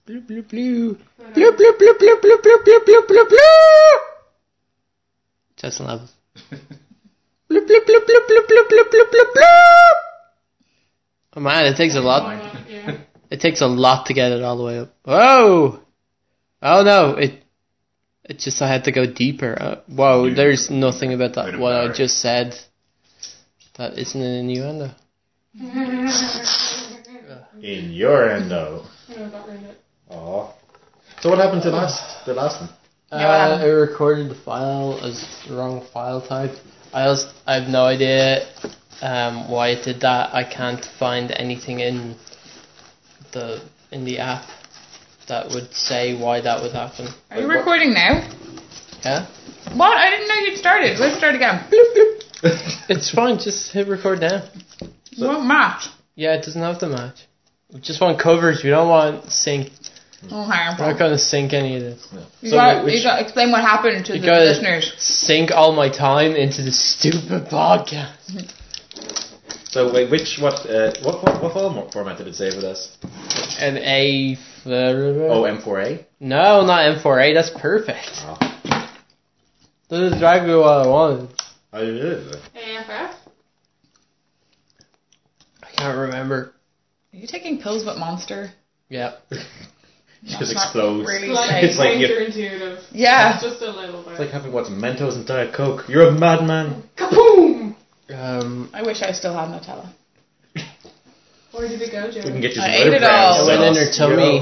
Bloop, bloop, bloop. Bloop, bloop, bloop, bloop, bloop, bloop, bloop, bloop, bloop, bloop. Justin Levels. Bloop, bloop, bloop, bloop, bloop, bloop, bloop, bloop, bloop, bloop. Oh man, it takes a lot. It takes a lot to get it all the way up. Whoa! Oh no, it just, I had to go deeper. Whoa, there's nothing about that, what I just said, that isn't an innuendo. In your endo. Oh. So what happened to the last one? I recorded the file as the wrong file type. I have no idea why it did that. I can't find anything in the app that would say why that would happen. Are you recording now? Yeah? What? I didn't know you'd started. Let's start again. It's fine, just hit record now. You won't match. Yeah, it doesn't have to match. We just want coverage, we don't want sync. Oh, We're not going to sync any of this. No. You got to explain what happened to the listeners. Sync all my time into the stupid podcast. So wait, what format did it save with us? An A. Oh, M4A? No, not M4A. That's perfect. Oh. This is exactly what I wanted. Oh, it is. AFF? I can't remember. Are you taking pills with Monster? Yeah. Just explodes. Really It's like counterintuitive. Yeah. Just a little bit. It's like having Mentos and Diet Coke. You're a madman. Kaboom! I wish I still had Nutella. Where did it go, Joe? We can get you some I ate it all. It went in her tummy.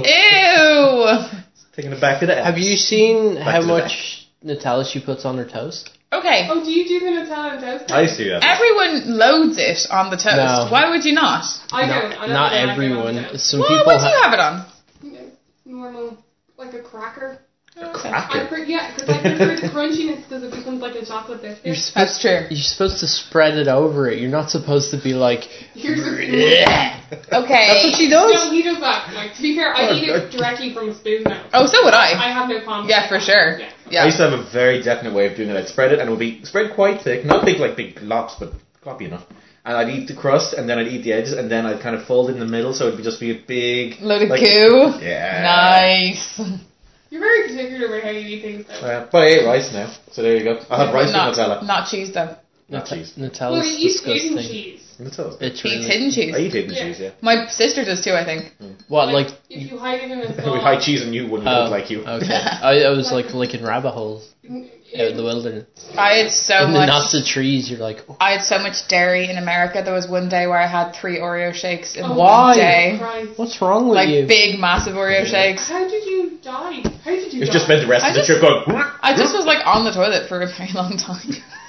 Ew! Taking it back to the Have you seen Back how to the much Nutella she puts on her toast? Okay. Oh, do you do the Nutella and toast? I see that. Everyone loads it on the toast. No. Why would you not? I don't. I don't Not like it on everyone. toast. Some Well, people what do you have it on? You know, normal, like a cracker. Cracker. Because I prefer the crunchiness because it becomes like a chocolate biscuit. That's true. You're supposed to spread it over it. You're not supposed to be like. Here's a spoon. Yeah. Okay. That's what she does. No, he does that. Like, to be fair, I eat it directly from a spoon now. Oh, so would I. I have no problem. Yeah, for sure. Yeah. I Yeah. used to have a very definite way of doing it. I'd spread it and it would be spread quite thick. Not big like big globs, but gloppy enough. And I'd eat the crust and then I'd eat the edges and then I'd kind of fold it in the middle so it'd just be a big... Load of like, goo. Yeah. Nice. You're very particular about how you eat things, though. But I ate rice now, so there you go. I'll have rice with not, Nutella. Not cheese, though. Not cheese. Well, Nutella's you eat hidden disgusting. cheese. Nutella's good. It's He eats really. hidden cheese. I eat hidden Yeah. cheese, yeah. My sister does too, I think. What, like. If you hide it in a With sauce. high cheese and you wouldn't look like you. Okay. I was like licking rabbit holes out in the wilderness. I had so In the much. knots of trees, you're like. Oh. I had so much dairy in America. There was one day where I had 3 Oreo shakes in Oh, Why? one day. Christ. What's wrong with Like you? big, massive Oreo shakes. How did you die? How did you It's die? just spent the rest I of the just- trip going... I just was like on the toilet for a very long time.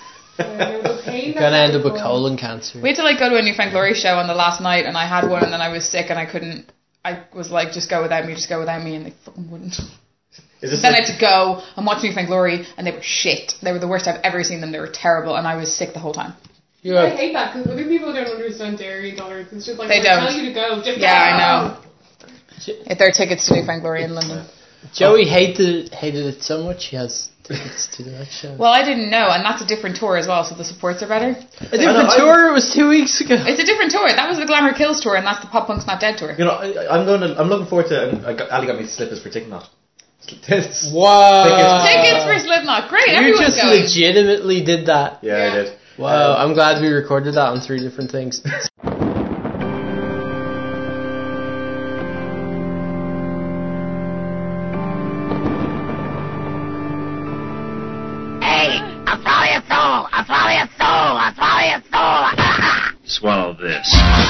The pain You're that gonna end that up with would colon cancer. We had to like go to a New Frank Glory show on the last night, and I had one, and then I was sick, and I couldn't. I was like, just go without me, and they fucking wouldn't. Is this Then like, I had to go and watch New Frank Glory, and they were shit. They were the worst I've ever seen them. They were terrible, and I was sick the whole time. You I have, hate that because other people don't understand dairy intolerance. It's just like They I don't. tell you to go. Just Yeah, go. I know. If there are tickets to New Frank Glory in London. Joey hated it so much he has tickets to that show. Well, I didn't know, and that's a different tour as well, so the supports are better. A different tour. It was 2 weeks ago. It's a different tour. That was the Glamour Kills tour, and that's the Pop Punk's Not Dead tour. You know, I'm looking forward to... Ali got me slippers for Ticknot. Wow. Tickets for Slipknot. Great, You everyone's just going. legitimately did that. Yeah, Yeah. I did. Wow, I'm glad we recorded that on 3 different things. Swallow this.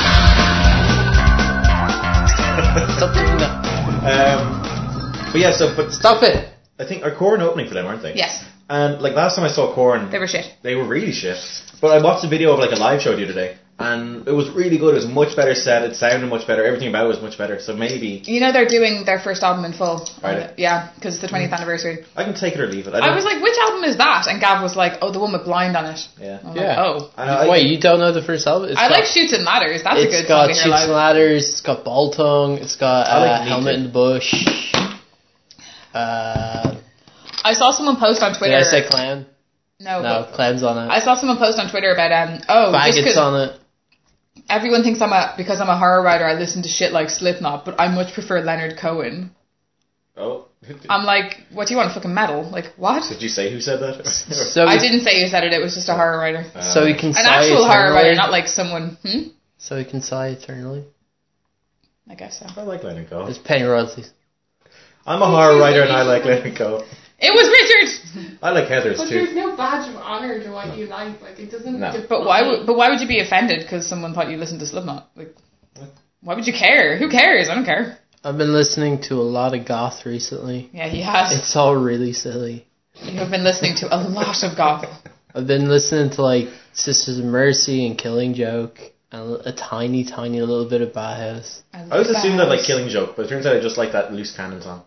Stop doing that. But yeah, but Stop it. I think are Korn opening for them, aren't they? Yes, And like last time I saw Korn, they were shit. they were really shit. But I watched a video of like a live show the other day, and it was really good. It was much better set. It sounded much better. Everything about it was much better. So maybe You know they're doing their first album in full. Are they? Yeah, because it's the 20th anniversary. I can take it or leave it. I was like, which album is that? And Gav was like, oh, the one with Blind on it. yeah. I'm Yeah. like, oh. I- Wait, you don't know the first album? It's I got- like Shoots and Ladders. That's a It's good got song to hear Shoots and live. Ladders, it's got Ball Tongue, it's got I like Need Helmet To. in the Bush. I saw someone post on Did Twitter. I say Clown? No, No, Clown's on it. I saw someone post on Twitter about just Faggots 'cause on it. everyone thinks because I'm a horror writer, I listen to shit like Slipknot, but I much prefer Leonard Cohen. Oh. I'm like, what do you want, a fucking medal? Like, what? Did you say who said that? So I didn't say you said it, it was just a horror writer. So he can An sigh actual horror eternally. writer, not like someone, So he can sigh eternally. I guess so. I like Leonard Cohen. There's penny royalties. I'm a horror writer and I like Leonard Cohen. It was Richard! I like Heathers But too. there's no badge of honor to what you like. Like, it doesn't. No. define- But why would you be offended because someone thought you listened to Slipknot? Like, why would you care? Who cares? I don't care. I've been listening to a lot of goth recently. Yeah, he has. It's all really silly. You have been listening to a lot of goth. I've been listening to like Sisters of Mercy and Killing Joke and a tiny little bit of Bauhaus. I always assumed I like Killing Joke, but it turns out I just like that Loose Cannon song.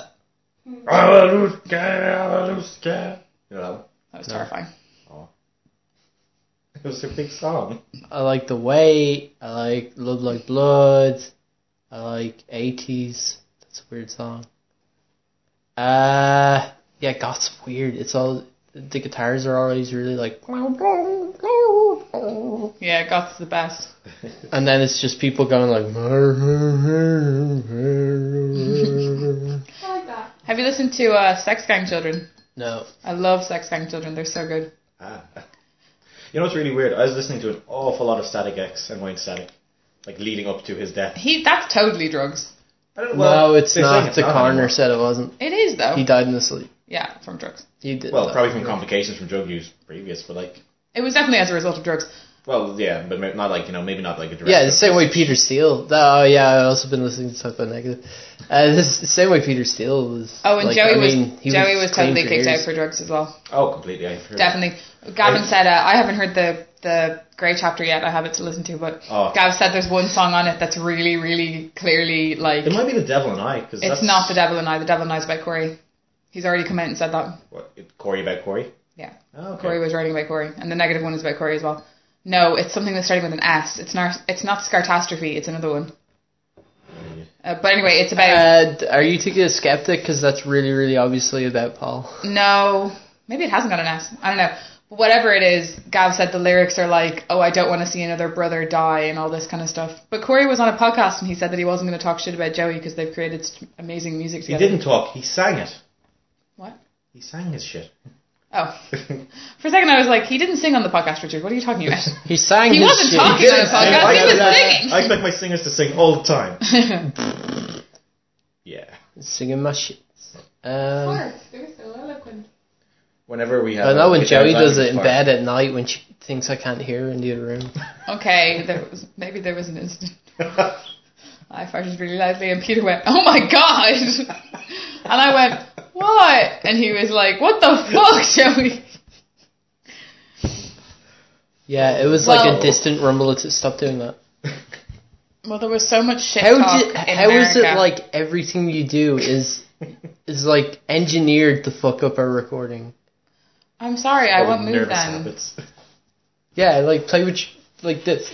Loose Cannon, Loose Cannon. You know that one? That was terrifying. It was a big song. I like The Way. I like Love Like Blood. I like 80s. That's a weird song. Yeah, goth's weird. It's all the guitars are always really like, Yeah, goth's the best. and then it's just people going like. I like that. Have you listened to Sex Gang Children? No. I love Sex Gang Children. They're so good. You know what's really weird? I was listening to an awful lot of Static X and Wayne Static, like leading up to his death. That's totally drugs. I don't, No, it's they're saying not. it's The not coroner anymore. said it wasn't. It is though. He died in his sleep. Yeah, from drugs. He did. Well, die. probably from complications from drug use previous, but like, It was definitely as a result of drugs. well, yeah, but not like, maybe not like a direct. Yeah, the same way Peter Steele. Oh, yeah, I've also been listening to stuff about negative. This the same way Peter Steele was. Oh, and like, Joey I mean, he Joey was clean totally for kicked years. out for drugs as well. Oh, completely. I've heard Definitely. Gavin said, I haven't heard the Grey chapter yet. I have it to listen to, but Oh. Gav said there's one song on it that's really, really clearly like. It might be The Devil and I, because It's not The Devil and I. The Devil and I is by Corey. He's already come out and said that. What, Corey about Corey? Yeah. Oh, okay. Corey was writing about Corey, and the negative one is about Corey as well. No, it's something that's starting with an S. It's not Scartastrophe. It's another one. But anyway, it's about. Are you taking a skeptic? Because that's really, really obviously about Paul. No, maybe it hasn't got an S. I don't know. But whatever it is, Gav said the lyrics are like, oh, I don't want to see another brother die and all this kind of stuff. But Corey was on a podcast and he said that he wasn't going to talk shit about Joey because they've created such amazing music He together. didn't talk, he sang it. What? He sang his shit. Oh. For a second I was like, he didn't sing on the podcast, Richard. What are you talking about? He sang He his wasn't shit. talking on the podcast. He was singing. I expect my singers to sing all the time. Yeah. Singing my shit. Of course, they're so eloquent. Whenever we have. I know when guitar Joey time, does it's it in fine. bed at night when she thinks I can't hear her in the other room. Okay, maybe there was an incident. I farted really loudly and Peter went, oh my god! And I went, what? And he was like, what the fuck, Joey? Yeah, it was like Well- a distant rumble. Stop doing that. Well, there was so much shit How talk is in it America. like everything you do is like engineered to fuck up our recording? I'm sorry, I All won't move nervous then. habits. Yeah, like play with like this.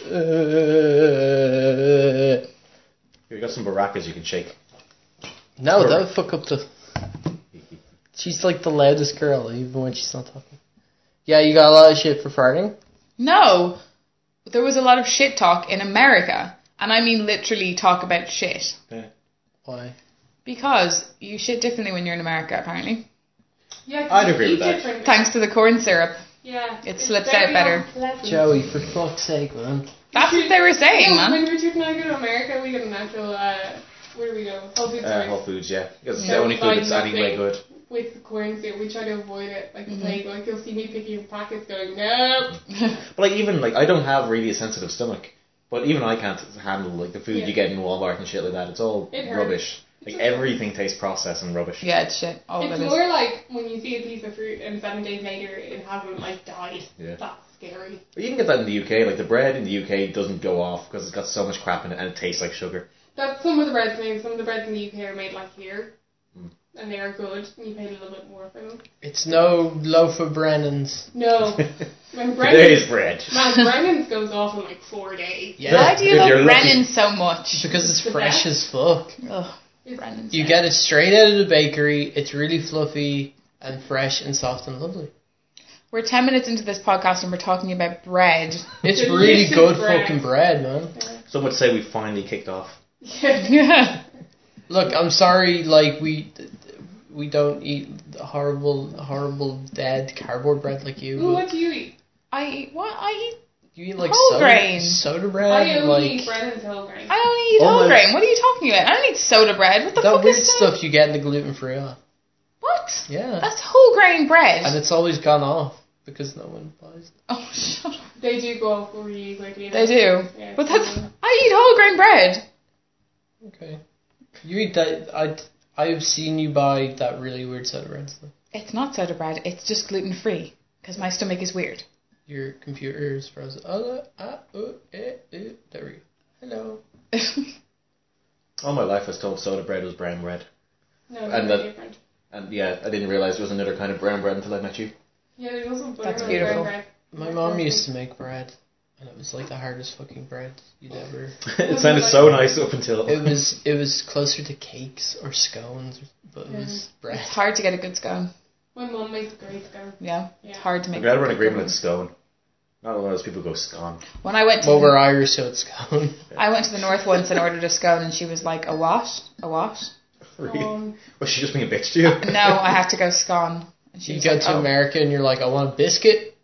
You got some baracas you can shake. No, that would fuck up the. She's like the loudest girl, even when she's not talking. Yeah, you got a lot of shit for farting. No, there was a lot of shit talk in America. And I mean literally talk about shit. Why? Because you shit differently when you're in America, apparently. Yeah, I'd agree with that. different. Thanks to the corn syrup. Yeah. It it's slips very out better. unpleasant. Joey, for fuck's sake, man. That's what they were saying, No, man. when Richard and I go to America, we get a natural, where do we go? Whole Foods store. Whole Foods, yeah. Because it's Yeah. the only food that's Fine, anyway good. With the corn syrup, we try to avoid it like Mm-hmm. the plague. Like, you'll see me picking packets going, no. But like even like I don't have really a sensitive stomach, but even I can't handle like the food Yeah. you get in Walmart and shit like that. It's all It hurts. rubbish. Like everything tastes processed and rubbish. Yeah, it's shit. All of It's it is. more like when you see a piece of fruit and 7 days later it hasn't like died. Yeah. That's scary. But you can get that in the UK. Like the bread in the UK doesn't go off because it's got so much crap in it and it tastes like sugar. That's some of the breads made. Some of the breads in the UK are made like here. Mm. And they are good. And you pay a little bit more for them. It's no loaf of Brennan's. No. When Today's Brennan's, bread. man, Brennan's goes off in like 4 days. Yeah. Why do you If love you're lucky. Brennan so much? Because it's The fresh best. as fuck. Ugh, It's- Brennan's. You get it straight out of the bakery. It's really fluffy and fresh and soft and lovely. We're 10 minutes into this podcast and we're talking about bread. It's Delicious really good bread. fucking bread, man. Some would say we finally kicked off. Yeah. Yeah. Look, I'm sorry, like, we don't eat horrible dead cardboard bread like you. Well, what do you eat? I eat what? I eat. You eat like Whole grain. soda bread. I only like eat bread and whole grain. I only eat whole grain. What are you talking about? I don't eat soda bread. What the that fuck weird is that? stuff you get in the gluten-free aisle. What? Yeah. That's whole grain bread. And it's always gone off because no one buys it. Oh, shut up. They do go off really quickly. They do. Yeah, But that's. I eat whole grain bread. Okay. You eat that. I've seen you buy that really weird soda bread stuff. It's not soda bread. It's just gluten free because my stomach is weird. Your computer is frozen. There we go. Hello. All my life I was told soda bread was brown bread. No, And they're that- different. And yeah, I didn't realise there was another kind of brown bread until I met you. Yeah, there's also butter That's on beautiful. bread. My mom used to make bread, and it was like the hardest fucking bread you'd ever. It sounded so nice up until... It was closer to cakes or scones, but it was bread. It's hard to get a good scone. My mum makes a great scone. Yeah. Yeah. It's hard to I'm make. glad we're in agreement with scone. Not one of those people who go scone. When I went to Well, we're Irish, so it's scone. I went to the north once and ordered a scone, and she was like, "A what? A what?" Really? Was she just being a bitch to you? No, I have to go scone. And she You was go like, to "Oh." America and you're like, I want a biscuit.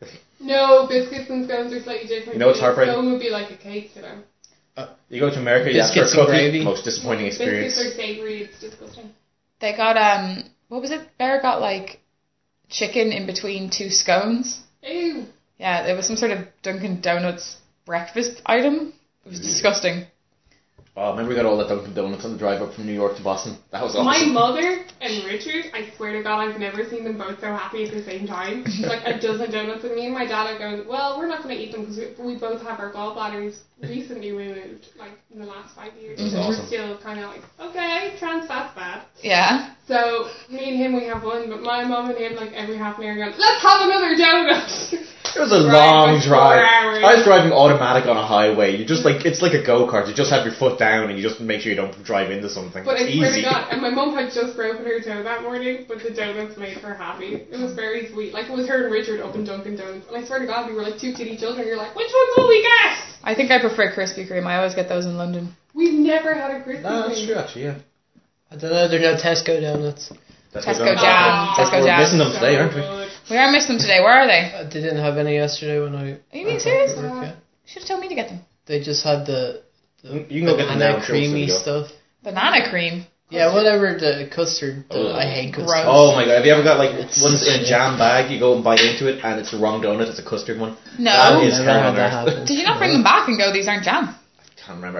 No, biscuits and scones are slightly different. You know what's heartbreaking? A scone would be like a cake to them. You go to America, you ask for a Biscuits and cookie. gravy. Most disappointing experience. Biscuits are savoury, it's disgusting. They got what was it? Bear got like chicken in between two scones. Ew. Yeah, it was some sort of Dunkin' Donuts breakfast item. It was disgusting. Oh, remember we got all that Dunkin' Donuts on the drive up from New York to Boston? That was awesome. My mother and Richard, I swear to God, I've never seen them both so happy at the same time. Like a dozen donuts, and me and my dad are going, well, we're not going to eat them because we both have our gallbladders recently removed, like in the last 5 years. That's So awesome. we're still kind of like, okay, trans fat's bad. Yeah. So me and him, we have one, but my mum and him, like every half an hour, going, let's have another donut. It was a Drive long for 4 drive. hours. I was driving automatic on a highway. You just like, it's like a go-kart. You just have your foot down and you just make sure you don't drive into something. But I It's swear easy. to God, and my mum had just broken her toe that morning, but the donuts made her happy. It was very sweet. Like, it was her and Richard up in Dunkin' Donuts. And I swear to God, we were like two kitty children. You're like, which ones will we get? I think I prefer Krispy Kreme. I always get those in London. We've never had a Krispy No, that's Kreme. true actually, yeah. I don't know, they're no Tesco donuts. Tesco Donuts. Jam. Tesco We're Jam. missing them today, aren't we? good. We are missing them today. Where are they? They didn't have any yesterday when I. Are you being serious? Yeah. Should have told me to get them. They just had the You can go get them now. banana I'm sure we'll creamy soon go. stuff. Banana cream. Yeah, whatever the custard. Oh. I hate custard. Gross. Oh my god, have you ever got like ones in a jam bag, you go and bite into it and it's the wrong donut, it's a custard one? No. That is Never hell had on that earth. happen. Did you not bring them back and go, these aren't jam? Can't remember.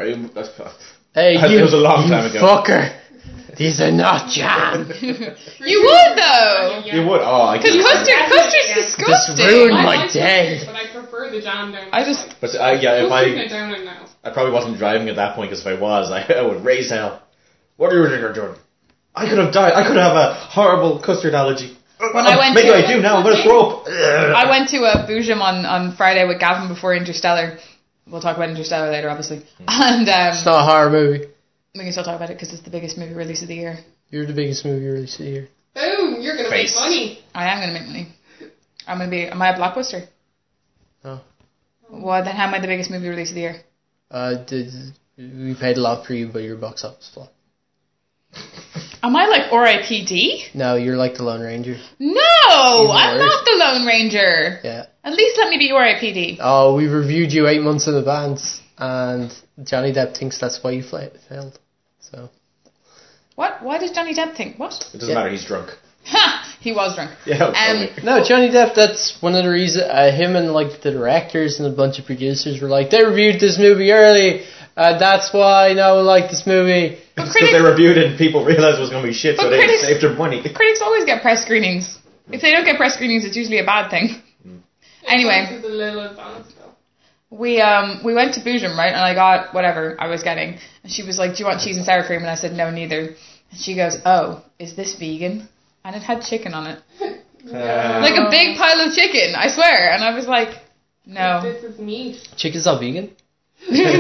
Hey, It you, was a long you time ago. fucker! These are not jam. You would though. Yeah. You would? Oh, I Because can't. custard's Yeah. disgusting. This ruined I my like day. custard, but I prefer the jam donut. I just- Like, But yeah, if custard in I a donut now. probably wasn't driving at that point, because if I was, I would raise hell. What are you doing? I could have died. I could have a horrible custard allergy. When I went Maybe to- I do now. I'm going to throw up. I went to a Boojum on Friday with Gavin before Interstellar. We'll talk about Interstellar later, obviously. And It's not a horror movie. we can still talk about it because it's the biggest movie release of the year. You're the biggest movie you really see here. Boom, you're going to make Face. money. I am going to make money. Am I a blockbuster? Oh. Well, then how am I the biggest movie release of the year? We paid a lot for you, but your box office flop. Am I like R.I.P.D.? No, you're like the Lone Ranger. No, I'm worse. not the Lone Ranger. Yeah. At least let me be R.I.P.D. Oh, we reviewed you 8 months in advance, and Johnny Depp thinks that's why you failed. So. What? Why does Johnny Depp think? What? It doesn't Yeah. matter, he's drunk. Ha! He was drunk. Yeah, totally. No, Johnny Depp, that's one of the reasons, him and like the directors and a bunch of producers were like, they reviewed this movie early, that's why no one liked this movie. But Because they reviewed it and people realised it was going to be shit, so But they critics- saved their money. Critics always get press screenings. If they don't get press screenings, it's usually a bad thing. Anyway. This is a little advanced though. We went to Boojum, right? And I got whatever I was getting. And she was like, do you want cheese and sour cream? And I said, no, neither. And she goes, oh, is this vegan? And it had chicken on it. Like a big pile of chicken, I swear. And I was like, no. This is meat. Chicken's not vegan?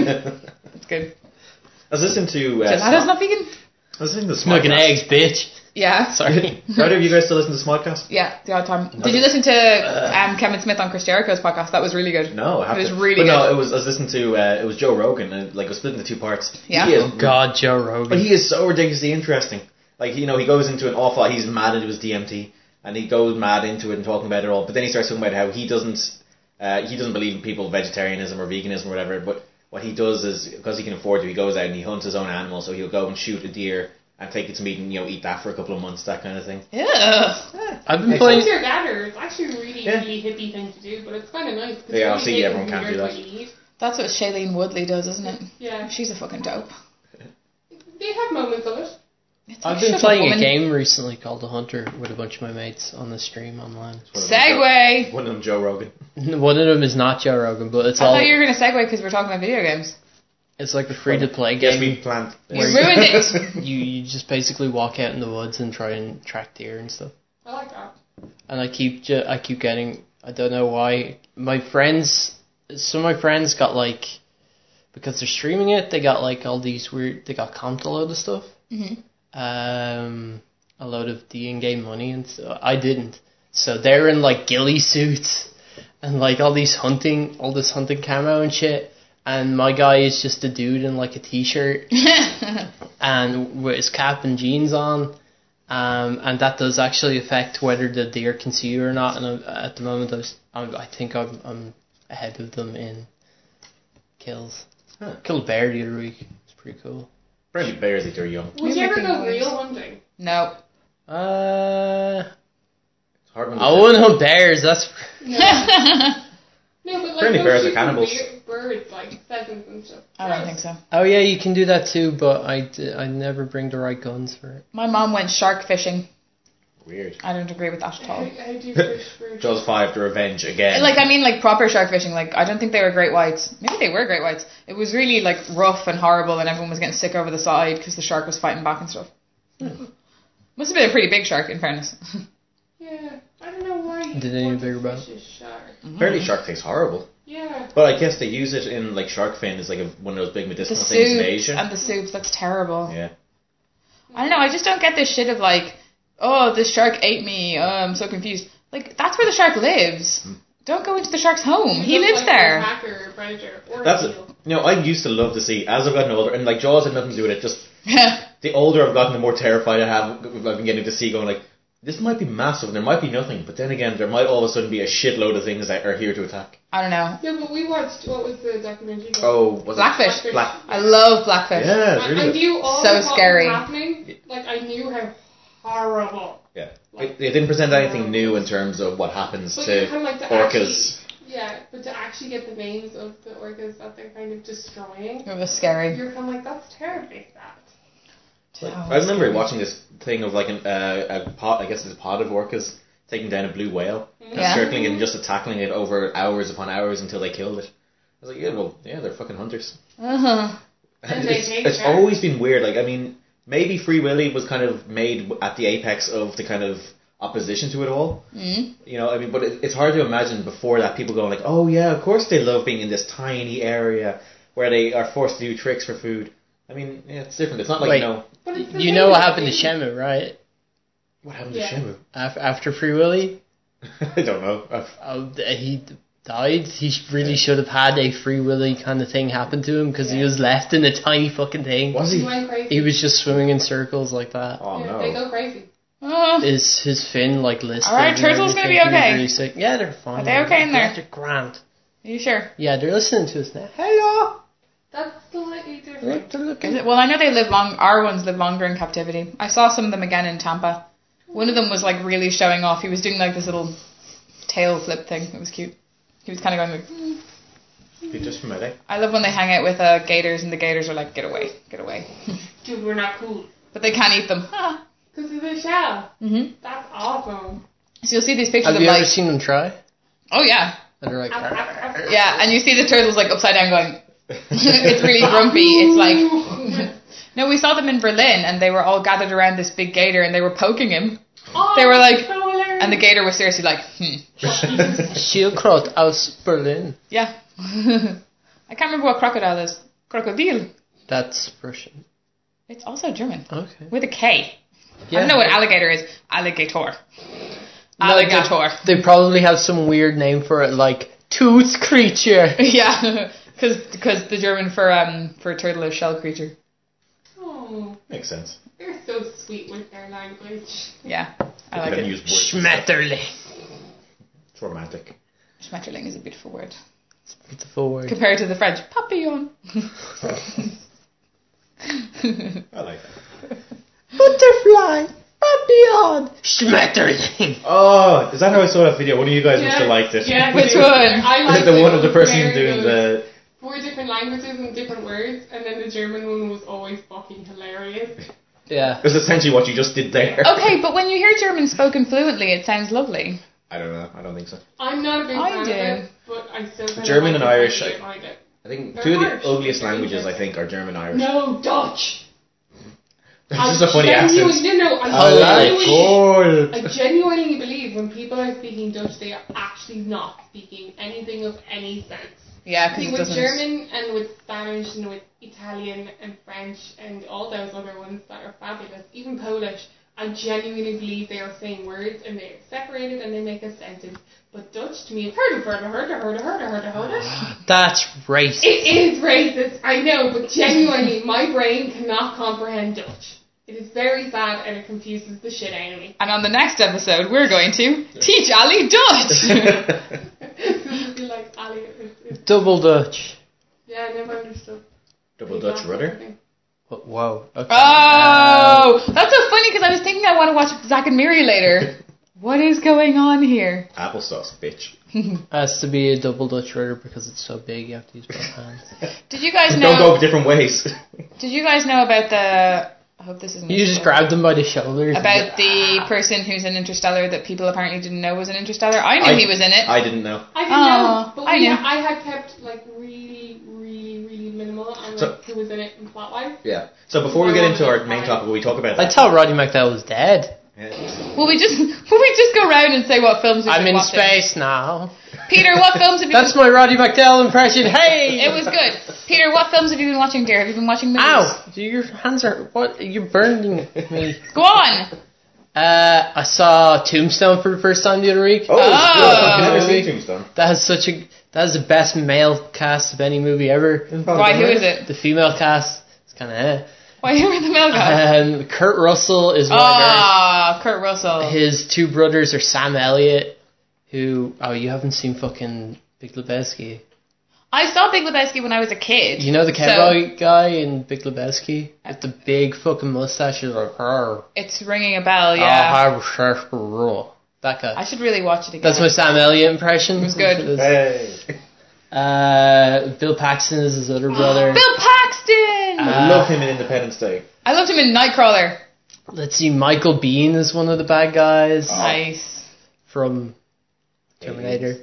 It's good. I was listening to... Gelato's not vegan? I was listening to Smoking Smartcast. eggs, bitch. Yeah. Sorry. Do either of you guys still listen to Smodcast? Yeah, the odd time. Did you listen to Kevin Smith on Chris Jericho's podcast? That was really good. No, I have It was to. really but good. no, I was listening to it was Joe Rogan, and like it was split into 2 parts. Yeah. He is, Oh God, Joe but Rogan. he is so ridiculously interesting. Like he goes into an awful. He's mad into his DMT, and he goes mad into it and talking about it all. But then he starts talking about how he doesn't believe in people vegetarianism or veganism or whatever. But what he does is because he can afford to, he goes out and he hunts his own animals. So he'll go and shoot a deer and take it to meat and eat that for a couple of months, that kind of thing. Yeah. I've been Yeah. playing. Once you're gather, it's actually a really, Yeah. really hippie thing to do, but it's kind of nice. 'cause Yeah, you're obviously really everyone taking can't do what that. you eat. That's what Shailene Woodley does, isn't it? Yeah. She's a fucking dope. They have moments of it. It's I've like, been shut up, playing a woman. game recently called The Hunter with a bunch of my mates on the stream online. Segue. One of them, Joe Rogan. One of them is not Joe Rogan, but it's I all. thought you were going to segue because we're talking about video games. It's like a free to play Yes, we game. planned. You Where ruined it. You just basically walk out in the woods and try and track deer and stuff. I like that. And I keep getting, I don't know why, some of my friends got like, because they're streaming it, they got like all these weird, they got comped a load of stuff. Mhm. A load of the in-game money, and so I didn't. So they're in like ghillie suits and like all this hunting camo and shit. And my guy is just a dude in like a t-shirt and with his cap and jeans on. And that does actually affect whether the deer can see you or not. And at the moment, I think I'm ahead of them in kills. Huh. Killed a bear the other week. It's pretty cool. Friendly bears if you're young. Would you ever making go noise. real hunting? No. It's hard when I wouldn't hunt bears. That's No, but like Friendly go bears are shoot some cannibals. Birds, like pheasants and stuff. I don't think so. oh yeah, you can do that too, but I never bring the right guns for it. My mom went shark fishing. Weird. I don't agree with that at all. How do you fish for... Jaws 5, The Revenge again. Like, I mean, like, proper shark fishing. Like, I don't think they were great whites. Maybe they were great whites. It was really, like, rough and horrible, and everyone was getting sick over the side because the shark was fighting back and stuff. Must have been a pretty big shark, in fairness. Yeah, I don't know why you Did they want bigger to about fish a shark. Apparently shark tastes horrible. Yeah. But I guess they use it in like shark fin as like one of those big The medicinal things in soups Asia. and the soups, that's terrible. Yeah. I don't know, I just don't get this shit of, like, oh, this shark ate me, oh, I'm so confused. Like, that's where the shark lives. Don't go into the shark's home. He Just lives like there. A hacker, or predator, or That's a it. seal. I used to love to see, as I've gotten older, and like Jaws had nothing to do with it, just the older I've gotten, the more terrified I've been getting to see, going like, this might be massive and there might be nothing, but then again, there might all of a sudden be a shitload of things that are here to attack. I don't know. Yeah, but we watched, what was the documentary called? Oh, was Blackfish. it? Black. I love blackfish. Yeah, it's I really good. knew all So of what scary. was happening. Like, I knew how horrible. Yeah. It didn't present anything new in terms of what happens But to you're kind of like to orcas. but to actually get the names of the orcas that they're kind of destroying, It was scary. you're kind of like, that's terribly sad. Like, Oh, I remember scary. watching this thing of like a pod, I guess it's a pod of orcas taking down a blue whale, Yeah. circling it and just tackling it over hours upon hours until they killed it. I was like, yeah, they're fucking hunters. Uh-huh. And they take It's care. always been weird. Like, I mean, maybe Free Willy was kind of made at the apex of the kind of opposition to it all. Mm. I mean, but it's hard to imagine before that people going like, oh yeah, of course they love being in this tiny area where they are forced to do tricks for food. I mean, yeah, it's different. It's not like, Wait. But it's the You same know what as happened to the- Shemu, right? what happened Yeah. to Shemu? After Free Willy, I don't know. he died. He really should have had a Free Willy kind of thing happen to him because he was left in a tiny fucking thing. Was He he? went crazy. He was just swimming in circles like that. Oh Yeah, no. They go crazy. Oh. Is his fin like listed? Alright, and Turtle's gonna be everything? He was okay. really sick. Yeah, they're fine. Are they okay in there? Yeah, they're grand. Are you sure? Yeah, they're listening to us now. Hello. That's slightly different. They're looking. Is it? Well, I know they live long. Our ones live longer in captivity. I saw some of them again in Tampa. One of them was like really showing off. He was doing like this little tail flip thing. It was cute. He was kind of going like. He just from LA. I love when they hang out with gators, and the gators are like, "Get away, get away," Dude, we're not cool. but they can't eat them. Because of the shell. Mhm. That's awesome. So you'll see these pictures Have of you like, ever seen them try? oh yeah, And they're like, yeah, and you see the turtles like upside down going. It's really grumpy. It's like. No, we saw them in Berlin, and they were all gathered around this big gator, and they were poking him. Oh, They were like- so hilarious. And the gator was seriously like, Schildkröte aus Berlin. Yeah. I can't remember what crocodile is. Crocodile. That's Russian. It's also German. Okay. With a K. I don't know what alligator is. Alligator. No, Alligator. They probably have some weird name for it, like tooth creature. Yeah, because the German for turtle is shell creature. Oh, Makes sense. they're so sweet with their language. Yeah, I like Then it. use words. Schmetterling. It's romantic. Schmetterling is a beautiful word. Beautiful word. Compared to the French, papillon. I like that. Butterfly. Papillon. Schmetterling. Oh, is that how I saw that video? One of you guys must have liked it. Yeah, Which they- one? I liked The it. one of It the was person very doing good. the. 4 different languages and different words, and then the German one was always fucking hilarious. Yeah. It's essentially what you just did there. Okay, but when you hear German spoken fluently, it sounds lovely. I don't know. I don't think so. I'm not a big I fan do. of it, but I still kind German of and like Irish, it. I like it. I think They're two of the harsh. ugliest They're languages, I interesting. think, are German and Irish. No, Dutch. This is a funny accent. No, I genuinely believe when people are speaking Dutch, they are actually not speaking anything of any sense. Yeah, See, because it with doesn't. German and with Spanish and with Italian and French and all those other ones that are fabulous, even Polish, I genuinely believe they are saying words and they're separated and they make a sentence. But Dutch to me is herder. That's racist. It is racist, I know, but genuinely my brain cannot comprehend Dutch. It is very sad and it confuses the shit out of me. And on the next episode, we're going to teach Ali Dutch. This would be like Ali. Double Dutch. Yeah, I never understood. Double Dutch rudder. Whoa. Okay. Oh, that's so funny because I was thinking I want to watch Zack and Miri later. What is going on here? Applesauce, bitch. Has to be a double Dutch rudder because it's so big. You have to use both hands. Did you guys Don't know? go different ways. Did you guys know about the? I hope this isn't. You just grab them by the shoulders. About the person who's in Interstellar that people apparently didn't know was in Interstellar. I knew he was in it. I didn't know. I didn't Oh, know, but I knew. I had kept like really minimal on So- like who was in it and plot wise. Yeah. So before we get into our main topic, will we talk about I that? thought Roddy McDowell was dead. Yeah. Will we just go around and say what films we've I'm been in watching? space now. Peter, what films have you? That's my Roddy McDowell impression. Hey! It was good. Peter, what films have you been watching, dear? Have you been watching movies? Ow! Your hands are... What? You're burning me. Go on. I saw Tombstone for the first time the other week. Oh, it's good. I've never Movie. seen Tombstone. That is the best male cast of any movie ever. Why? Who is it? The female cast is kind of Why who are the male guys? Kurt Russell is one of them. Ah, Kurt Russell. His two brothers are Sam Elliott, who... Oh, you haven't seen fucking Big Lebowski. I saw Big Lebowski when I was a kid. You know the cowboy guy in Big Lebowski? With the big fucking mustache? He's like, "Arr, It's ringing a bell, I yeah. have a sharp rule." That guy. I should really watch it again. That's my Sam Elliott impression. It was good. Hey. Bill Paxton is his other brother. Bill Paxton! I love him in Independence Day. I loved him in Nightcrawler. Let's see, Michael Biehn is one of the bad guys Nice. from Terminator.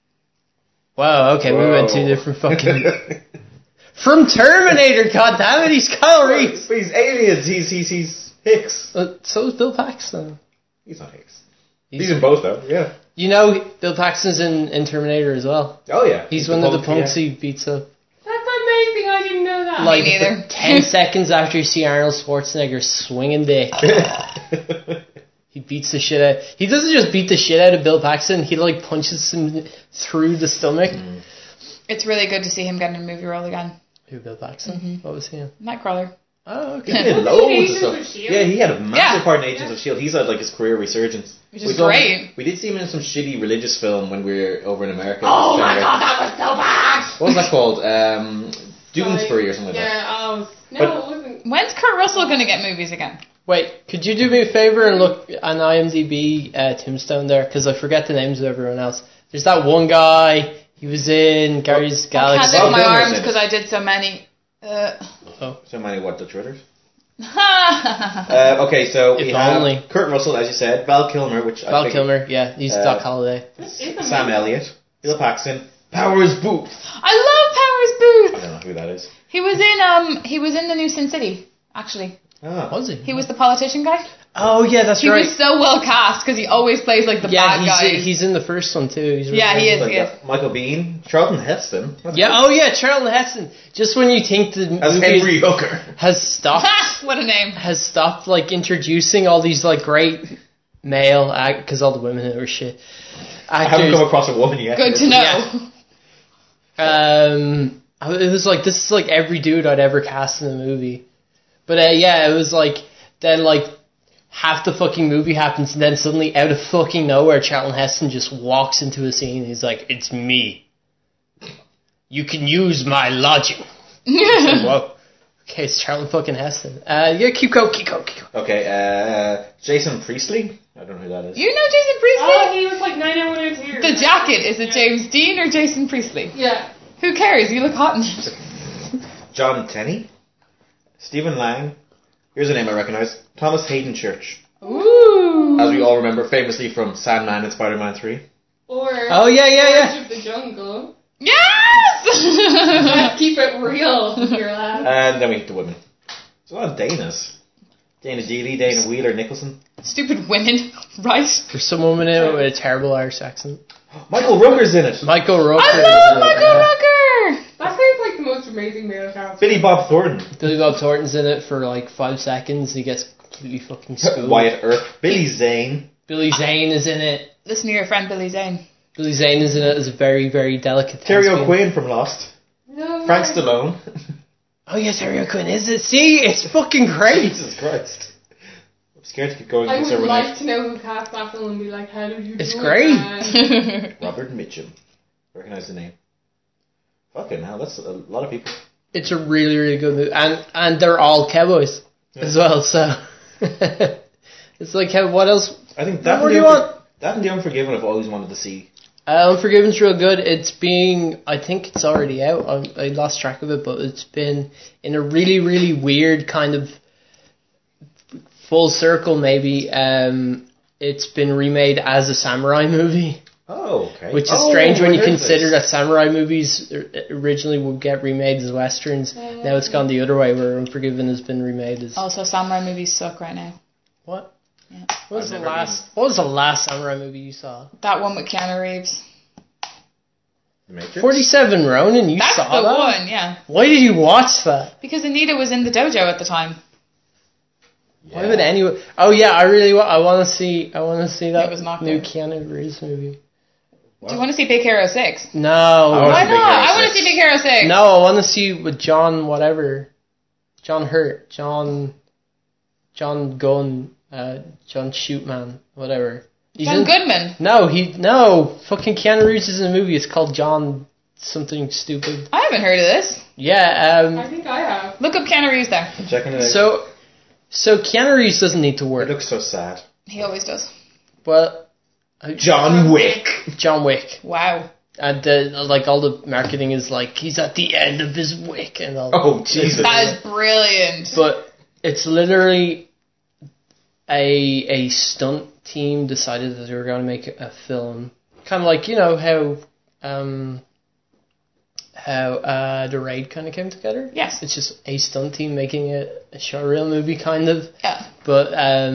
Wow, okay, we went two different fucking... From Terminator, goddammit, he's Kyle Reese! But he's aliens. He's Hicks. So is Bill Paxton. He's not Hicks. He's in both though. Yeah. You know, Bill Paxton's in Terminator as well. Oh yeah. He's one of the punks he beats up. That's amazing. I didn't know that. Like neither. 10 seconds after you see Arnold Schwarzenegger swinging dick. He beats the shit out. He doesn't just beat the shit out of Bill Paxton. He like punches him through the stomach. It's really good to see him getting a movie role again. Who, Bill Paxton? What was he in? Nightcrawler. Oh, He okay. did Wasn't loads he of Agents stuff. of S.H.I.E.L.D.? Yeah, he had a massive Yeah. part in Agents of S.H.I.E.L.D. He's had like his career resurgence. Which is great. We did see him in some shitty religious film when we were over in America. Oh my god, that was so bad. What was that called? Doonesbury or something like that. Yeah, oh. No, But- it wasn't. When's Kurt Russell going to get movies again? Wait, could you do me a favor and look on IMDb Tombstone there? Because I forget the names of everyone else. There's that one guy. He was in Gary's I can't Galaxy. lift my Kilmer's arms in it. because I did so many. So many what, Dutch Ridders? Ha! Okay, so we If have only. Kurt Russell, as you said, Val Kilmer, which I Val think Kilmer, yeah, he's Doc Holliday. Sam Elliott, Bill Paxton, Powers Booth. I love Powers I Booth. don't know who that is. He was in the new Sin City, actually. Ah. Was he? He was the politician guy. Oh yeah, that's He right. was so well cast because he always plays like the bad guy. He's in the first one too. He's Yeah, he is. Like that. Michael Biehn, Charlton Heston. Yeah. Oh yeah, Charlton Heston. Just when you think the As movie Henry Hooker. has stopped, What a name. has stopped like introducing all these like great male because all the women are shit I haven't actors. come across a woman yet. Good to know. It was like this is like every dude I'd ever cast in a movie, but yeah, it was like then like half the fucking movie happens and then suddenly out of fucking nowhere Charlton Heston just walks into a scene and he's like, "It's me. You can use my lodging." Whoa. Okay, it's Charlton fucking Heston. Yeah, keep going. Okay, Jason Priestley? I don't know who that is. You know Jason Priestley? Oh, he was like 902. The jacket. Is it James Dean or Jason Priestley? Yeah. Who cares? You look hot in it. John Tenney? Stephen Lang? Here's a name I recognize. Thomas Hayden Church. Ooh. As we all remember famously from Sandman and Spider-Man 3. Or Oh, yeah. George of the Jungle. Yes! Let's keep it real here, lad. And then we hit the women. There's a lot of Danas. Dana Dealey, Dana Wheeler, Nicholson. Stupid women, right? There's some woman in it with a terrible Irish accent. Michael Rooker's in it. Michael Rooker. I love Michael Rooker! That sounds like the most amazing male cast. Billy Bob Thornton. Billy Bob Thornton's in it for like 5 seconds. He gets completely fucking schooled. Wyatt Earp. Billy Zane. Billy Zane is in it. Listen to your friend Billy Zane. Billy Zane is in it as a very, very delicate Terry thespian. O'Quinn from Lost. No. Frank Stallone. Oh yeah, Terry O'Quinn is it? See, it's fucking great. Jesus Christ. I'm scared to keep going. I because would everyone like to know who cast that film and be like, how did you It's do great. it, man? Robert Mitchum. Recognize the name. Fucking hell, that's a lot of people. It's a really, really good movie, and they're all cowboys as well. So it's like, what else? I think What that more do you want? That and The Unforgiven I've always wanted to see. Unforgiven's real good. I think it's already out. I lost track of it, but it's been in a really, really weird kind of full circle maybe. It's been remade as a samurai movie, Oh, okay. which is strange when I you heard consider this. that samurai movies originally would get remade as westerns. Now it's gone the other way, where Unforgiven has been remade as Also, samurai movies suck right now. what? Yeah. What was I've the never last? What was the last samurai movie you saw? That one with Keanu Reeves. The Matrix? 47 Ronin. You That's saw the that? one, yeah. Why did you watch that? Because Anita was in the dojo at the time. Yeah. Why would anyone? Oh yeah, I really want. I want to see. I want to see that It was not new good. Keanu Reeves movie. What? Do you want to see Big Hero 6? No. wanna Why see Big not? Hero I want to 6. see Big Hero 6. No, I want to see with John whatever, John Hurt, John Gunn, John Shootman, whatever. He's John in- Goodman. No, fucking Keanu Reeves is in a movie. It's called John something stupid. I haven't heard of this. Yeah. I think I have. Look up Keanu Reeves there. I'm checking it out. So Keanu Reeves doesn't need to It work, looks so sad. He always does. but John Wick. John Wick. Wow. And like all the marketing is like he's at the end of his wick and all. Oh, Jesus. That is brilliant. But it's literally a stunt team decided that they were going to make a film, kind of like how The Raid kind of came together. Yes. It's just a stunt team making a showreel movie kind of, Yeah. but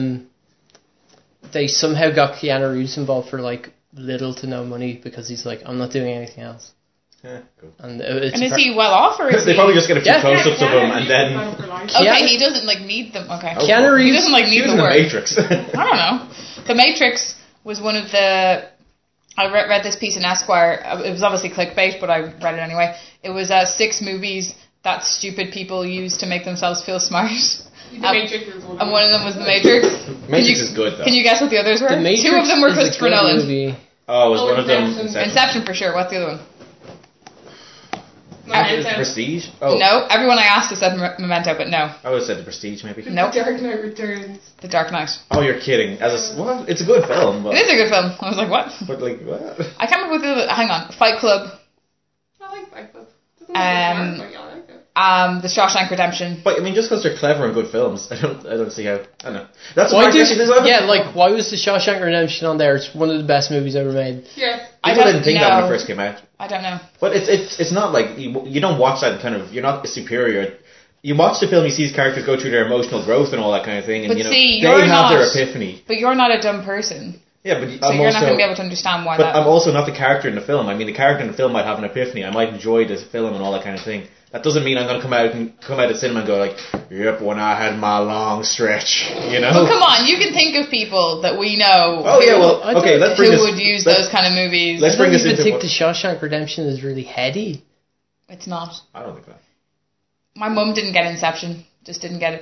they somehow got Keanu Reeves involved for like little to no money because he's like, I'm not doing anything else. Yeah, cool. And it's And is he well off or is They he... probably just get a few Yeah. close-ups of him and then... Okay, Keanu- he doesn't like need them. Okay. Oh, Keanu He Reeves. doesn't like He need was the in The work. Matrix. I don't know. The Matrix was one of the... I read this piece in Esquire. It was obviously clickbait, but I read it anyway. It was 6 movies that stupid people use to make themselves feel smart. The Matrix is one of And one of them was The Matrix. Matrix is good, though. Can you guess what the others were? The Matrix 2 of them were is a Christopher good Nolan. movie. Oh, was Oh, one of them Inception. Inception for sure. What's the other one? Memento. Prestige? Oh, No. Everyone I asked has said Memento, but no. I would have said The Prestige, maybe. Nope. The Dark Knight Returns. The Dark Knight. Oh, you're kidding. What? It's a good film, but... It is a good film. I was like, what? But, like, what? I can't remember what the other... Hang on. Fight Club. I like Fight Club. Doesn't make it hard, but yeah, I like it. The Shawshank Redemption. But, I mean, just because they're clever and good films, I don't see how... I don't know. That's Why why why was the Shawshank Redemption on there? It's one of the best movies ever made. Yeah. People I didn't think that when it first came out. I don't know. But it's not like... You don't watch that and kind of... You're not superior you watch the film, you see these characters go through their emotional growth and all that kind of thing, and But you know see, they you're have their not- epiphany. But you're not a dumb person, Yeah, but so I'm you're also, not going to be able to understand why but that. I'm also not the character in the film. I mean, the character in the film might have an epiphany. I might enjoy the film and all that kind of thing. That doesn't mean I'm going to come out of cinema and go like, "Yep, when I had my long stretch," you know. Well, come on, you can think of people that we know Oh yeah, well, okay, let's bring who this. would use let's- those kind of movies. let's I bring don't this even into think what- the Shawshank Redemption is really heady. It's not. I don't think that. My mum didn't get Inception. Just didn't get it.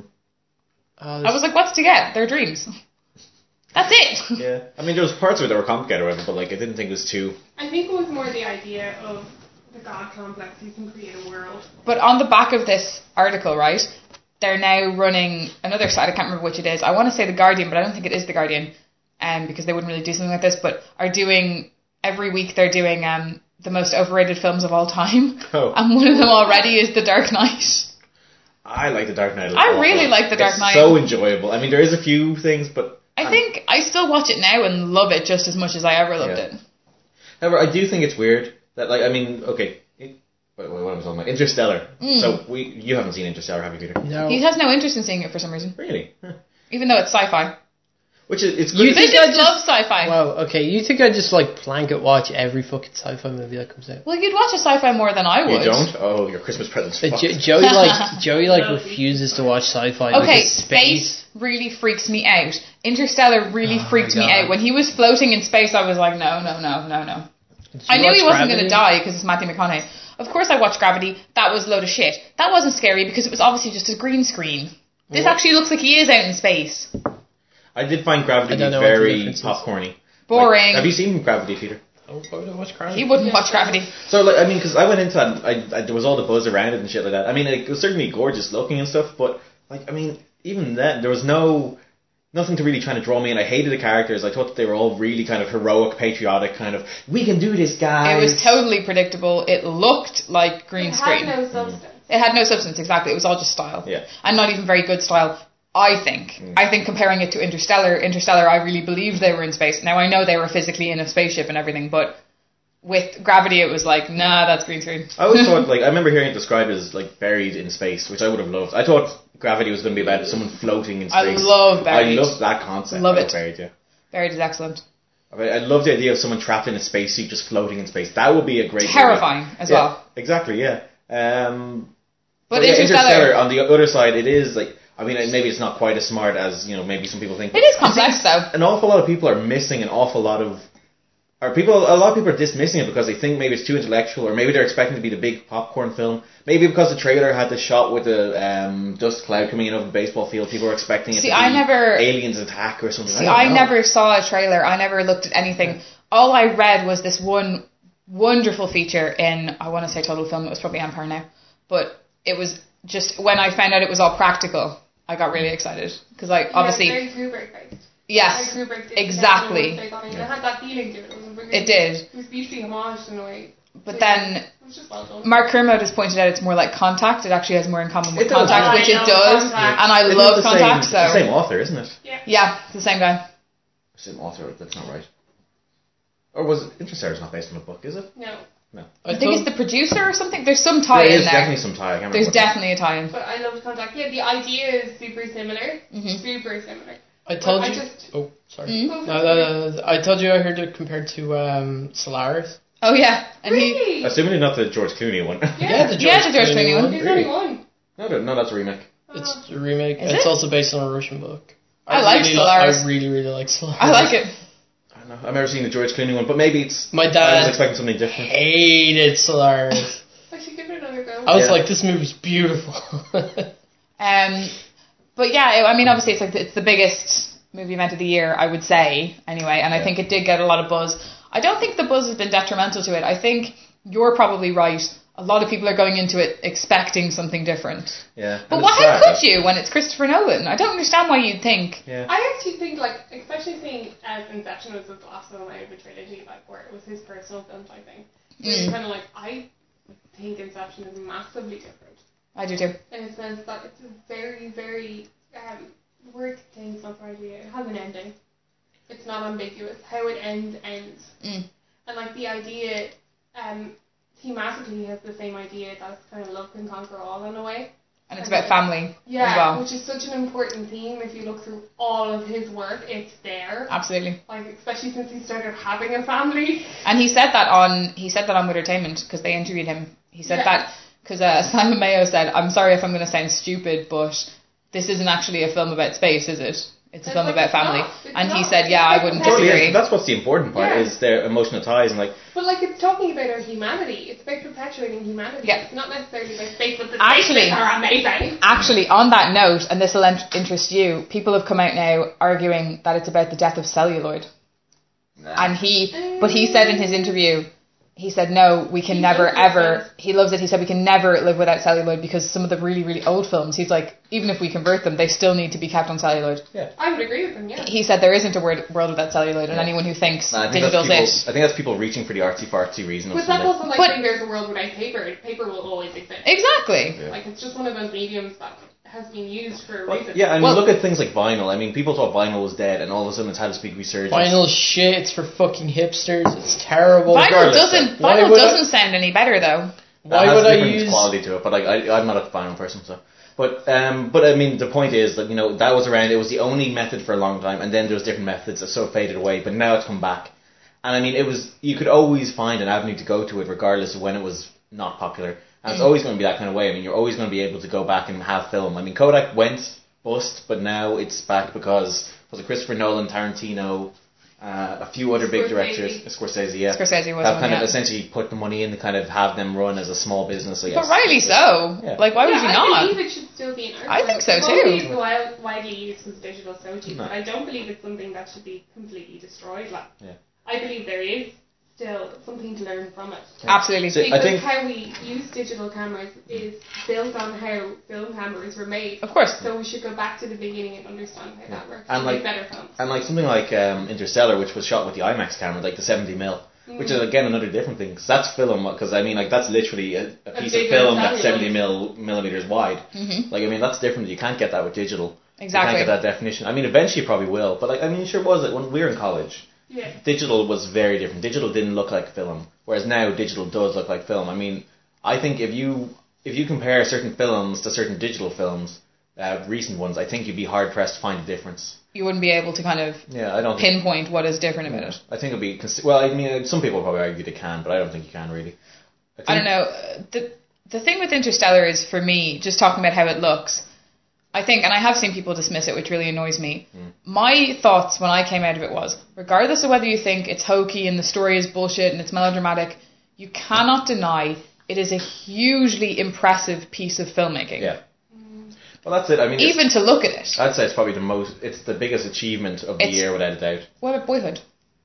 Oh, I was like, what's to get? Their dreams. That's it. Yeah, I mean, there was parts of it that were complicated or whatever, but like, I didn't think it was too. I think it was more the idea of the God complex. You can create a world. But on the back of this article, right, they're now running another site. I can't remember which it is. I want to say The Guardian, but I don't think it is The Guardian, because they wouldn't really do something like this. But are doing every week they're doing the most overrated films of all time, Oh. and one of them already is The Dark Knight. I like The Dark Knight. I really like The Dark Knight. It's so enjoyable. I mean, there is a few things, but I think I still watch it now and love it just as much as I ever loved Yeah. it. However, I do think it's weird that, like, I mean, okay, what was I talking about? Interstellar. So you haven't seen Interstellar, have you, Peter? no. He has no interest in seeing it for some reason, Really? Huh. even though it's sci-fi. Which is it's You good. They think just I just- love sci-fi. Well, okay, you think I just like blanket watch every fucking sci-fi movie that comes out? Well, you'd watch a sci-fi more than I would. You don't? Oh, your Christmas present's fucked. Joey refuses to watch sci-fi. Okay, because space really freaks me out. Interstellar really Oh freaked my me God. out. When he was floating in space, I was like, no. Did you I knew watch he wasn't going Gravity? to die because it's Matthew McConaughey. Of course I watched Gravity. That was a load of shit. That wasn't scary because it was obviously just a green screen. This What? actually looks like he is out in space. I did find Gravity I don't to know be what the very difference is. popcorny. Boring. Like, have you seen Gravity, Peter? Oh, why would I watch Gravity? He wouldn't watch Gravity. So, like, I mean, because I went into that, there was all the buzz around it and shit like that. I mean, it was certainly gorgeous looking and stuff, but, like, I mean, even then, there was nothing to really trying to draw me in. I hated the characters. I thought that they were all really kind of heroic, patriotic, kind of, we can do this, guys. It was totally predictable. It looked like green It screen. had no substance. It had no substance, exactly. It was all just style. Yeah. And not even very good style, I think. I think comparing it to Interstellar, I really believed they were in space. Now, I know they were physically in a spaceship and everything, but with Gravity, it was like, nah, that's green screen. I always thought, like, I remember hearing it described as, like, buried in space, which I would have loved. I thought Gravity was going to be about someone floating in I space. love Buried. I love that concept. Love of it. Buried, yeah. Buried is excellent. I love the idea of someone trapped in a spacesuit just floating in space. That would be a great Terrifying movie. as Yeah, well. Exactly, yeah. But yeah, Interstellar, on the other side, it is, like, I mean, maybe it's not quite as smart as, you know, maybe some people think. it is complex though. An awful lot of people are missing an awful lot of... A lot of people are dismissing it because they think maybe it's too intellectual, or maybe they're expecting it to be the big popcorn film. Maybe because the trailer had the shot with the dust cloud coming in over the baseball field, people are expecting it See, to be I never- aliens attack or something. See, don't I know. never saw a trailer. I never looked at anything. All I read was this one wonderful feature in, I want to say Total Film, it was probably Empire now, but it was just, when I found out it was all practical, I got really excited. Because obviously, Yeah, very Kubrick based. yes, Very Kubrick did exactly. It had that feeling to it. It did. It was beautifully homaged in a way. But Yeah, then it was just well done. Mark Kermode has pointed out it's more like Contact. It actually has more in common with It does, Contact, yeah. which it I know, does. Contact. And I Isn't love it the Contact, same, so. the same author, isn't it? Yeah, it's the same guy. Same author, that's not right. Or was it... Interstellar's not based on a book, is it? No. I think it's the producer or something. There's some tie There in is there. definitely some tie. I can't remember There's what definitely a tie in. But I loved Contact. Yeah, the idea is super similar. Mhm. Super similar. I told I you. just- Oh, sorry. Mhm. No, I told you I heard it compared to Solaris. Oh yeah, and he. Really? Assuming not the George Clooney one. Yeah, the Yeah, the George Clooney one. There's Really? only one. No, that's a remake. It's a remake. Is It's it? also based on a Russian book. I like Solaris. I really like Solaris. I like it. I don't know. I've never seen the George Clooney one, but maybe it's... My I was dad expecting something different. hated Solaris. I should give it another go. I was Yeah. like, this movie's beautiful. But yeah, I mean, obviously it's the biggest movie event of the year, I would say, anyway, and I Yeah. think it did get a lot of buzz. I don't think the buzz has been detrimental to it. I think you're probably right. A lot of people are going into it expecting something different. Yeah. But And how it's sad. could you when it's Christopher Nolan? I don't understand why you'd think. Yeah. I actually think, like, especially seeing as Inception was the last film out of a trilogy, like, where it was his personal film type thing. It's kind of like, I think Inception is massively different. I do too. In a sense that it's a very, very, word contains not the right idea. It has an ending. It's not ambiguous. How it ends. Mm. And, like, the idea, thematically has the same idea that it's kind of love can conquer all in a way. And it's about family Yeah, as well. which is such an important theme. If you look through all of his work, it's there. Absolutely. Like, especially since he started having a family. And he said that on Entertainment because they interviewed him. He said Yeah. that because Simon Mayo said, "I'm sorry if I'm going to sound stupid, but this isn't actually a film about space, is it? It's a film like, about it's family." not. It's And he not. said, "Yeah, I wouldn't Totally disagree." is. That's what's the important part, Yeah. is their emotional ties, and like, But like, it's talking about our humanity. It's about perpetuating humanity. Yeah. It's not necessarily about space, but the Actually- space bits are amazing. Actually, on that note, and this will interest you, people have come out now arguing that it's about the death of celluloid. And but he said in his interview, he said, no, we can He never loves it, ever, yes. he loves it, he said we can never live without celluloid because some of the really, really old films, he's like, even if we convert them, they still need to be kept on celluloid. I would agree with him, yeah. He said there isn't a world without celluloid, and Yeah. anyone who thinks I think digital's that's it. I think that's people reaching for the artsy-fartsy reason of But that's something. also like But- saying there's a world without paper. Paper will always exist. Exactly. Yeah. Like, it's just one of those mediums that has been used for a Well, reason. yeah, I mean, Well- look at things like vinyl. I mean, people thought vinyl was dead, and all of a sudden it's had this big resurgence. Vinyl shit, it's for fucking hipsters, it's terrible. Vinyl regardless, why doesn't would I- sound any better though. That Why has would I different use... quality to it, but like I'm not a vinyl person, so. But I mean, the point is that, you know, that was around. It was the only method for a long time, and then there was different methods that sort of faded away. But now it's come back, and I mean, you could always find an avenue to go to it, regardless of when it was not popular. And it's always going to be that kind of way. I mean, you're always going to be able to go back and have film. I mean, Kodak went bust, but now it's back because was it Christopher Nolan, Tarantino, a few other big Scorsese. directors, Scorsese, yeah, Scorsese was have one, kind of yeah. essentially put the money in to kind of have them run as a small business, I guess. But rightly so. Yeah. Like, why would you I not? believe it should still be an art I form. think so, It won't too. be widely used because digital is so cheap, No. but I don't believe it's something that should be completely destroyed. Like, Yeah. I believe there is still something to learn from it. Absolutely. So- I Because think- how we use digital cameras is built on how film cameras were made. Of course. So we should go back to the beginning and understand how that works. And make like- better films. And like something like Interstellar, which was shot with the IMAX camera, like the 70mm, which is again another different thing. 'Cause that's film, because I mean, like that's literally a piece of bigger film that's celluloid. 70mm wide. Mhm. Like, I mean, that's different. You can't get that with digital. Exactly. You can't get that definition. I mean, eventually you probably will, but like, I mean, it sure was it when we were in college. Yeah. Digital was very different. Digital didn't look like film, whereas now digital does look like film. I mean, I think if you compare certain films to certain digital films, recent ones, I think you'd be hard pressed to find a difference. You wouldn't be able to kind of Yeah, I don't think. pinpoint what is different about it. I think it'd be well. I mean, some people probably argue they can, but I don't think you can really. I don't know. The thing with Interstellar is, for me, just talking about how it looks, I think, and I have seen people dismiss it, which really annoys me. My thoughts when I came out of it was, regardless of whether you think it's hokey and the story is bullshit and it's melodramatic, you cannot deny it is a hugely impressive piece of filmmaking. Yeah. Well, that's it. I mean, Even to look at it. I'd say it's probably it's the biggest achievement of the It's- year without a doubt. What about Boyhood?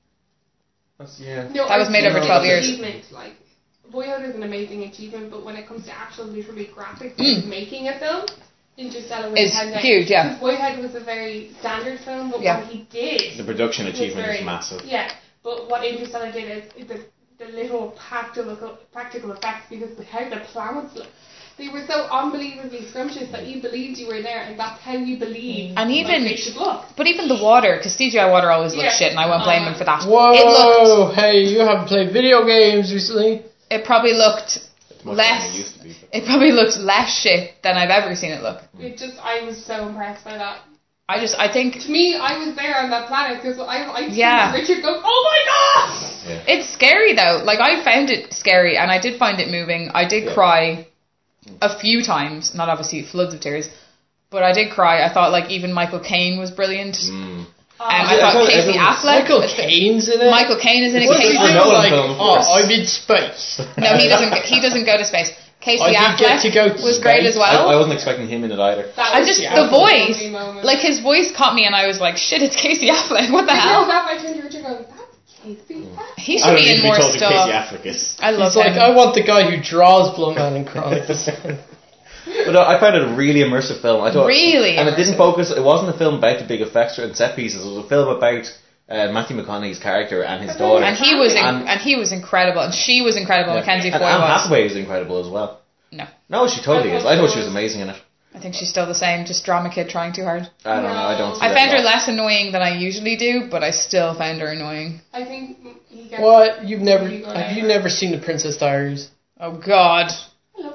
Yeah. No, That was made over 12 years. Achievement, like, Boyhood is an amazing achievement, but when it comes to actual literally graphics of making a film, Interstellar was It's hands down. huge, yeah. Because Boyhood was a very standard film, but Yeah. what he did The production was achievement very, is massive. Yeah, but what Interstellar did is the little practical effects, because how the planets look. They were so unbelievably scrumptious that you believed you were there, and that's how you believe And even- they should look. But even the water, because CGI water always looks Yeah. shit, and I won't blame them for that. Whoa, It looked, hey, you haven't played video games recently? it probably looked It's much better than less, it used to be. it probably looked less shit than I've ever seen it look. I was so impressed by that. I think To me, I was there on that planet because I Yeah. seen Richard go, oh my god! it's scary though. Like, I found it scary, and I did find it moving. I did Yeah. cry a few times, not obviously floods of tears, but I did cry. I thought, like, even Michael Caine was brilliant. Mm. I Yeah, thought I thought Casey everyone- Affleck. Michael Caine's in it? Michael Caine is in it. What's he Casey, Christopher do? Nolan Like, film, of course. I'm in space. no, he doesn't. He doesn't go to space. Casey I did get to go Affleck to was great space. as well. I wasn't expecting him in it either. That I was just, Yeah. the a voice, lovely moment. like, his voice caught me, and I was like, shit, it's Casey Affleck. What the I know hell? that, I turned to Richard going, that's Casey. He I should don't be need in to be more told who Casey stuff. Affleck is. I love It's like, him. I want the guy who draws Blood Man and Chronicles. But no, I found it a really immersive film. I thought, Really and it didn't immersive. focus. It wasn't a film about the big effects and set pieces. It was a film about Matthew McConaughey's character and his daughter. And he was And- and he was incredible, and she was incredible. Mackenzie and Foy Anne was. Hathaway was incredible as well. No, No, she totally I is. thought I thought so. she was amazing in it. I think she's still the same, just drama kid trying too hard. I don't know. I don't. See I that found her a lot. less annoying than I usually do, but I still found her annoying. I think he gets... What? Have you Really good never seen The Princess Diaries? Oh God, I love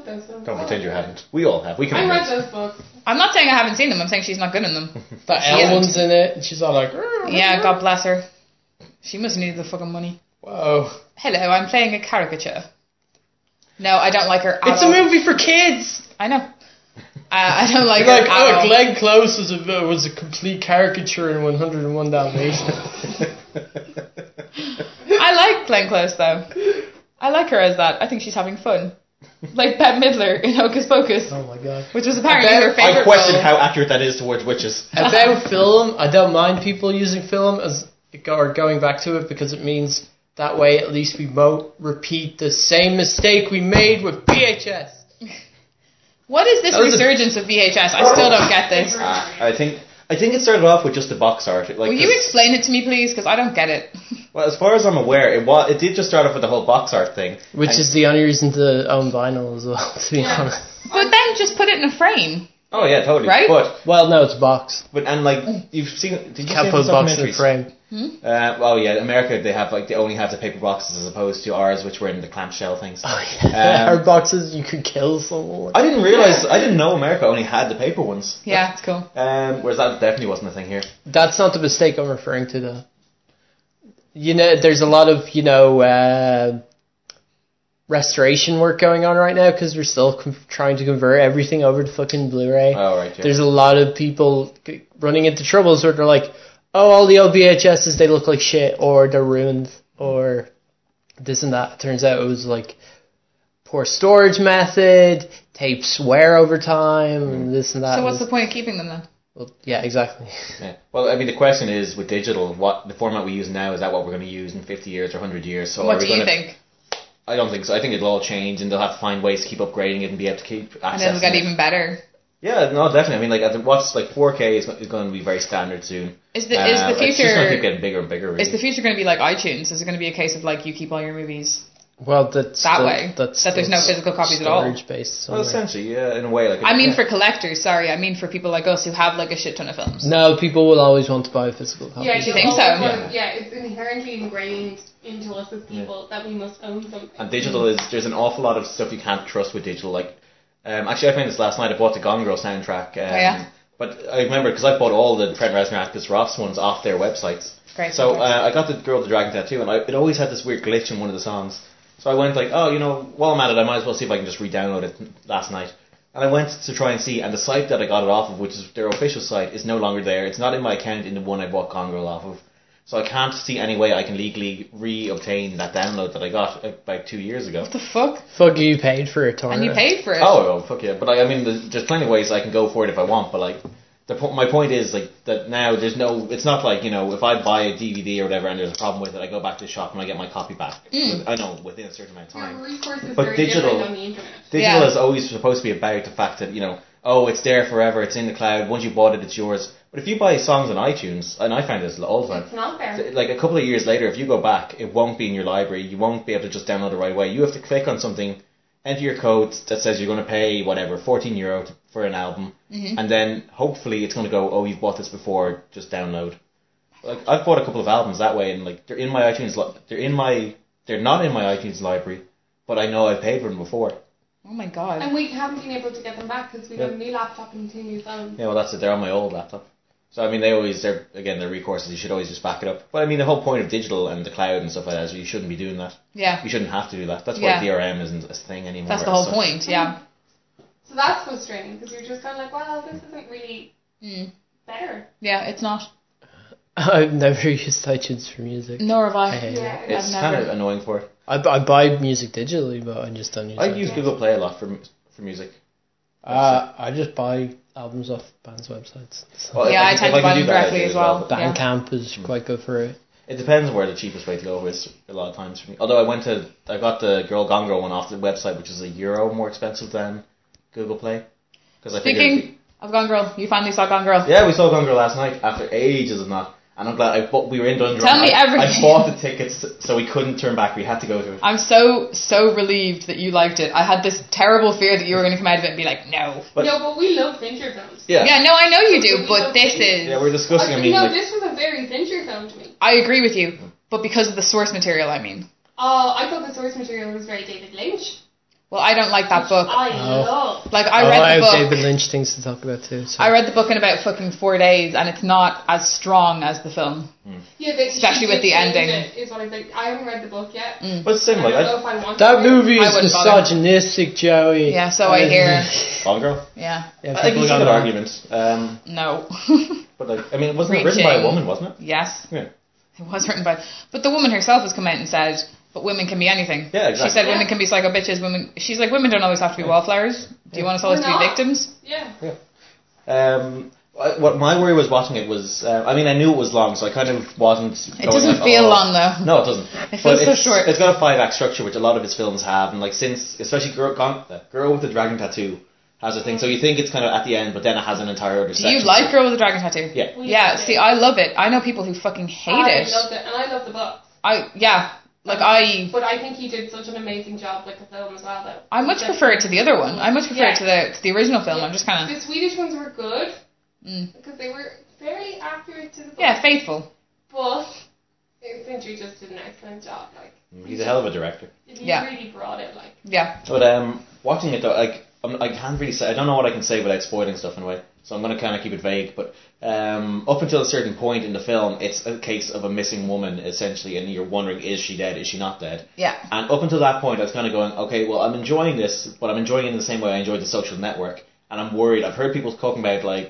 loved those films. Don't pretend you haven't. We all have. We can I read admit. those books. I'm not saying I haven't seen them. I'm saying she's not good in them. But She isn't. Ellen's in it, and she's all like, Yeah, God bless her. She must need the fucking money. whoa. Hello, I'm playing a caricature. No, I don't like her at It's a all. movie for kids! I know. I don't like You're her like, at all. Glenn Close was a complete caricature in 101 Dalmatians. I like Glenn Close, though. I like her as that. I think she's having fun. Like Bette Midler in Hocus Pocus, Oh my god. which was apparently I bet- her favourite I question role. how accurate that is towards witches. About film, I don't mind people using film as or going back to it because it means that way at least we won't repeat the same mistake we made with VHS. What is this That was a- resurgence of VHS? I still don't get this. I think it started off with just the box art. Like, Will you explain it to me, please? Because I don't get it. well, as far as I'm aware, it did just start off with the whole box art thing. Which And- is the only reason to own vinyl as well, to be Yeah. honest. But then just put it in a frame. oh yeah, totally. Right? Well, no, it's box. But and like you've seen, did you Can't see put the box in a documentaries? frame. Well, yeah, America they only have the paper boxes as opposed to ours, which were in the clamshell things. Oh yeah. Um, Our boxes, you could kill someone. I didn't realize. I didn't know America only had the paper ones. Yeah, it's cool. Whereas that definitely wasn't a thing here. That's not the mistake I'm referring to, though. You know, there's a lot of, restoration work going on right now because we're still trying to convert everything over to fucking Blu-ray. Oh right. Yeah. There's a lot of people running into troubles where they're like, oh, all the old VHSs, they look like shit, or they're ruined, or this and that. Turns out it was like poor storage method, tapes wear over time, and this and that. So what's the point of keeping them then? Well, yeah, exactly. Yeah. Well, I mean, the question is with digital, what the format we use now is that what we're going to use in 50 years or 100 years? So What are we do you gonna, think? I don't think so. I think it'll all change, and they'll have to find ways to keep upgrading it and be able to keep accessing And it'll get it. even better. Yeah, no, definitely. I mean, like what's like 4K is going to be very standard soon. Is the It's just going to keep future getting bigger and bigger. Really. is the future going to be like iTunes? Is it going to be a case of like you keep all your movies Well, that's that way? That's That there's no physical copies at all? storage based. well, essentially, yeah, in a way. Like I mean yeah. for collectors, sorry. I mean for people like us who have like a shit ton of films. No, people will always want to buy a physical copy. Yeah, you think so? It's inherently ingrained into us as people that we must own something. And digital is there's an awful lot of stuff you can't trust with digital. Like, actually, I found this last night. I bought the Gone Girl soundtrack. yeah? But I remember because I bought all the Trent Reznor, Atticus Ross ones off their websites. Great. So soundtracks. I got the Girl with the Dragon Tattoo, and it always had this weird glitch in one of the songs. So I went like, oh, while I'm at it, I might as well see if I can just re-download it last night. And I went to try and see, and the site that I got it off of, which is their official site, is no longer there. It's not in my account in the one I bought Gone Girl off of. So I can't see any way I can legally re-obtain that download that I got about 2 years ago. What the fuck? Fuck, you paid for it, Torna. And you paid for it. Oh, fuck yeah. But I mean, there's plenty of ways I can go for it if I want, but like, my point is like that now there's no, it's not like, if I buy a DVD or whatever and there's a problem with it, I go back to the shop and I get my copy back. I know, within a certain amount of Your time. recourse is But very digital- different on the internet. Digital Yeah. is always supposed to be about the fact that, it's there forever, it's in the cloud, once you bought it, it's yours. But if you buy songs on iTunes, and I find this all the time, It's not there. like a couple of years later, if you go back, it won't be in your library, you won't be able to just download it right away. You have to click on something, enter your code that says you're going to pay, whatever, €14 for an album, and then hopefully it's going to go, oh, you've bought this before, just download. Like, I've bought a couple of albums that way, and like, they're in my iTunes, they're not in my iTunes library, but I know I've paid for them before. Oh my god. And we haven't been able to get them back because we got a new laptop and 2 new phones. Yeah, well, that's it. They're on my old laptop. So, I mean, their recourse is you should always just back it up. But, I mean, the whole point of digital and the cloud and stuff like that is you shouldn't be doing that. Yeah. You shouldn't have to do that. That's Yeah. why DRM isn't a thing anymore. That's the whole So- point, yeah. So that's frustrating because you're just kind of like, well, this isn't really better. Yeah, it's not. I've never used iTunes for music. Nor have I. I hate it. Yeah. It's I've kind never- of annoying for it. I buy music digitally, but I just don't use I it. use Google Play a lot for music. I just buy albums off bands' websites. So Well, Yeah, I if tend can to buy do them that, I directly do as well. but Yeah. Bandcamp is quite good for it. It depends where the cheapest way to go is a lot of times for me. Although I got the Gone Girl one off the website, which is €1 more expensive than Google Play. Because I figured. Speaking of Gone Girl, you finally saw Gone Girl. Yeah, we saw Gone Girl last night after ages of not. And I'm glad we were in Dundrum. Tell me everything. I bought the tickets so we couldn't turn back. We had to go to it. I'm so relieved that you liked it. I had this terrible fear that you were going to come out of it and be like, no. But- No, but we love Fincher films. Yeah. Yeah, no, I know you do, but this is... Yeah, we're discussing. I mean, no, like, this was a very Fincher film to me. I agree with you, but because of the source material, I mean. I thought the source material was very David Lynch. Well, I don't like that book. I Oh. love. Like, I read have the book. David Lynch things to talk about too. So. I read the book in about fucking 4 days, and it's not as strong as the film. Yeah, but Especially she with did the change ending. it, is what I think. I haven't read the book yet. But it's the same, I like, don't know if I want That to. movie I is wouldn't bother. misogynistic, Joey. Yeah, so I hear. Gone Girl. Yeah. Yeah, I think people it's a got good it. argument. No. But like, I mean, it wasn't written by a Reaching. woman, wasn't it? Yes. Yeah. It was written by. But the woman herself has come out and said, but women can be anything. Yeah, exactly. She said Yeah. women can be psycho bitches. She's like, women don't always have to be wallflowers. Do you want us always to We're be not. victims? Yeah. What my worry was watching it was, I mean, I knew it was long, so I kind of wasn't. It doesn't feel long though. No, it doesn't. It feels so short. It's got a 5-act structure, which a lot of his films have, and like since, especially Girl with the Dragon Tattoo has a thing. So you think it's kind of at the end, but then it has an entire other Do section. you like Girl with a Dragon Tattoo? Yeah. Yeah, see, I love it. I know people who fucking hate I it. loved it, and I love the book. But But I think he did such an amazing job with the film as well, though. I much prefer it to the other one. I much prefer it to the original film. Yeah. I'm just kind of The Swedish ones were good because they were fairly accurate to the book. faithful. But Fincher just did an excellent job. Like He's a hell of a director. he Yeah. really brought it. Like Yeah. But watching it though, like I can't really say. I don't know what I can say without spoiling stuff in a way. So I'm gonna kind of keep it vague. But up until a certain point in the film, it's a case of a missing woman essentially, and you're wondering, is she dead? Is she not dead? Yeah. And up until that point, I was kind of going, okay, well, I'm enjoying this, but I'm enjoying it in the same way I enjoyed The Social Network. And I'm worried. I've heard people talking about like.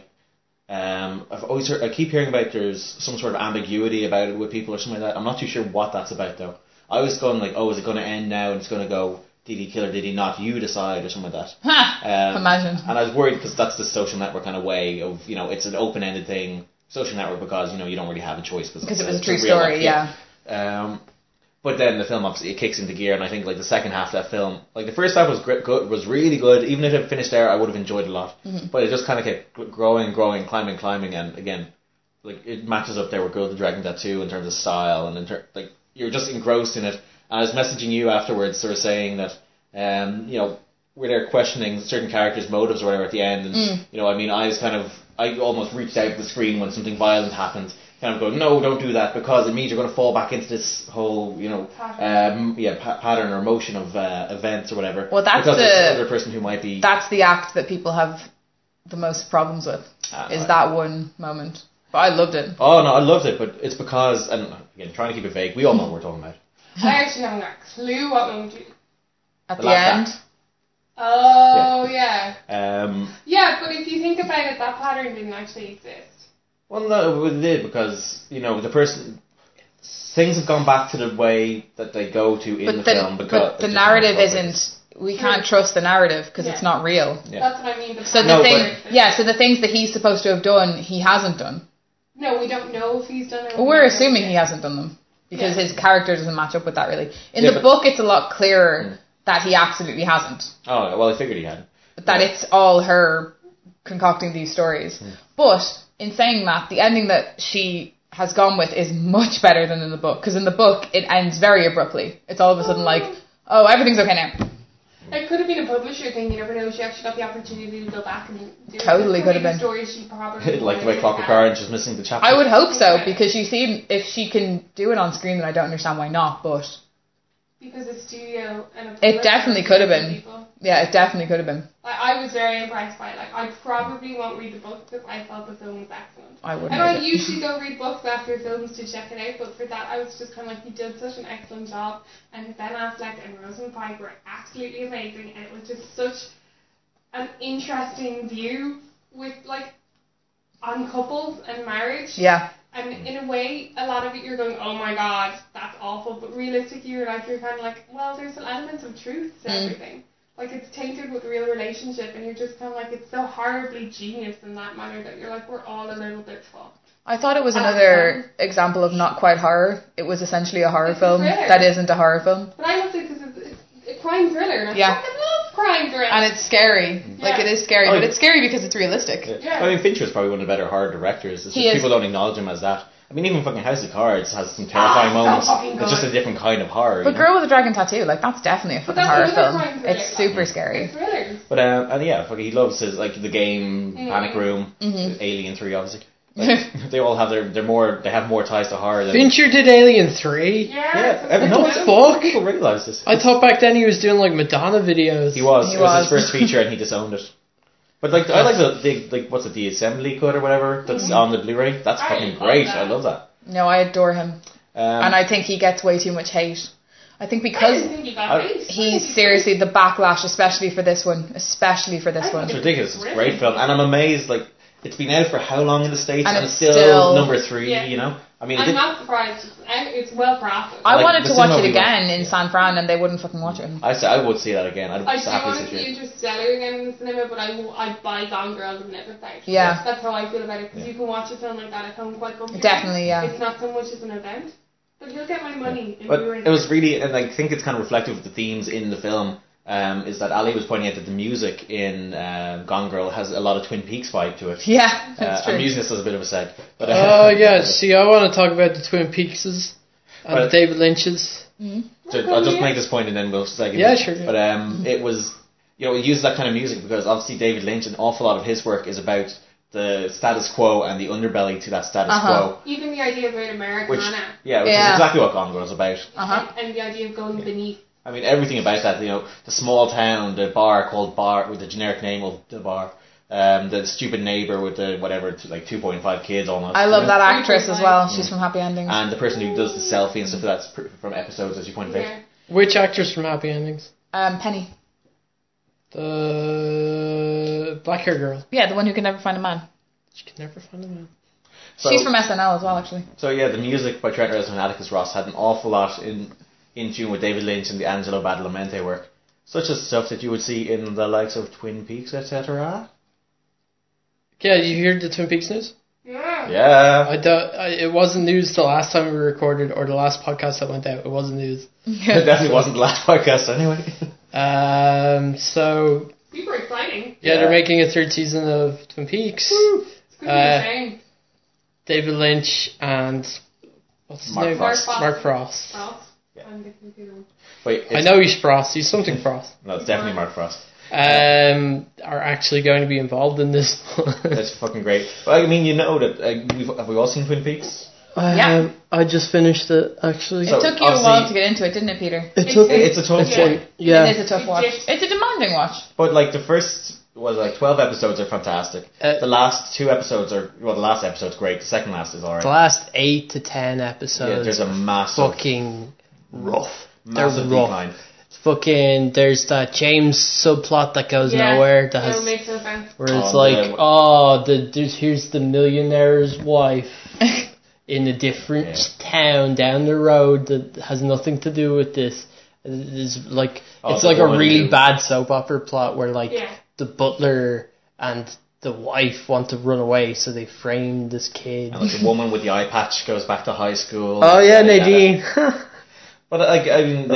I keep hearing about there's some sort of ambiguity about it with people or something like that. I'm not too sure what that's about though. I was going like, oh, is it going to end now and it's going to go, did he kill her, did he not, you decide or something like that. Ha! Imagine. And I was worried because that's the Social Network kind of way of, it's an open-ended thing. Social Network because, you don't really have a choice. Because it was a it's true real life, story, yeah. But then the film obviously it kicks into gear, and I think like the second half of that film, like the first half was was really good. Even if it finished there, I would have enjoyed it a lot. Mm-hmm. But it just kind of kept growing, climbing, and again, like it matches up there with Girl with the Dragon Tattoo in terms of style and like you're just engrossed in it. And I was messaging you afterwards, sort of saying that, we're there questioning certain characters' motives or whatever at the end, and I almost reached out to the screen when something violent happened. Kind of going, no, don't do that because it means you're going to fall back into this whole, pattern or motion of events or whatever. Well, that's because there's another person who might be. That's the act that people have the most problems with. Is that one moment? But I loved it. Oh no, I loved it, but it's because, and again, trying to keep it vague. We all know what we're talking about. I actually haven't got a clue what moment you. At The the last end. act. Oh yeah. Yeah, but if you think about it, that pattern didn't actually exist. Well, no, it did because the person. Things have gone back to the way that they go to in the film because but the narrative isn't. We can't trust the narrative because it's not real. Yeah. That's what I mean. So so the things that he's supposed to have done, he hasn't done. No, we don't know if he's done it. Well, we're assuming he hasn't done them because his character doesn't match up with that really. In the but- book, it's a lot clearer that he absolutely hasn't. Oh well, I figured he had. That it's all her concocting these stories. But in saying that, the ending that she has gone with is much better than in the book because in the book it ends very abruptly. It's all of a sudden like, oh, everything's okay now. It could have been a publisher thing, you never know. She actually got the opportunity to go back and do Totally it. could have been. Stories she probably Like the way wanted Clockwork to have. Orange is missing the chapter. I would hope so because you see if she can do it on screen, then I don't understand why not. But Because it's studio and a it publisher definitely could have been. people. Yeah, it definitely could have been. I was very impressed by it. Like, I probably won't read the book because I thought the film was excellent. I wouldn't. And I read it. usually go read books after films to check it out, but for that I was just kind of like, you did such an excellent job. And Ben Affleck and Rosamund Pike were absolutely amazing, and it was just such an interesting view with on couples and marriage. Yeah. And in a way, a lot of it you're going, oh my god, that's awful. But realistically, you're kind of like, well, there's some elements of truth to everything. Like, it's tainted with a real relationship, and you're just kind of like, it's so horribly genius in that manner that you're like, we're all a little bit fucked. I thought it was another example of not quite horror. It was essentially a horror It's a film thriller. that isn't a horror film. But I loved it because it's a crime thriller. And I Yeah. fucking love crime thriller. And it's scary. Like, it is scary, Oh, but it's scary because it's realistic. Yeah. I mean, Fincher's probably one of the better horror directors. It's He just is. people don't acknowledge him as that. I mean, even fucking House of Cards has some terrifying so moments. fucking It's just a good. different kind of horror. But you know? Girl with a Dragon Tattoo, like, that's definitely a fucking that's horror another film. crime thriller, It's like, super scary. thrillers. But yeah, fucking he loves his the game, Panic Room, Alien 3, obviously. Like, they all have they have more ties to horror than... Fincher did Alien 3. Yeah. No, What the fuck? People realise this. I thought back then he was doing like Madonna videos. He was. He It was was. his first feature and he disowned it. But like, I like what's it, the assembly cut or whatever that's on the Blu-ray? That's I fucking love great. that. I love that. No, I adore him. And I think he gets way too much hate. I think I because didn't think he got hate. he's seriously the backlash, especially for this one. Especially for this I one. It's ridiculous. It's a great film. And I'm amazed, like, it's been out for how long in the States And and it's it's still still- number 3, Yeah. you know? I mean, I'm not surprised. It's well crafted. I Like, wanted the to watch cinema it we again in San Fran and they wouldn't fucking watch it. I would see that again. I'd I do happily want to see see it. Interstellar again in the cinema, but I'd buy Gone Girl and never start. Yeah. That's how I feel about it, because Yeah. you can watch a film like that at home quite comfortably. Definitely, yeah. It's not so much as an event. But he'll get my money. If But you're in it was really, and I think it's kind of reflective of the themes in the film, is that Ali was pointing out that the music in Gone Girl has a lot of Twin Peaks vibe to it. Yeah, that's I'm true. using this as a bit of a seg. But, Oh yeah, see, I want to talk about the Twin Peakses and But- David Lynch's. So I'll just make this point and then we'll seg. Yeah, sure. But it was, you know, it used that kind of music because obviously David Lynch, an awful lot of his work is about the status quo and the underbelly to that status quo. Even the idea of Americana. Which is Yeah. exactly what Gone Girl is about. And the idea of going beneath. I mean, everything about that, you know, the small town, the bar called Bar, with the generic name of the bar, the stupid neighbour with the, whatever, like 2.5 kids almost. I love you know? that actress as well. She's from Happy Endings. And the person who does the selfie and stuff, that's from episodes, as you pointed out. Yeah. Which actress from Happy Endings? Penny. The black hair girl. Yeah, the one who can never find a man. She can never find a man. So, She's from SNL as well, actually. So yeah, the music by Trent Reznor and Atticus Ross had an awful lot in tune with David Lynch and the Angelo Badalamenti work, such as stuff that you would see in the likes of Twin Peaks, etc. Yeah, you heard the Twin Peaks news? Yeah. Yeah, It wasn't news the last time we recorded or the last podcast that went out. It wasn't news. it definitely wasn't the last podcast anyway. So Super exciting. yeah, Yeah. they're making a third season of Twin Peaks. It's going to be insane. David Lynch and what's his Mark name? Frost. Mark Frost. Frost. Yeah. I'm the computer one. Wait, I know he's Frost. He's something Frost. No, it's definitely Mark Frost. Are actually going to be involved in this. That's fucking great. Well, I mean, you know that have we all seen Twin Peaks? Yeah. I just finished it actually. So, It took you a while obviously- to get into it, didn't it, Peter? It's a tough one. Yeah. It is a tough watch. It's a demanding watch. But like the first 12 episodes are fantastic. The last 2 episodes the last episode's great. The second last is The alright. last 8 to 10 Yeah, episodes there's a massive, fucking rough. massive They're rough. decline. Fucking there's that James subplot that goes Yeah. nowhere that It'll has make no sense. where it's Oh, like here's the millionaire's wife in a different town down the road that has nothing to do with this. It's like Oh, it's the like a woman really who- bad soap opera plot where like Yeah. the butler and the wife want to run away, so they frame this kid. And like the woman with the eye patch goes back to high school. Oh yeah, yada, yada. Nadine. But like I mean,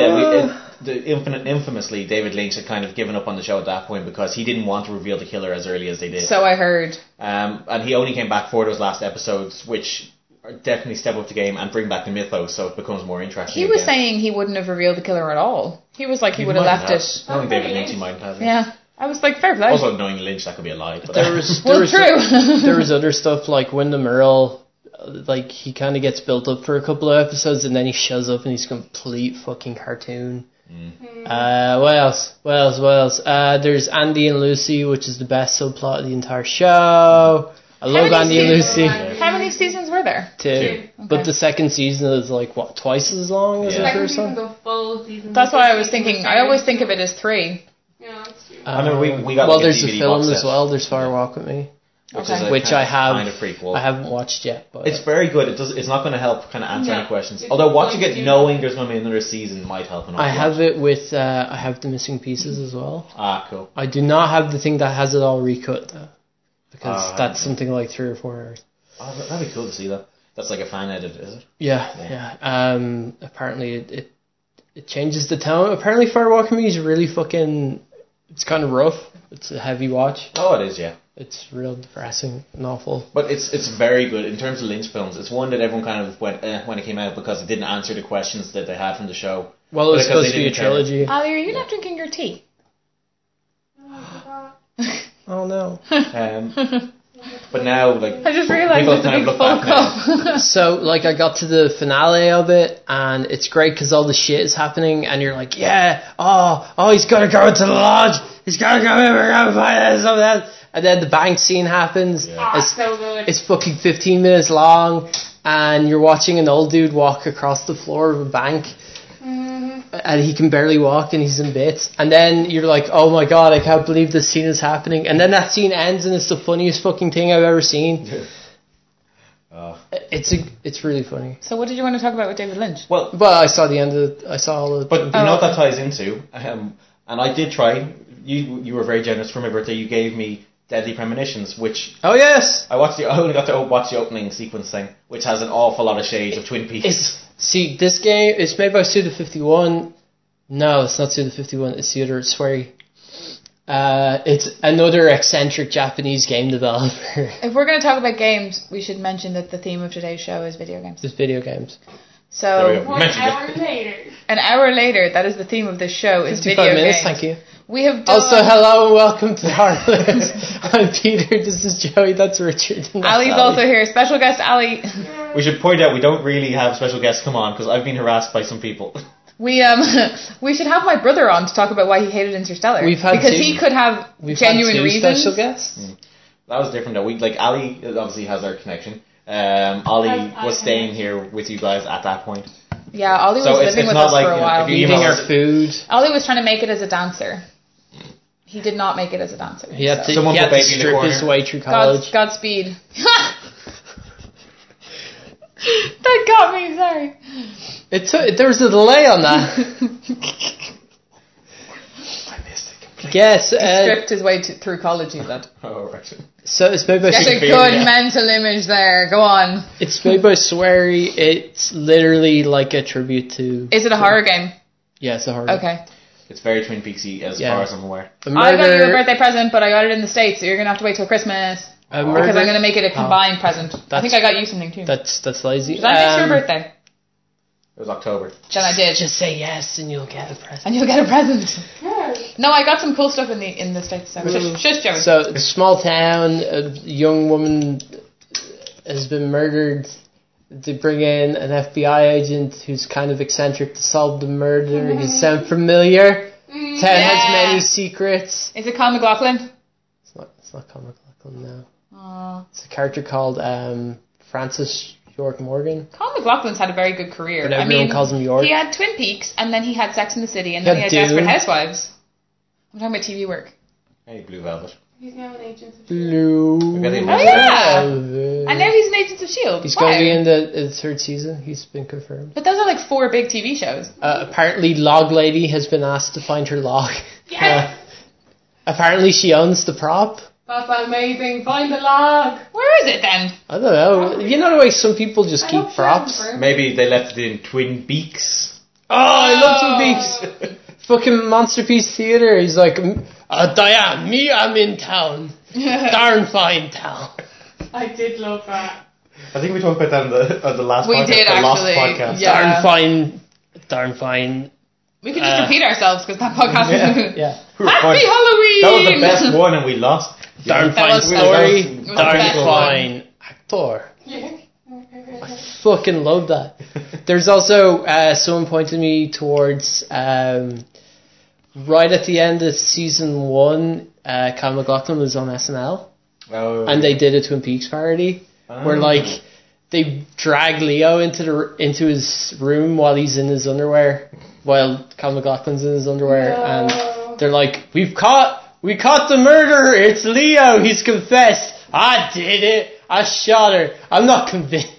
infamously, David Lynch had kind of given up on the show at that point because he didn't want to reveal the killer as early as they did. So I heard. And he only came back for those last episodes, which are definitely step up the game and bring back the mythos, so it becomes more interesting. He was again. saying he wouldn't have revealed the killer at all. He was like he would have mightn't left it. Knowing David Lynch, he might have. Yeah. I was like, fair play. Also, knowing Lynch, that could be a lie. But There was Well, true. there was other stuff like Wyndham Earl, like he kind of gets built up for a couple of episodes and then he shows up and he's a complete fucking cartoon. What else? There's Andy and Lucy, which is the best subplot of the entire show. I love Andy and Lucy. How many seasons were there? 2. But the second season is like what, twice as long as the Second first season's one? a full season. That's why I was thinking. I always think of it as 3. Yeah, that's true. I know we got well, like a there's DVD the film box as set, well. There's Fire Walk with Me, which, Okay. is a which I have. kind of prequel. I haven't watched yet, but It's very good. It's not going to help kind of answer No. any questions. It's Although watching going it to- knowing there's going to be another season might help an awful I have lot. it with. I have the missing pieces as well. Ah, cool. I do not have the thing that has it all recut though, because Ah, that's something like 3 or 4 hours. Oh, that'd be cool to see that. That's like a fan edit, is it? Yeah. Apparently it changes the tone. Apparently Fire Walk with Me is really fucking. It's kind of rough. It's a heavy watch. Oh, it is, yeah. It's real depressing and awful. But it's very good in terms of Lynch films. It's one that everyone kind of went when it came out because it didn't answer the questions that they had from the show. Well, it was Because supposed they to be a didn't care. trilogy. Ali, are you not drinking your tea? Oh no. But now, like, I just realised people it's a kind big of look full back cup. So, like, I got to the finale of it, and it's great because all the shit is happening, and you're like, yeah, oh, he's gonna go into the lodge, he's gonna go in, we're gonna find this, and that. And then the bank scene happens. Ah, so good. It's fucking 15 minutes long, and you're watching an old dude walk across the floor of a bank, and he can barely walk, and he's in bits. And then you're like, oh my god, I can't believe this scene is happening. And then that scene ends, and it's the funniest fucking thing I've ever seen. It's really funny. So what did you want to talk about with David Lynch? Well, I saw the end of it. I saw all of it. but you know what that ties into? And I did try. You were very generous for my birthday. You gave me Deadly Premonitions, which Oh yes! I only got to watch the opening sequence thing, which has an awful lot of shades of Twin Peaks. See, this game, it's made by Suda51. No, it's not Suda51, it's the other, it's Swery. It's another eccentric Japanese game developer. If we're going to talk about games, we should mention that the theme of today's show is video games. It's video games. There we So, go. 1 mentioned it. hour later. an hour later, that is the theme of this show, is 55 video minutes, games. thank you. We have done... Also, hello and welcome to Harlan's. I'm Peter, this is Joey, that's Richard. And that's Ali's Ali. also here. Special guest Ali. We should point out we don't really have special guests come on because I've been harassed by some people. We should have my brother on to talk about why he hated Interstellar. We've had because two- he could have genuine had two reasons. special guests. That was different though. Ali obviously has our connection. Ollie I was can staying here with you guys at that point. Yeah, Ollie was So it's living with not us like, for a you know, while. if you Eating email our us- food. Ollie was trying to make it as a dancer. He did not make it as a dancer. He had to, Someone he had put to baby in the strip corner. his way through college. Godspeed. That got me, sorry. There was a delay on that. I missed it completely. Yes, Stripped his way through college, he said. Oh, right. so it's made by That's a Shakespeare, good yeah. mental image there. Go on. It's made by Swery. It's literally like a tribute to. Is it a horror game? Yeah, it's a horror. Okay. It's very Twin Peaksy as Yeah. far as I'm aware. A I got you a murder. birthday present, but I got it in the States, so you're going to have to wait till Christmas. A Because murder. I'm going to make it a combined present. I That's- think I got you something too. That's lazy. Did I miss your birthday? It was October. Then I did. Just say yes and you'll get a present. And you'll get a present. Yes. No, I got some cool stuff in the States. So shush, Joey. So, small town, a young woman has been murdered. They bring in an FBI agent who's kind of eccentric to solve the murder. Does it sound familiar? Town has many secrets. Is it Kyle MacLachlan? It's not Conor McLaughlin, no. Oh. It's a character called Francis York Morgan. Kyle MacLachlan's had a very good career. But everyone calls him York. He had Twin Peaks, and then he had Sex and the City, and He then he had had Desperate Dune. Housewives. I'm talking about TV work. Hey, Blue Velvet. He's now an agent of Blue. We're getting Oh, yeah. Velvet. And now he's an Agents of S.H.I.E.L.D. He's Wow. going to be in the third season. He's been confirmed. But those are like 4 big TV shows. Apparently, Log Lady has been asked to find her log. Yes! Apparently, she owns the prop. That's amazing. Find the log. Where is it then? I don't know. You know the way some people just I keep hope she props? hasn't burned Maybe they left it in Twin Beaks. Oh, I love Twin Peaks. Fucking Masterpiece Theatre. He's like, Diane, me, I'm in town. Darn fine town. I did love that. I think we talked about that on the last We podcast. did, the Lost actually. podcast. Yeah. Darn fine. We could just repeat ourselves because that podcast is... Yeah. We were Happy fine. Halloween! That was the best one and we lost. Darn That fine was- story. that was- Darn that was- fine actor. Yeah. Fucking love that. There's also someone pointed me towards right at the end of season 1, Kyle MacLachlan was on SNL, Oh. and they did a Twin Peaks parody where like they drag Leo into his room while he's in his underwear, while Kyle MacLachlan's in his underwear, and they're like, we caught the murderer. It's Leo. He's confessed. I did it. I shot her. I'm not convinced.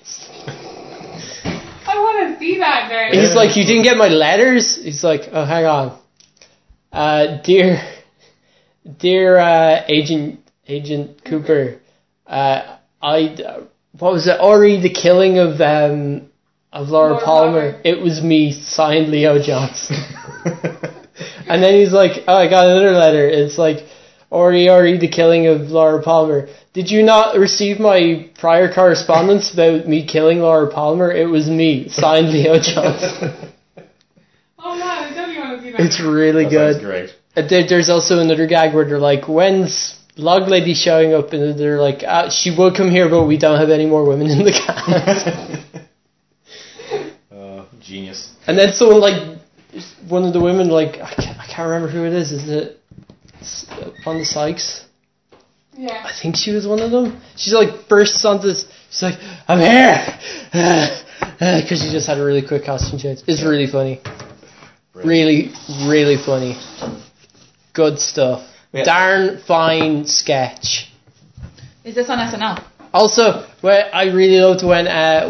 I want to see that now. He's like, you didn't get my letters? He's like, oh, hang on. Dear Agent Cooper, what was it? Ori, the killing of Laura Laura Palmer. Palmer. It was me, signed Leo Johnson. And then he's like, oh, I got another letter. It's like, Ori, the killing of Laura Palmer. Did you not receive my prior correspondence about me killing Laura Palmer? It was me, signed Leo Johnson. Oh man, I totally want to see that. It's really That good. sounds great. There's also another gag where they're like, when's log lady showing up and they're like, she will come here, but we don't have any more women in the cast. Genius. And then someone like, one of the women, like, I can't remember who it is it Fonda Sykes? Yeah. I think she was one of them. She's like bursts onto this, she's like, I'm here! Because she just had a really quick costume change. It's really funny. Really, really funny. Good stuff. Yeah. Darn fine sketch. Is this on SNL? Also, I really loved when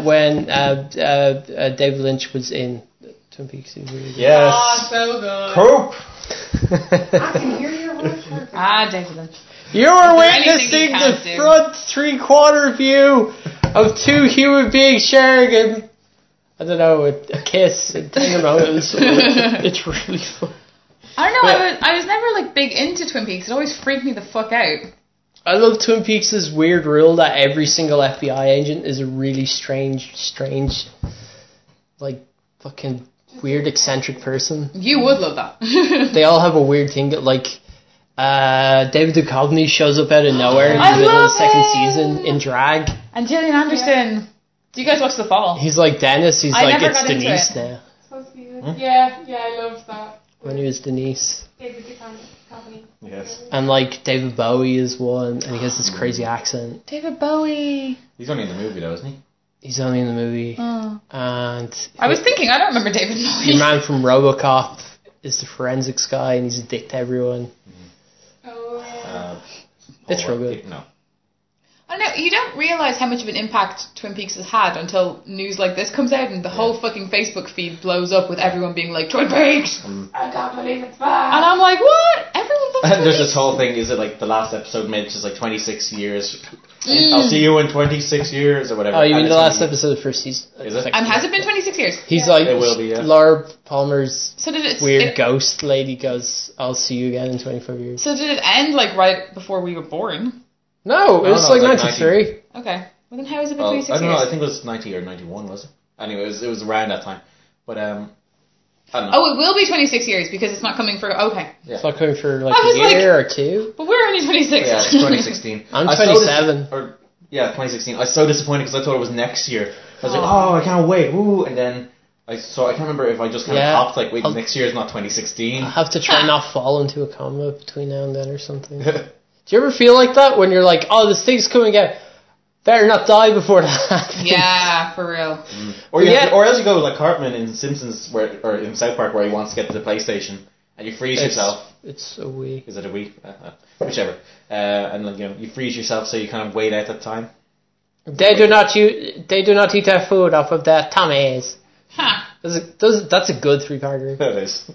David Lynch was in Twin Peaks. He was really good. Yes. Oh, so good. Cope. I can hear your voice perfect. David Lynch. You were there anything witnessing you the can't do? front 3/4 view of two human beings sharing a kiss and tendermountains. It's really fun. I don't know, Yeah. I was never like big into Twin Peaks. It always freaked me the fuck out. I love Twin Peaks' weird rule that every single FBI agent is a really strange, like, fucking weird, eccentric person. You would love that. They all have a weird thing that, like, David Duchovny shows up out of nowhere in the I middle of love the second him! season in drag. And Gillian Anderson. Do you guys watch The Fall? He's like Dennis, he's I like, never it's got into Denise it. now. Supposed to be good. Yeah, I loved that. When he was Denise. David Duchovny. Yes. And, like, David Bowie is one, and he has this crazy accent. David Bowie. He's only in the movie though, isn't he? He's only in the movie. Oh. And I was thinking, I don't remember David Bowie. your man from RoboCop is the forensics guy, and he's a dick to everyone. Oh, yeah. It's real good. No. I don't know, you don't realise how much of an impact Twin Peaks has had until news like this comes out and the whole fucking Facebook feed blows up with everyone being like, Twin Peaks! I can't believe it's back. And I'm like, what? Everyone loves Twin There's Peaks. this whole thing, is it like the last episode mentions like 26 years? I'll see you in 26 years or whatever. Oh, you mean And the it's last only- episode of the first season? Is it? And has it been 26 years? He's like, It will be, yeah. Laura Palmer's So did it weird ghost lady goes, I'll see you again in 25 years. So did it end like right before we were born? No, it No, was no, like like 93. Okay. Well then how has it been Well, 26 I don't years? know, I think it was 90 or 91, was it? Anyway, it was around that time. But, I don't know. Oh, it will be 26 years because it's not coming for... Okay. It's not coming for like I was a year or two. But we're only 26. Yeah, it's 2016. I'm I saw 27. Yeah, 2016. I was so disappointed because I thought it was next year. I was like, oh, I can't wait, woo! And then I can't remember if I just kind of popped like, wait, next year is not 2016. I'll have to try not fall into a coma between now and then or something. Do you ever feel like that when you're like, oh, this thing's coming out, better not die before that happens? Yeah, for real. Or else you go like Cartman in Simpsons, or in South Park, where he wants to get to the PlayStation, and you freeze yourself. It's a Wii. Is it a Wii? Whichever. And like, you freeze yourself, so you kind of wait out that time. They do not eat their food off of their tummies. Huh. That's a good three-parter. That is.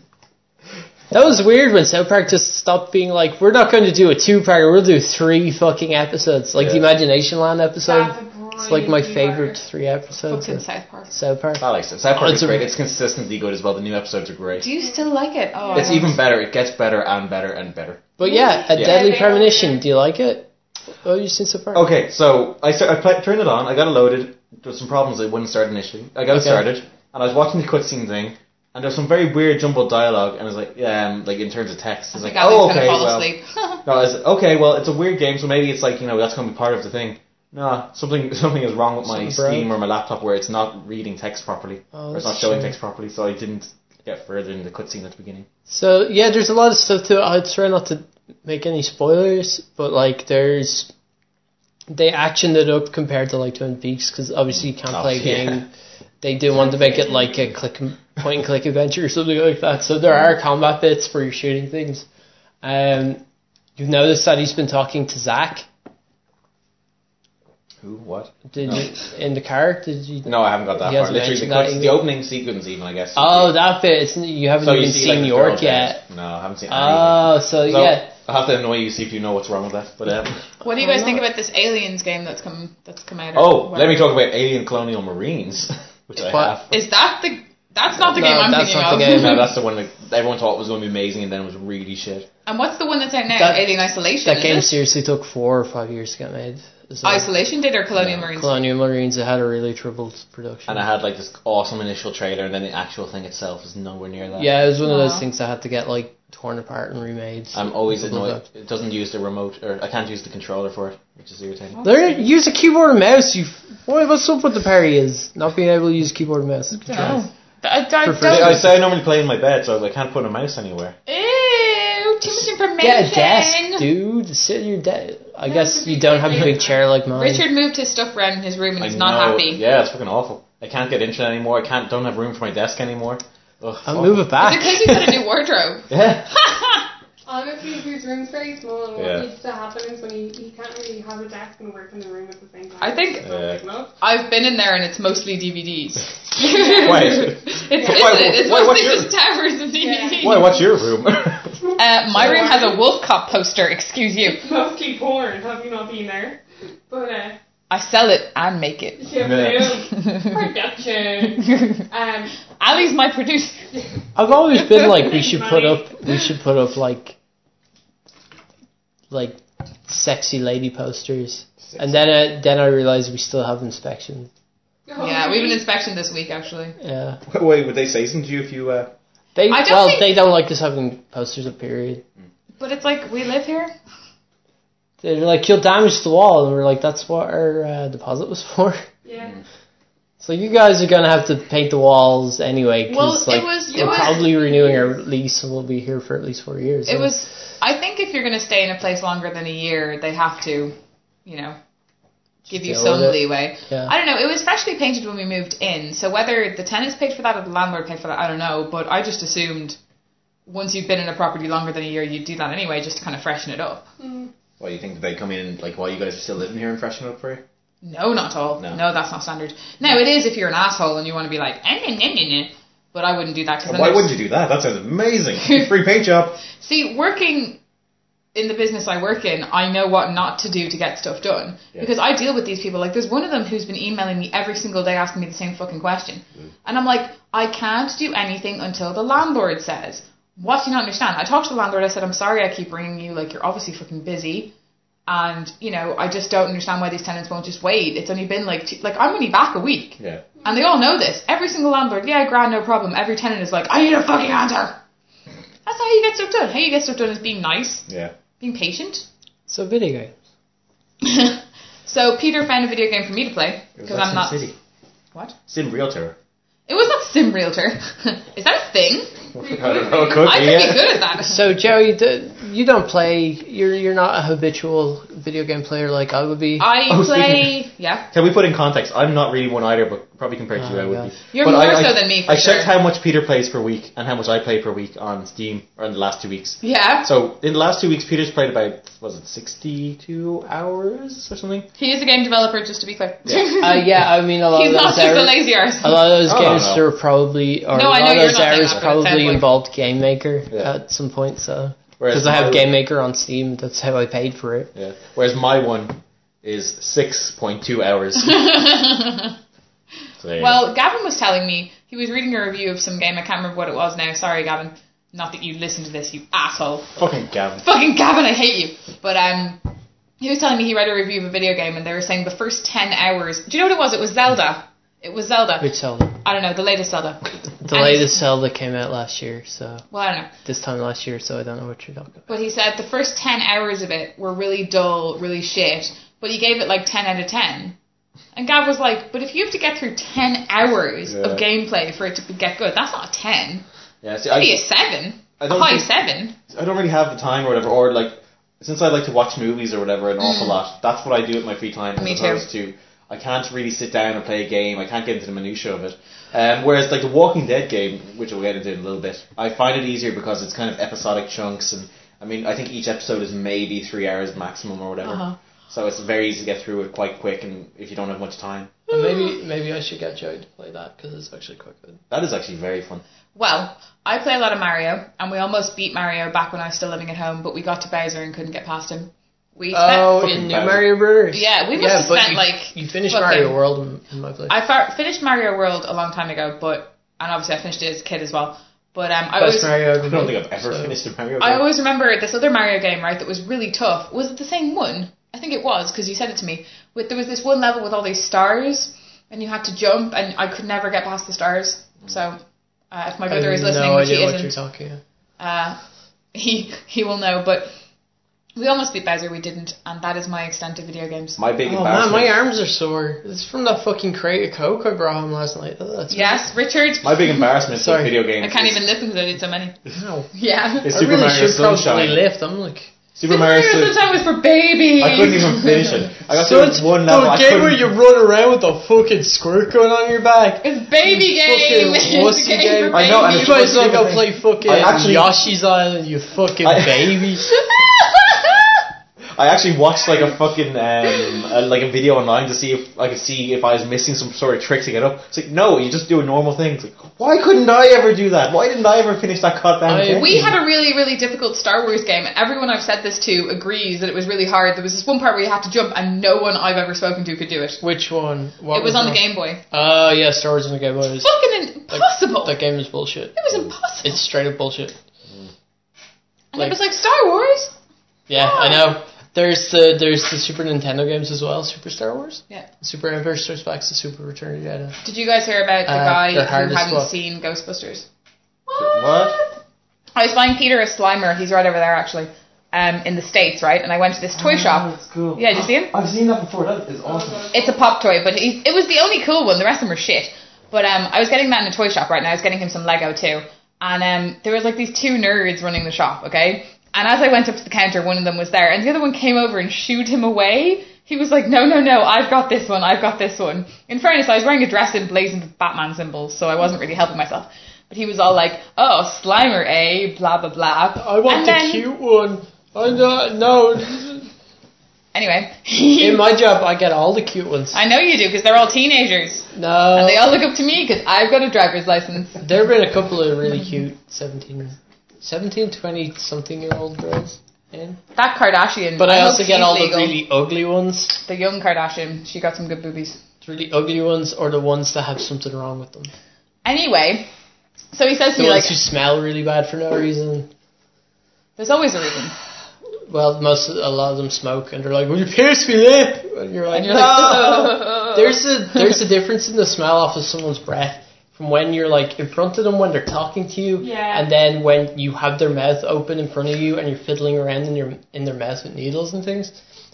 That was weird when South Park just stopped being like, we're not going to do a two-parter, we'll do 3 fucking episodes. Like the Imagination Land episode. That's a It's like my great favorite 3 episodes Fucking of South Park. South Park. I like it. South Park is it's great. It's consistently good as well. The new episodes are great. Do you still like it? Oh, It's even better. It gets better and better and better. But yeah, A Yeah. Deadly Yeah. Premonition, do you like it? Oh, you've seen so far? Okay, so I turned it on. I got it loaded. There was some problems. It wouldn't start initially. I got it started, and I was watching the cutscene thing, and there was some very weird jumbled dialogue, and I was like, like in terms of text, it's like, Gabby's oh, gonna okay, fall well, asleep. no, I was like, okay, well, it's a weird game, so maybe it's like, that's going to be part of the thing. No, something is wrong with my Something broke. Steam or my laptop where it's not reading text properly, or it's not that's showing true. text properly, so I didn't get further in the cutscene at the beginning. So, yeah, there's a lot of stuff to it. I'd try not to make any spoilers, but, like, they actioned it up compared to, like, Twin Peaks, because obviously you can't play a game. They did want to make it like a point-and-click adventure or something like that, so there are combat bits where you're shooting things. You've noticed that he's been talking to Zach. Who? What? Did you, in the car? Did you? No, I haven't got that He far. hasn't Literally, mentioned that the opening sequence, even, I guess. Oh, that bit. You haven't So you even see, seen like, the York girl yet. dead. No, I haven't seen anything. Oh, so yeah. I'll have to annoy you, see if you know what's wrong with that. But What do you guys think about this Aliens game that's come out? Oh, let me talk about Alien Colonial Marines, which I What? have. Is that the... That's not the No, game I'm that's thinking not of. the game. No, that's the one that everyone thought was going to be amazing, and then it was really shit. And what's the one that's out now? That- Alien Isolation, That is game it? seriously took 4 or 5 years to get made. So Isolation did, or Colonial Marines? Colonial Marines, it had a really troubled production. And I had like this awesome initial trailer, and then the actual thing itself is nowhere near that. Yeah, it was one of those Aw. things that had to get like torn apart and remade. I'm always People love annoyed. It doesn't use the remote, or I can't use the controller for it, which is irritating. Learn use a keyboard and mouse. What's up with the parry is not being able to use keyboard and mouse? No. I say I normally play in my bed, so I can't put a mouse anywhere. Ew, too much information. Get a desk, dude. Sit in your desk. I guess you don't have a big chair like mine. Richard moved his stuff around in his room and he's I not know. happy. Yeah, it's fucking awful. I can't get internet anymore. Don't have room for my desk anymore. Ugh, I'll move it back. Is it because you got a new wardrobe? Yeah. Honestly, his room's very small, and Yeah. what needs to happen is when he can't really have a desk and work in the room at the same time. I think- It's not big enough. I've been in there and it's mostly DVDs. Why? It's Why, mostly what's your- just towers of DVDs. Why? What's your room? My room has a Wolf Cop poster, excuse you. It's mostly porn. Have you not been there? But I sell it and make it. production. Ali's my producer. I've always been like we should put up like sexy lady posters, and then I realized we still have inspections. Yeah, we have an inspection this week actually. Yeah, Wait, would they say something to you if you? think- they don't like us having posters up. Period. But it's like, we live here. They're like, you'll damage the wall, and we're like, that's what our deposit was for. Yeah. So you guys are gonna have to paint the walls anyway, Well, because it was probably renewing our lease, and we'll be here for at least 4 years. It was. I think if you're going to stay in a place longer than a year, they have to, give you Deal some with it. leeway. Yeah. I don't know. It was freshly painted when we moved in, so whether the tenants paid for that or the landlord paid for that, I don't know. But I just assumed once you've been in a property longer than a year, you'd do that anyway, just to kind of freshen it up. Well, you think they come in like while you guys are still living here and freshen it up for you? No, not at all. No. No, that's not standard. No, it is if you're an asshole and you want to be like, but I wouldn't do that. Cause Why wouldn't you do that? That sounds amazing. Free paint job. See, working in the business I work in, I know what not to do to get stuff done. Yeah. Because I deal with these people. Like, there's one of them who's been emailing me every single day asking me the same fucking question. And I'm like, I can't do anything until the landlord says. What do you not understand? I talked to the landlord, I said, I'm sorry I keep ringing you, like, you're obviously fucking busy. And, I just don't understand why these tenants won't just wait. It's only been I'm only back a week. Yeah. And they all know this. Every single landlord, yeah, grand, no problem. Every tenant is like, I need a fucking answer. That's how you get stuff done. How you get stuff done is being nice, Yeah. being patient. So video games. So Peter found a video game for me to play because I'm not. City. What? Sim Realtor. It was not Sim Realtor. Is that a thing? I don't know. It could I be. could be good at that. So Joey, you don't play. You're not a habitual video game player like I would be. I Oh, play. Yeah. Can we put in context? I'm not really one either, but probably compared to you, I would yeah. be. You're But more so than me, for I checked sure. how much Peter plays per week and how much I play per week on Steam, or in the last 2 weeks. Yeah. So in the last 2 weeks, Peter's played about 62 hours or something. He is a game developer, just to be clear. Yeah, I mean a lot He's of not those just a hours. lazy arse. A lot of those Oh, games no. are probably, or No, a I know lot of you're those not saying hours that, but it sounds probably like- involved Game Maker Yeah. at some point. So Whereas because I have my- Game Maker on Steam, that's how I paid for it. Yeah. Whereas my one is 6.2 hours. So there you Well, Gavin was telling me, he was reading a review of some game, I can't remember what it was now, sorry Gavin, not that you listen to this, you asshole. go. Fucking Gavin. Fucking Gavin, I hate you. But he was telling me he read a review of a video game and they were saying the first 10 hours, do you know what it was? It was Zelda. It was Zelda. Which Zelda? I don't know, the latest Zelda. The And latest Zelda came out last year, so Well, I don't know. this time last year, so I don't know what you're talking about. But he said the first 10 hours of it were really dull, really shit, but he gave it like 10 out of 10. And Gav was like, but if you have to get through 10 hours Yeah. of gameplay for it to get good, that's not a 10. Yeah, see, Maybe a 7. I A don't high think- 7. I don't really have the time or whatever, or like, since I like to watch movies or whatever an awful lot, that's what I do with my free time. Me as too. opposed to, I can't really sit down and play a game. I can't get into the minutiae of it. Whereas like the Walking Dead game, which we'll get into in a little bit, I find it easier because it's kind of episodic chunks, and I mean I think each episode is maybe 3 hours maximum or whatever. Uh-huh. So it's very easy to get through it quite quick, and if you don't have much time, And maybe I should get Joey to play that because it's actually quite good. that is actually very fun. Well, I play a lot of Mario, and we almost beat Mario back when I was still living at home, but we got to Bowser and couldn't get past him. We spent, Oh, in New Mario Brothers. Yeah, we must have but spent, you finished fucking- Mario World in my place. I finished Mario World a long time ago, and obviously I finished it as a kid as well. But I Best always, Mario I ever don't made, think I've ever so- finished a Mario I game. always remember this other Mario game, right, that was really tough. Was it the same one? I think it was, because you said it to me. There was this one level with all these stars, and you had to jump, and I could never get past the stars. So, if my brother is listening, no which he idea what you're isn't, talking about. he will know. But we almost beat Bowser, we didn't, and that is my extent of video games. My big Oh man, embarrassment. my arms are sore. It's from that fucking crate of Coke I brought home last night. Oh, that's Yes, Richard. My big embarrassment Sorry. with video games. I can't is- even lift them because I did so many. Ow. Yeah. Is I Super really Mario should probably Sunshine. lift. I'm like... Super Mario Sunshine. Sunshine was for babies. I couldn't even finish it. I got So to it's one level. I the game where couldn't. you run around with the fucking squirt going on your back. It's baby game. Fucking It's a wussy game for game. I know, and You it's babies. guys not go thing. play fucking I actually- Yoshi's Island, you fucking I- baby. I actually watched like a fucking like a video online to see if I could see if I was missing some sort of trick to get up. It's like, no, you just do a normal thing. It's like, why couldn't I ever do that? Why didn't I ever finish that goddamn game? We had a really, really difficult Star Wars game, and everyone I've said this to agrees that it was really hard. There was this one part where you had to jump, and no one I've ever spoken to could do it. Which one? What It was on the that? Game Boy. Oh yeah, Star Wars on the Game Boy. It was- Fucking impossible. That game is bullshit. It was impossible. It's straight up bullshit. And it was like, Star Wars? Yeah, Why? I know. There's the Super Nintendo games as well, Super Star Wars. Yeah. Super Empire Strikes Back, the Super Return of the Jedi. Did you guys hear about the they're guy hard who as hadn't fuck. seen Ghostbusters? What? I was buying Peter a Slimer. He's right over there, actually. In the States, right? And I went to this toy shop. That's cool. Yeah, did you see him? I've seen that before. That is awesome. It's a pop toy, but it was the only cool one. The rest of them were shit. But I was getting that in a toy shop, right? And I was getting him some Lego too. And there was like these two nerds running the shop, okay? And as I went up to the counter, one of them was there, and the other one came over and shooed him away. He was like, no, I've got this one. In fairness, I was wearing a dress emblazoned with Batman symbols, so I wasn't really helping myself. But he was all like, oh, Slimer, eh? Blah, blah, blah. I want And the then- cute one. I no. Anyway. In my job, I get all the cute ones. I know you do, because they're all teenagers. No. And they all look up to me, because I've got a driver's license. There have been a couple of really cute 17, 20-something-year-old girls in. That Kardashian. But I hope also get she's all legal. the really ugly ones. The young Kardashian. She got some good boobies. The really ugly ones, or the ones that have something wrong with them. Anyway, so he says to The me, ones like, who smell really bad for no reason. there's always a reason. Well, a lot of them smoke, and they're like, "Will you pierce me lip?" And you're like, And you're like, There's a difference in the smell off of someone's breath from when you're like in front of them when they're talking to you, Yeah. and then when you have their mouth open in front of you and you're fiddling around in their mouth with needles and things.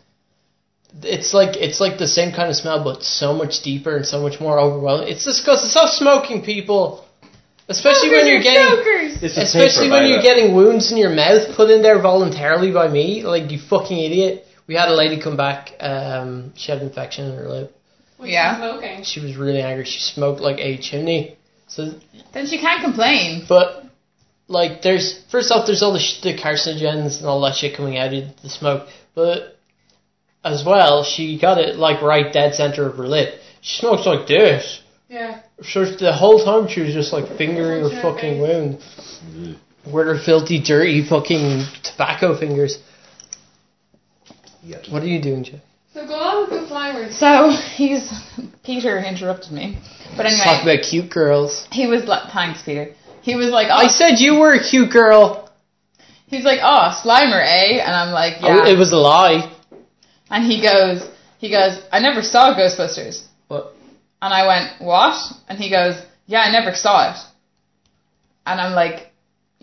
It's like the same kind of smell, but so much deeper and so much more overwhelming. It's disgusting. Stop smoking, people. Especially when you're getting, It's just especially paper, when by you're the- getting wounds in your mouth put in there voluntarily by me, like you fucking idiot. We had a lady come back. She had an infection in her lip. Yeah. Smoking. She was really angry. She smoked like a chimney. So, Then she can't complain. but like, there's first off, there's all the carcinogens and all that shit coming out of the smoke. But as well, she got it like right dead center of her lip. She smokes like this. Yeah. So the whole time she was just like fingering her fucking wound with her filthy, dirty fucking tobacco fingers. What are you doing, Jay? So go on with the Slimers. So Peter interrupted me. But Let's talk anyway, about cute girls. he was like, thanks, Peter. He was like, I oh, said you were a cute girl. he's like, oh, Slimer, eh? And I'm like, Oh, yeah. it was a lie. And he goes, I never saw Ghostbusters. What? And I went, what? And he goes, yeah, I never saw it. And I'm like,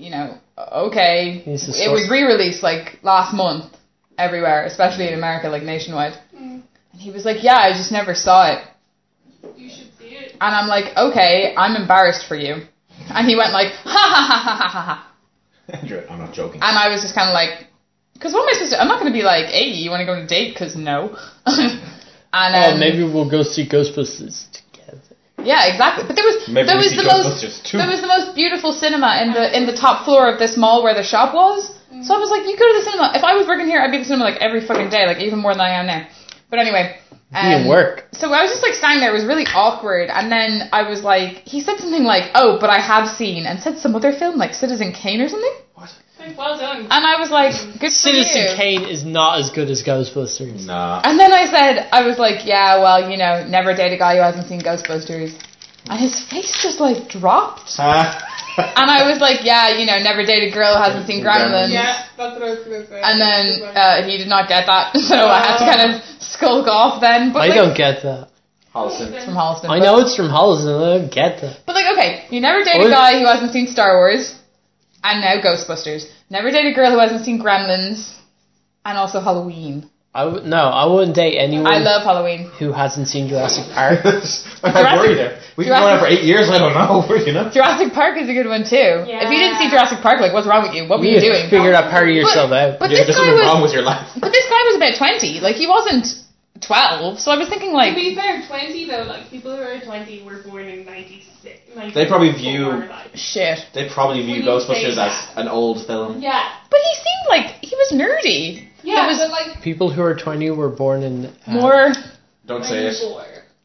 okay. He's the It was source. re-released like last month everywhere, especially in America, like nationwide. And he was like, yeah, I just never saw it. You should see it. And I'm like, okay, I'm embarrassed for you. And he went like, ha ha ha ha ha ha ha. Andrew, I'm not joking. And I was just kind of like, because what am I supposed to, I'm not going to be like, hey, you want to go on a date? Because no. And Maybe we'll go see Ghostbusters together. yeah, exactly. But there was Maybe there we was see the most Ghostbusters too. there was the most beautiful cinema in the top floor of this mall where the shop was. So I was like, you go to the cinema. If I was working here, I'd be at the cinema like every fucking day, like even more than I am now. But anyway, He in work. so I was just like standing there. It was really awkward. And then I was like, he said something like, oh, but I have seen, and said some other film like Citizen Kane or something. Like, well done. And I was like, good for Citizen you. Kane is not as good as Ghostbusters. Nah. And then I was like, yeah, well, never date a guy who hasn't seen Ghostbusters. And his face just like dropped. And I was like, yeah, never date a girl who hasn't seen Gremlins. Yeah, that's what I was going to say. And then he did not get that, so I had to kind of skulk off then. But I like, don't get that. Holliston. from Holliston. I know it's from Holliston. I don't get that. But like, okay, you never date Or- a guy who hasn't seen Star Wars, and now Ghostbusters. Never date a girl who hasn't seen Gremlins. And also Halloween. I wouldn't date anyone I love Halloween. who hasn't seen Jurassic Park. I'm worried there. We've been going on for 8 years, I don't know, you know? Jurassic Park is a good one too. Yeah. If you didn't see Jurassic Park, like, what's wrong with you? What were you doing? Figure that part of yourself out. But Yeah, this there's guy something wrong was, with your life. but this guy was about 20. Like, he wasn't 12. So I was thinking, To like, be fair, 20 though, like people who are 20 were born in 96. They probably view- Like, shit. They probably view When you Ghostbusters say as that. an old film. yeah. But he seemed like he was nerdy. Yeah, It was but like People who are 20 were born in... more Don't say it. 94.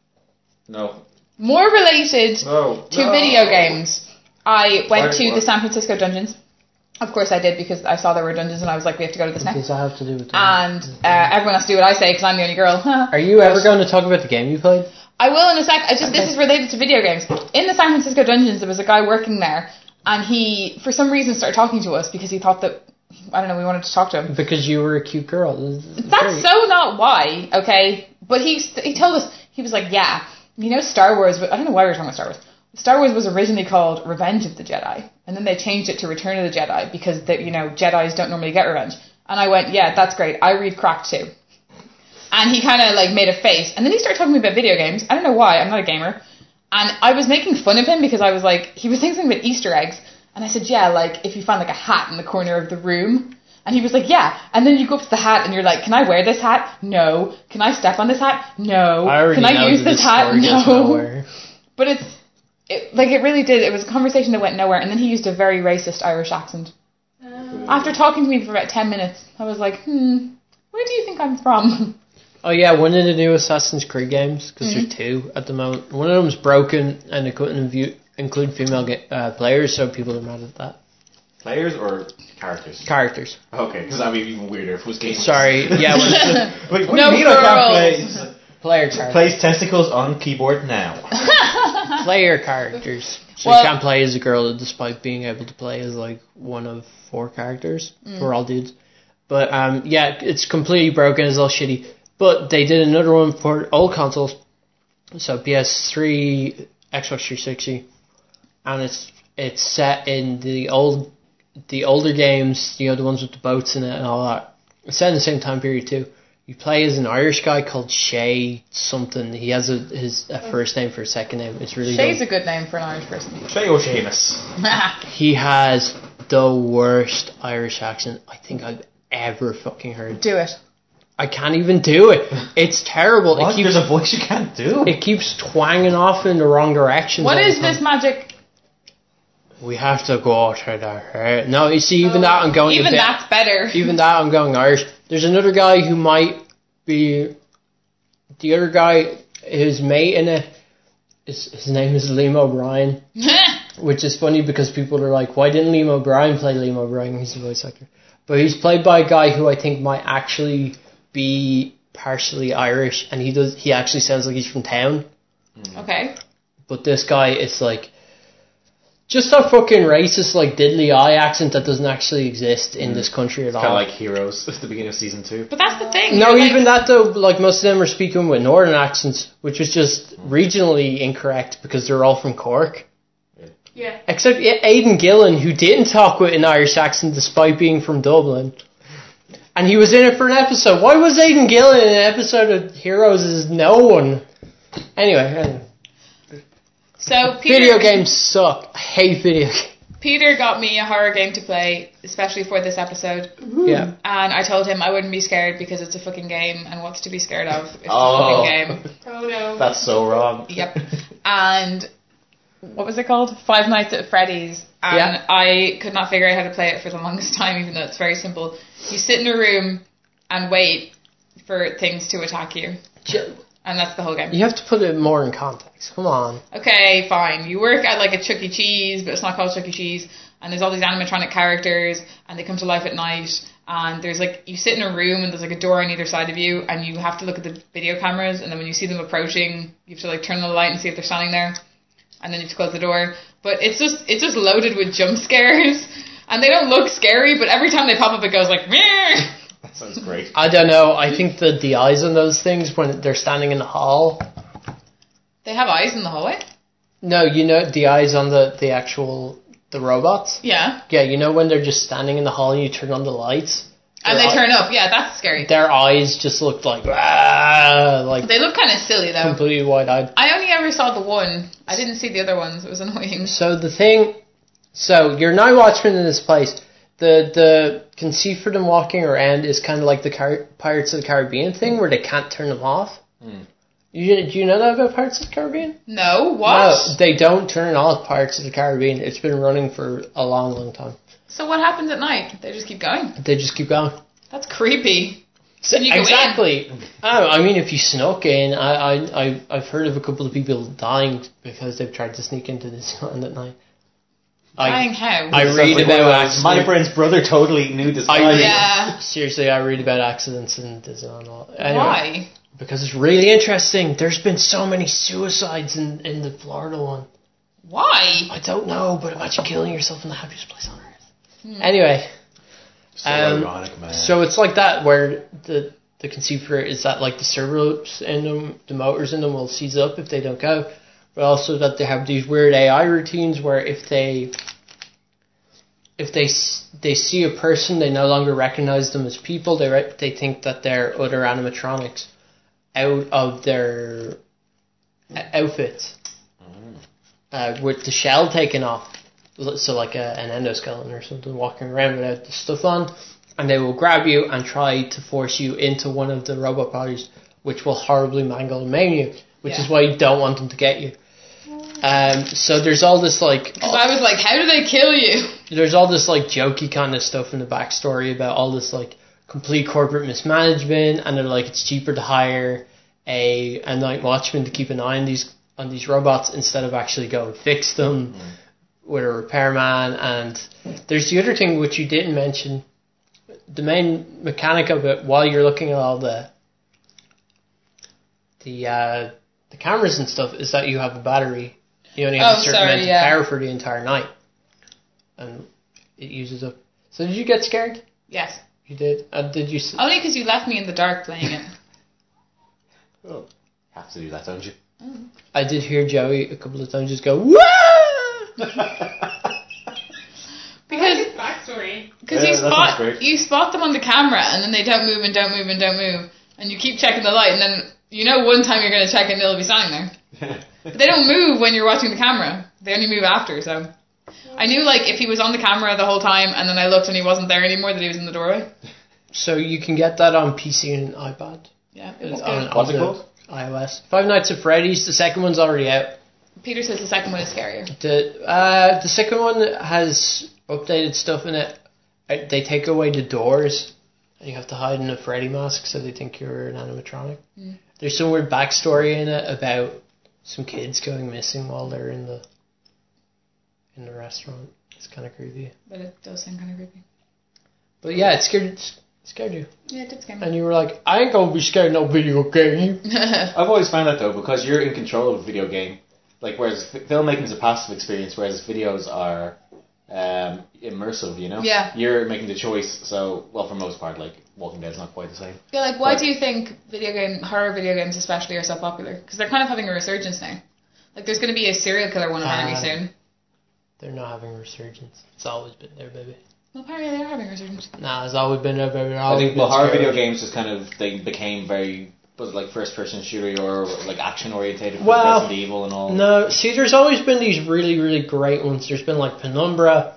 No. more related No. to video games. I went to What? the San Francisco Dungeons. Of course I did, because I saw there were dungeons and I was like, we have to go to this What now. does that have to do with that? And everyone has to do what I say because I'm the only girl. Are you ever going to talk about the game you played? I will in a sec. This is related to video games. In the San Francisco Dungeons, there was a guy working there, and he, for some reason, started talking to us because he thought that, I don't know, we wanted to talk to him. Because you were a cute girl. That's so not why, okay? But he told us, he was like, yeah, you know Star Wars, I don't know why we were talking about Star Wars. Star Wars was originally called Revenge of the Jedi, and then they changed it to Return of the Jedi because, Jedis don't normally get revenge. And I went, yeah, that's great. I read Cracked too. And he kind of like made a face. And then he started talking to me about video games. I don't know why. I'm not a gamer. And I was making fun of him because I was like, he was saying something about Easter eggs. And I said, yeah, like if you find like a hat in the corner of the room. And he was like, yeah. And then you go up to the hat and you're like, can I wear this hat? No. Can I step on this hat? No. I already Can know I use that this this hat? story goes No. nowhere. But it really did. It was a conversation that went nowhere. And then he used a very racist Irish accent. After talking to me for about 10 minutes, I was like, where do you think I'm from? Oh yeah, one of the new Assassin's Creed games, because there's two at the moment. One of them's broken and they couldn't include female players, so people are mad at that. Players or characters? Characters. Okay, because that'd be even weirder if it was games. Sorry, yeah, Wait, what No do you mean I can't girls. play? player characters. Plays testicles on keyboard now. Player characters. So Well- you can't play as a girl despite being able to play as like one of 4 characters. We're all dudes. But yeah, it's completely broken, it's all shitty. But they did another one for old consoles. So PS3, Xbox 360. And it's set in the older games, the ones with the boats in it and all that. It's set in the same time period too. You play as an Irish guy called Shay something. He has a first name for a second name. It's really Shay's dumb. a good name for an Irish person. Shay or Seamus? He has the worst Irish accent I think I've ever fucking heard. Do it. I can't even do it. It's terrible. What? It keeps There's a voice you can't do? it keeps twanging off in the wrong direction. What is this magic? We have to go to the... No, you see, even that I'm going... Even a bit- that's better. Even that I'm going Irish. There's another guy who might be... The other guy, his mate in it, his name is Liam O'Brien. Which is funny because people are like, why didn't Liam O'Brien play Liam O'Brien? He's a voice actor. But he's played by a guy who I think might actually be partially Irish, and he actually sounds like he's from town. Okay. But this guy is like just a fucking racist, like diddly eye accent that doesn't actually exist in this country at all. Kind of like Heroes at the beginning of season 2. But that's the thing. No, you're like- even that though, like most of them are speaking with northern accents, which is just regionally incorrect because they're all from Cork. Yeah. Except Aidan Gillen, who didn't talk with an Irish accent despite being from Dublin. And he was in it for an episode. Why was Aidan Gillen in an episode of Heroes as no one? Anyway. So Peter, Video games suck. I hate video games. Peter got me a horror game to play, especially for this episode. Yeah. And I told him I wouldn't be scared because it's a fucking game, and what's to be scared of? It's Oh. a fucking game. Oh no. That's so wrong. Yep. And what was it called? Five Nights at Freddy's. And Yeah. I could not figure out how to play it for the longest time, even though it's very simple. You sit in a room and wait for things to attack you. And that's the whole game. You have to put it more in context. Come on. Okay, fine. You work at like a Chuck E. Cheese, but it's not called Chuck E. Cheese. And there's all these animatronic characters, and they come to life at night. And there's like, you sit in a room, and there's like a door on either side of you, and you have to look at the video cameras. And then when you see them approaching, you have to like turn on the light and see if they're standing there. And then you have to close the door. But it's just loaded with jump scares, and they don't look scary. But every time they pop up, it goes like, meh. That sounds great. I don't know. I think that the eyes on those things when they're standing in the hall. They have eyes in the hallway. No, you know the eyes on the actual The robots? Yeah. Yeah, you know when they're just standing in the hall and you turn on the lights? And they turn up. Yeah, that's scary. Their eyes just looked like... like They look kind of silly, though. completely wide-eyed. I only ever saw the one. I didn't see the other ones. It was annoying. So the thing... So, you're now watching in this place. The conceit for them walking around is kind of like the Pirates of the Caribbean thing, where they can't turn them off. Do you know that about Pirates of the Caribbean? No? What? No, they don't turn off Pirates of the Caribbean. It's been running for a long, long time. So what happens at night? They just keep going? They just keep going. That's creepy. Can you go Exactly. I mean, if you snuck in, I've heard of a couple of people dying because they've tried to sneak into Disneyland at night. Dying how? I read about accidents. My friend's brother totally knew this. Yeah. Seriously, I read about accidents in Disneyland. Anyway, Why? because it's really interesting. There's been so many suicides in the Florida one. Why? I don't know, but imagine killing yourself in the happiest place on earth. Anyway. So ironic, man. So it's like that, where the conceit for it is that like the servos in them, the motors in them will seize up if they don't go, but also that they have these weird AI routines where if they see a person, they no longer recognize them as people. They think that they're other animatronics out of their outfits, with the shell taken off. So like an endoskeleton or something walking around without the stuff on, and they will grab you and try to force you into one of the robot bodies, which will horribly mangle and maim you, which is why you don't want them to get you. So there's all this like... Because I was like, how do they kill you? There's all this like jokey kind of stuff in the backstory about all this like complete corporate mismanagement, and they're like, it's cheaper to hire a night watchman to keep an eye on these robots instead of actually go and fix them. With a repairman. And there's the other thing which you didn't mention. The main mechanic of it, while you're looking at all the cameras and stuff, is that you have a battery. You only have a certain amount of power for the entire night, and it uses up. So did you get scared? Yes. You did. Did you? Only because you left me in the dark playing it. Oh, have to do that, don't you? I did hear Joey a couple of times just go, "Whoa!" Because backstory. you spot them on the camera, and then they don't move and don't move and don't move, and you keep checking the light, and then you know one time you're going to check it and they'll be standing there. But they don't move when you're watching the camera. They only move after. So I knew like if he was on the camera the whole time, and then I looked and he wasn't there anymore, that he was in the doorway. So you can get that on PC and iPad. Yeah. What's it called? iOS. Five Nights at Freddy's. The second one's already out. Peter says the second one is scarier. The second one has updated stuff in it. They take away the doors, and you have to hide in a Freddy mask so they think you're an animatronic. There's some weird backstory in it about some kids going missing while they're in the restaurant. It's kind of creepy. But it does sound kind of creepy. But yeah, it scared you. Yeah, it did scare me. And you were like, I ain't gonna be scared of no video game. I've always found that though, because you're in control of a video game. Like, whereas filmmaking is a passive experience, whereas videos are immersive, you know? Yeah. You're making the choice, so, well, for most part, like, Walking Dead's not quite the same. Yeah, like, why do you think horror video games especially are so popular? Because they're kind of having a resurgence now. Like, there's going to be a serial killer one apparently soon. They're not having a resurgence. It's always been there, baby. Well, apparently they are having a resurgence. Nah, it's always been there, baby. I think, well, horror video games just kind of, they became very... Was like first-person shooter or like action-orientated with Resident Evil and all? No, see, there's always been these really, really great ones. There's been like Penumbra,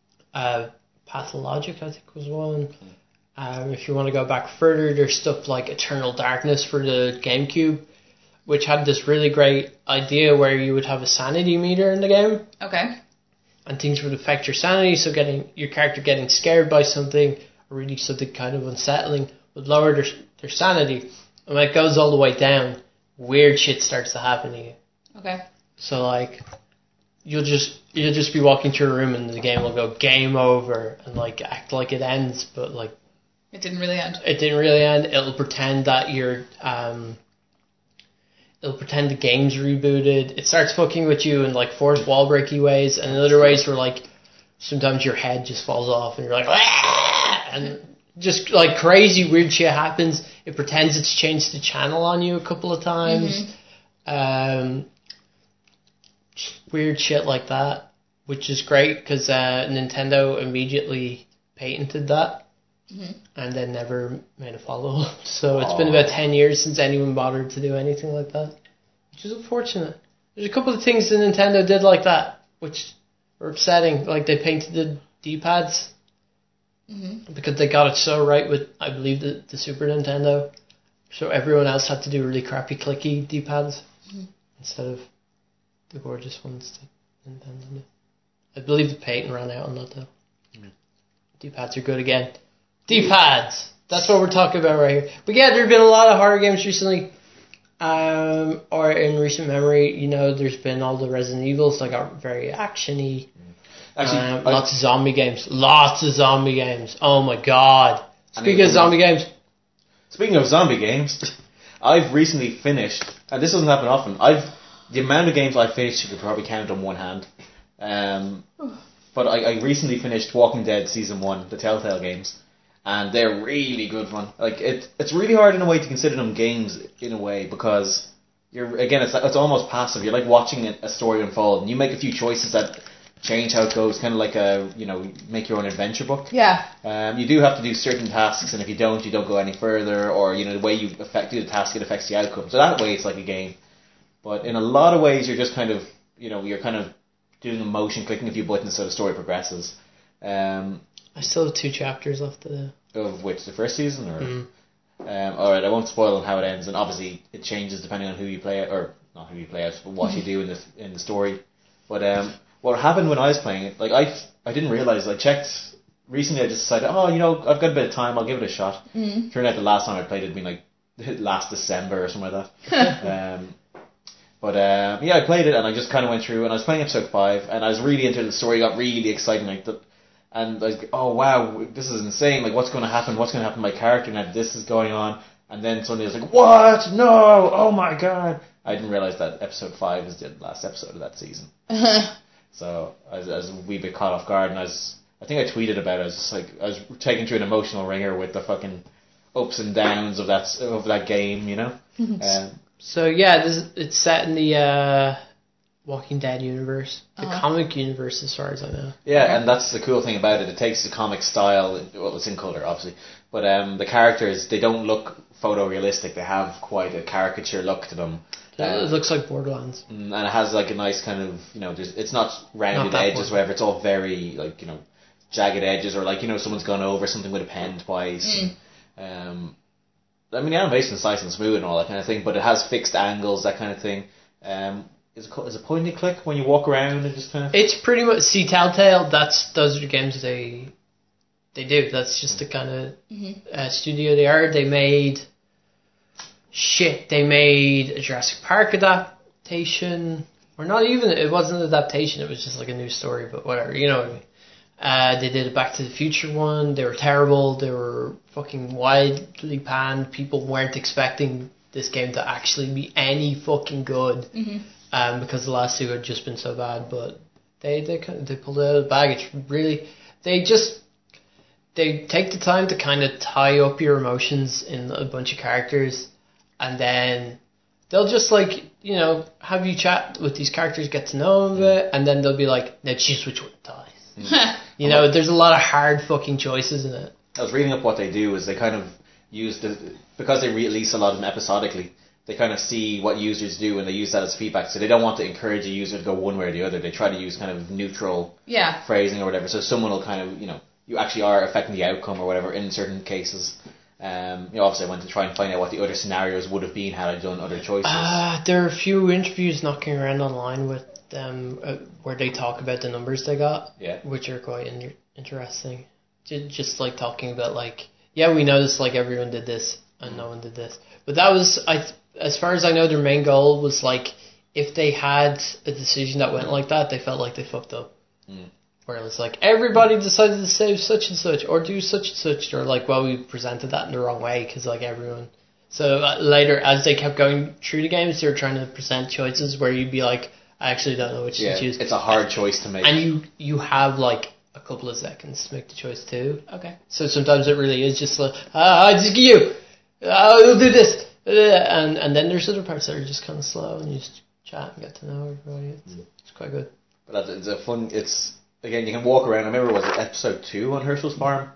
Pathologic, I think was one. If you want to go back further, there's stuff like Eternal Darkness for the GameCube, which had this really great idea where you would have a sanity meter in the game. Okay. And things would affect your sanity, so your character getting scared by something, or really something kind of unsettling, would lower their sanity. And when it goes all the way down, weird shit starts to happen to you. Okay. So like, you'll just be walking through a room and the game will go game over and like act like it ends, but like it didn't really end. It didn't really end. It'll pretend that it'll pretend the game's rebooted. It starts fucking with you in like fourth wall breaky ways, and in other ways where like sometimes your head just falls off and you're like, Aah! And just like crazy weird shit happens. It pretends it's changed the channel on you a couple of times. Weird shit like that, which is great because Nintendo immediately patented that and then never made a follow-up. So it's been about 10 years since anyone bothered to do anything like that, which is unfortunate. There's a couple of things that Nintendo did like that, which were upsetting. Like they painted the D-pads because they got it so right with, I believe, the Super Nintendo. So everyone else had to do really crappy clicky D-pads instead of the gorgeous ones that Nintendo did. I believe the patent ran out on that though. D-pads are good again. D-pads! That's what we're talking about right here. But yeah, there have been a lot of horror games recently. Or in recent memory, you know, there's been all the Resident Evils that got very action-y. Actually, lots of zombie games. Lots of zombie games. Oh my god. Speaking of zombie games. Speaking of zombie games, I've recently finished, and this doesn't happen often, the amount of games I've finished, you could probably count on one hand. But I recently finished Walking Dead Season 1, the Telltale games, and they're really good fun. Like, it's really hard in a way to consider them games in a way, because it's almost passive. You're like watching a story unfold, and you make a few choices that change how it goes, kind of like make your own adventure book. Yeah. You do have to do certain tasks, and if you don't go any further, or, the way you do the task, it affects the outcome. So that way it's like a game. But in a lot of ways, you're just kind of, you're kind of doing a motion, clicking a few buttons so the story progresses. I still have 2 chapters left to do. Of which, the first season? Or alright, I won't spoil on how it ends, and obviously it changes depending on who you play, or not who you play as, but what you do in the story. But what happened when I was playing it, like I didn't realize, I checked recently, I just decided, I've got a bit of time, I'll give it a shot. Turned out the last time I played it had been like last December or something like that. Yeah, I played it and I just kind of went through, and I was playing episode 5 and I was really into the story, got really excited, and I was like, oh wow, this is insane, like what's going to happen to my character now, this is going on, and then suddenly I was like, what, no, oh my god, I didn't realize that episode 5 is the last episode of that season. So I was a wee bit caught off guard, and I think I tweeted about it, I was taken through an emotional ringer with the fucking ups and downs of that game, So yeah, it's set in the Walking Dead universe, the comic universe, as far as I know. Yeah, and that's the cool thing about it. It takes the comic style. Well, it's in color, obviously, but the characters, they don't look photorealistic. They have quite a caricature look to them. It looks like Borderlands, and it has like a nice kind of it's not rounded edges, whatever. It's all very jagged edges, or someone's gone over something with a pen twice. And, I mean, the animation is nice and smooth and all that kind of thing, but it has fixed angles, that kind of thing. Is it point and click when you walk around and just kind of? It's pretty much, see, Telltale, those are the games they do. That's just the kind of studio they are. They made a Jurassic Park adaptation, or not even, it wasn't an adaptation, it was just like a new story, but whatever, you know what I mean. They did a Back to the Future one. They were terrible. They were fucking widely panned. People weren't expecting this game to actually be any fucking good, because the last 2 had just been so bad. But they pulled it out of the bag. It's really, they take the time to kind of tie up your emotions in a bunch of characters, and then they'll just have you chat with these characters, get to know them a bit, and then they'll be like, now choose which one dies. There's a lot of hard fucking choices in it. I was reading up what they do is they kind of use because they release a lot of them episodically, they kind of see what users do and they use that as feedback. So they don't want to encourage a user to go one way or the other. They try to use kind of neutral phrasing or whatever. So someone will kind of, you actually are affecting the outcome or whatever in certain cases. Obviously I went to try and find out what the other scenarios would have been had I done other choices. There are a few interviews knocking around online with them where they talk about the numbers they got, which are quite interesting. Just like talking about we noticed everyone did this and no one did this, but that was as far as I know, their main goal was if they had a decision that went like that, they felt like they fucked up. Where it was everybody decided to save such and such or do such and such, or we presented that in the wrong way because everyone. So later, as they kept going through the games, they were trying to present choices where you'd be I actually don't know which to choose. It's a hard choice to make. And you have a couple of seconds to make the choice too. Okay. So sometimes it really is just just you. I'll do this. And then there's other parts that are just kind of slow and you just chat and get to know everybody. It's quite good. But it's a fun. It's again, you can walk around. I remember it was episode 2 on Herschel's farm.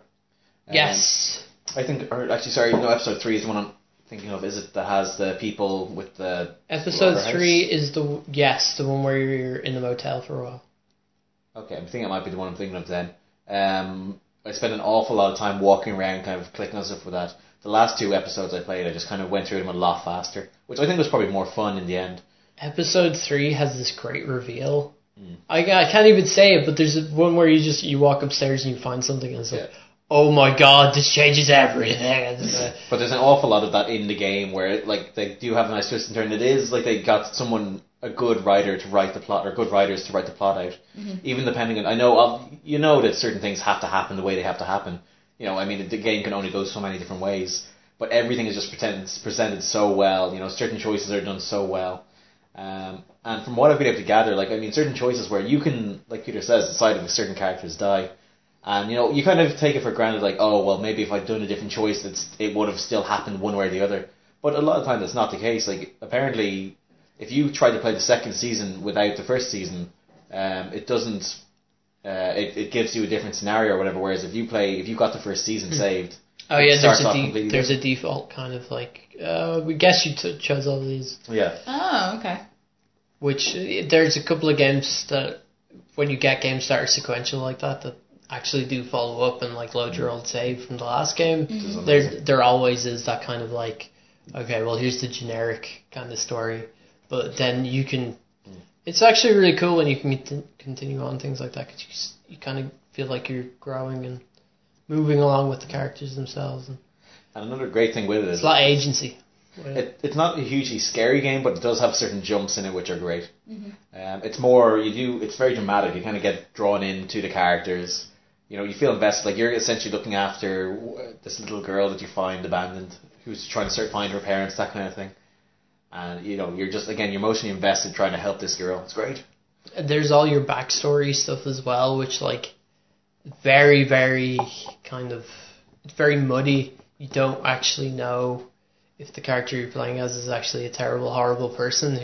Yes. I think, or actually, sorry, no, episode 3 is the one I'm thinking of. Is it that has the people with the Episode slaughterhouse? 3 is the one where you're in the motel for a while. Okay, I'm thinking it might be the one I'm thinking of then. I spent an awful lot of time walking around, kind of clicking on stuff with that. The last 2 episodes I played, I just kind of went through them a lot faster, which I think was probably more fun in the end. Episode 3 has this great reveal. I can't even say it, but there's one where you walk upstairs and you find something and it's like, oh my god, this changes everything. But there's an awful lot of that in the game where like they do have a nice twist and turn. It is like they got a good writer to write the plot, or good writers to write the plot out. Even depending on, I know you know that certain things have to happen the way they have to happen. You know, I mean, the game can only go so many different ways, but everything is just presented so well. You know, certain choices are done so well. And from what I've been able to gather, like, I mean, certain choices where you can, like Peter says, decide if certain characters die. And, you know, you kind of take it for granted, like, oh, well, maybe if I'd done a different choice, it would have still happened one way or the other. But a lot of times that's not the case. Like, apparently, if you try to play the second season without the first season, it doesn't, it gives you a different scenario or whatever, whereas if you got the first season saved... Oh yeah, there's a default kind of like, we guess you chose all these. Yeah. Oh, okay. Which, there's a couple of games that, when you get game starter sequential like that actually do follow up and like load your old save from the last game. There always is that kind of like, okay, well here's the generic kind of story, but then you can, it's actually really cool when you can continue on things like that, because you kind of feel like you're growing and moving along with the characters themselves. And another great thing with it is... It's a lot of agency. It's not a hugely scary game, but it does have certain jumps in it which are great. It's more, it's very dramatic. You kind of get drawn into the characters. You know, you feel invested. Like, you're essentially looking after this little girl that you find abandoned, who's trying to find her parents, that kind of thing. And, you know, you're just, again, you're emotionally invested trying to help this girl. It's great. There's all your backstory stuff as well, which, like, very, very kind of, it's very muddy. You don't actually know if the character you're playing as is actually a terrible, horrible person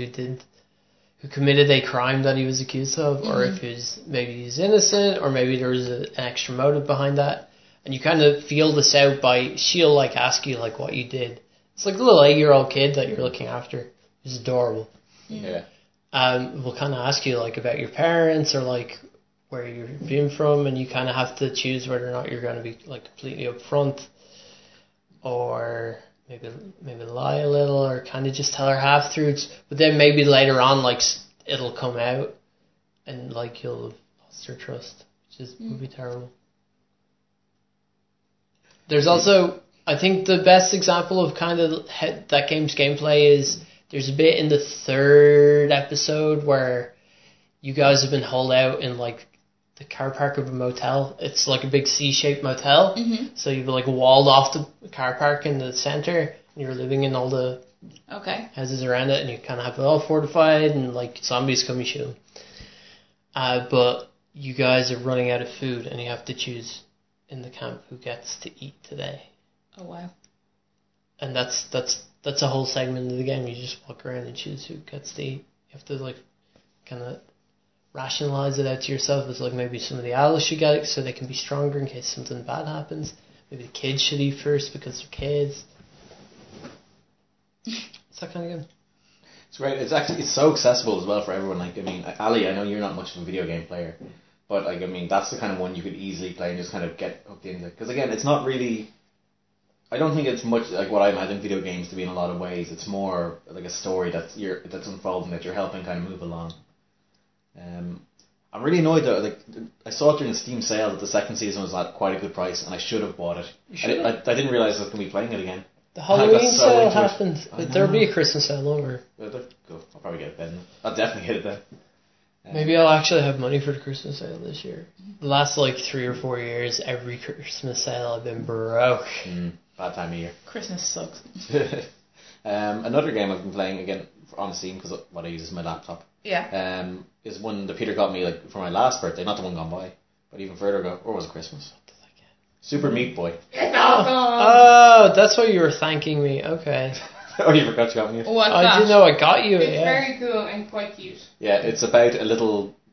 who committed a crime that he was accused of, or if maybe he's innocent, or maybe there was an extra motive behind that. And you kind of feel this out by, she'll like ask you like what you did. It's like a little 8-year-old kid that you're looking after. It's adorable. Yeah. We'll kind of ask you like about your parents, or like where you've been from, and you kind of have to choose whether or not you're going to be like completely upfront, or maybe lie a little, or kind of just tell her half truths. But then maybe later on, like, it'll come out, and like you'll have lost her trust, which would be terrible. There's also, I think the best example of kind of that game's gameplay is, there's a bit in the 3rd episode where you guys have been holed out in like the car park of a motel. It's like a big C-shaped motel. So you've like walled off the car park in the center, and you're living in all the houses around it, and you kind of have it all fortified, and like zombies come and shoot them. But you guys are running out of food, and you have to choose in the camp who gets to eat today. Oh wow. And that's a whole segment of the game. You just walk around and choose who gets to eat. You have to like kind of rationalize it out to yourself as like, maybe some of the adults should get it so they can be stronger in case something bad happens. Maybe the kids should eat first because they're kids. It's that kind of game. It's great. It's so accessible as well for everyone. Like, I mean, Ali, I know you're not much of a video game player, but like, I mean, that's the kind of one you could easily play and just kind of get hooked into. Because again, it's not really, I don't think it's much like what I imagine video games to be in a lot of ways. It's more like a story that's unfolding, that you're helping kind of move along. I'm really annoyed though. Like, I saw it during the Steam sale that the second season was at quite a good price, and I should have bought it. I didn't realize I was going to be playing it again. The Halloween sale happened. There'll be a Christmas sale over. Cool. I'll probably get it then. I'll definitely get it then. Maybe I'll actually have money for the Christmas sale this year. The last like 3 or 4 years, every Christmas sale I've been broke. Bad time of year. Christmas sucks. Another game I've been playing again on Steam, because what I use is my laptop. Yeah. Is one that Peter got me like for my last birthday, not the one gone by, but even further ago. Or was it Christmas? What did I get? Super Meat Boy. Oh, that's why you were thanking me. Okay. Oh, you forgot you got me. What's I that? didn't know I got you. It's very cool and quite cute. Yeah, it's about a little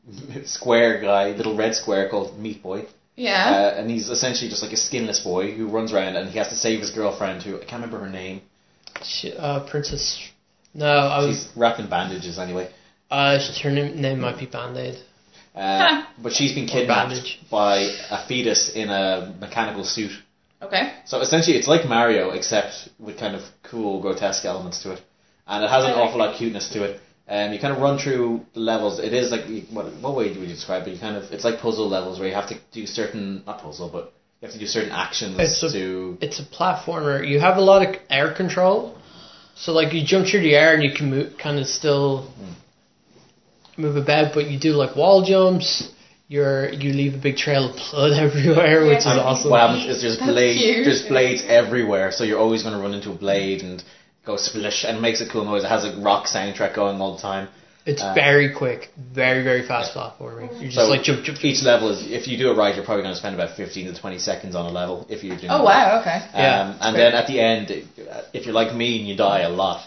square guy, little red square called Meat Boy. Yeah. And he's essentially just like a skinless boy who runs around and he has to save his girlfriend, who I can't remember her name. Princess. No, I was. She's wrapped in bandages anyway. Her name might be Band-Aid. But she's been kidnapped by a fetus in a mechanical suit. Okay. So essentially it's like Mario, except with kind of cool, grotesque elements to it. And it has an awful lot of cuteness to it. You kind of run through the levels. It is like, what way would you describe it? It's like puzzle levels where you have to do certain, not puzzle, but you have to do certain actions It's a platformer. You have a lot of air control. So like you jump through the air and you can move, kind of still move about, but you do like wall jumps. You leave a big trail of blood everywhere, which is awesome. What happens is there's blades everywhere, so you're always going to run into a blade and go splish, and it makes a cool noise. It has a rock soundtrack going all the time. It's very quick, very, very fast platforming. You just jump. Each level is, if you do it right, you're probably going to spend about 15 to 20 seconds on a level if you're doing. Oh wow! Okay. And then at the end, if you're like me and you die a lot,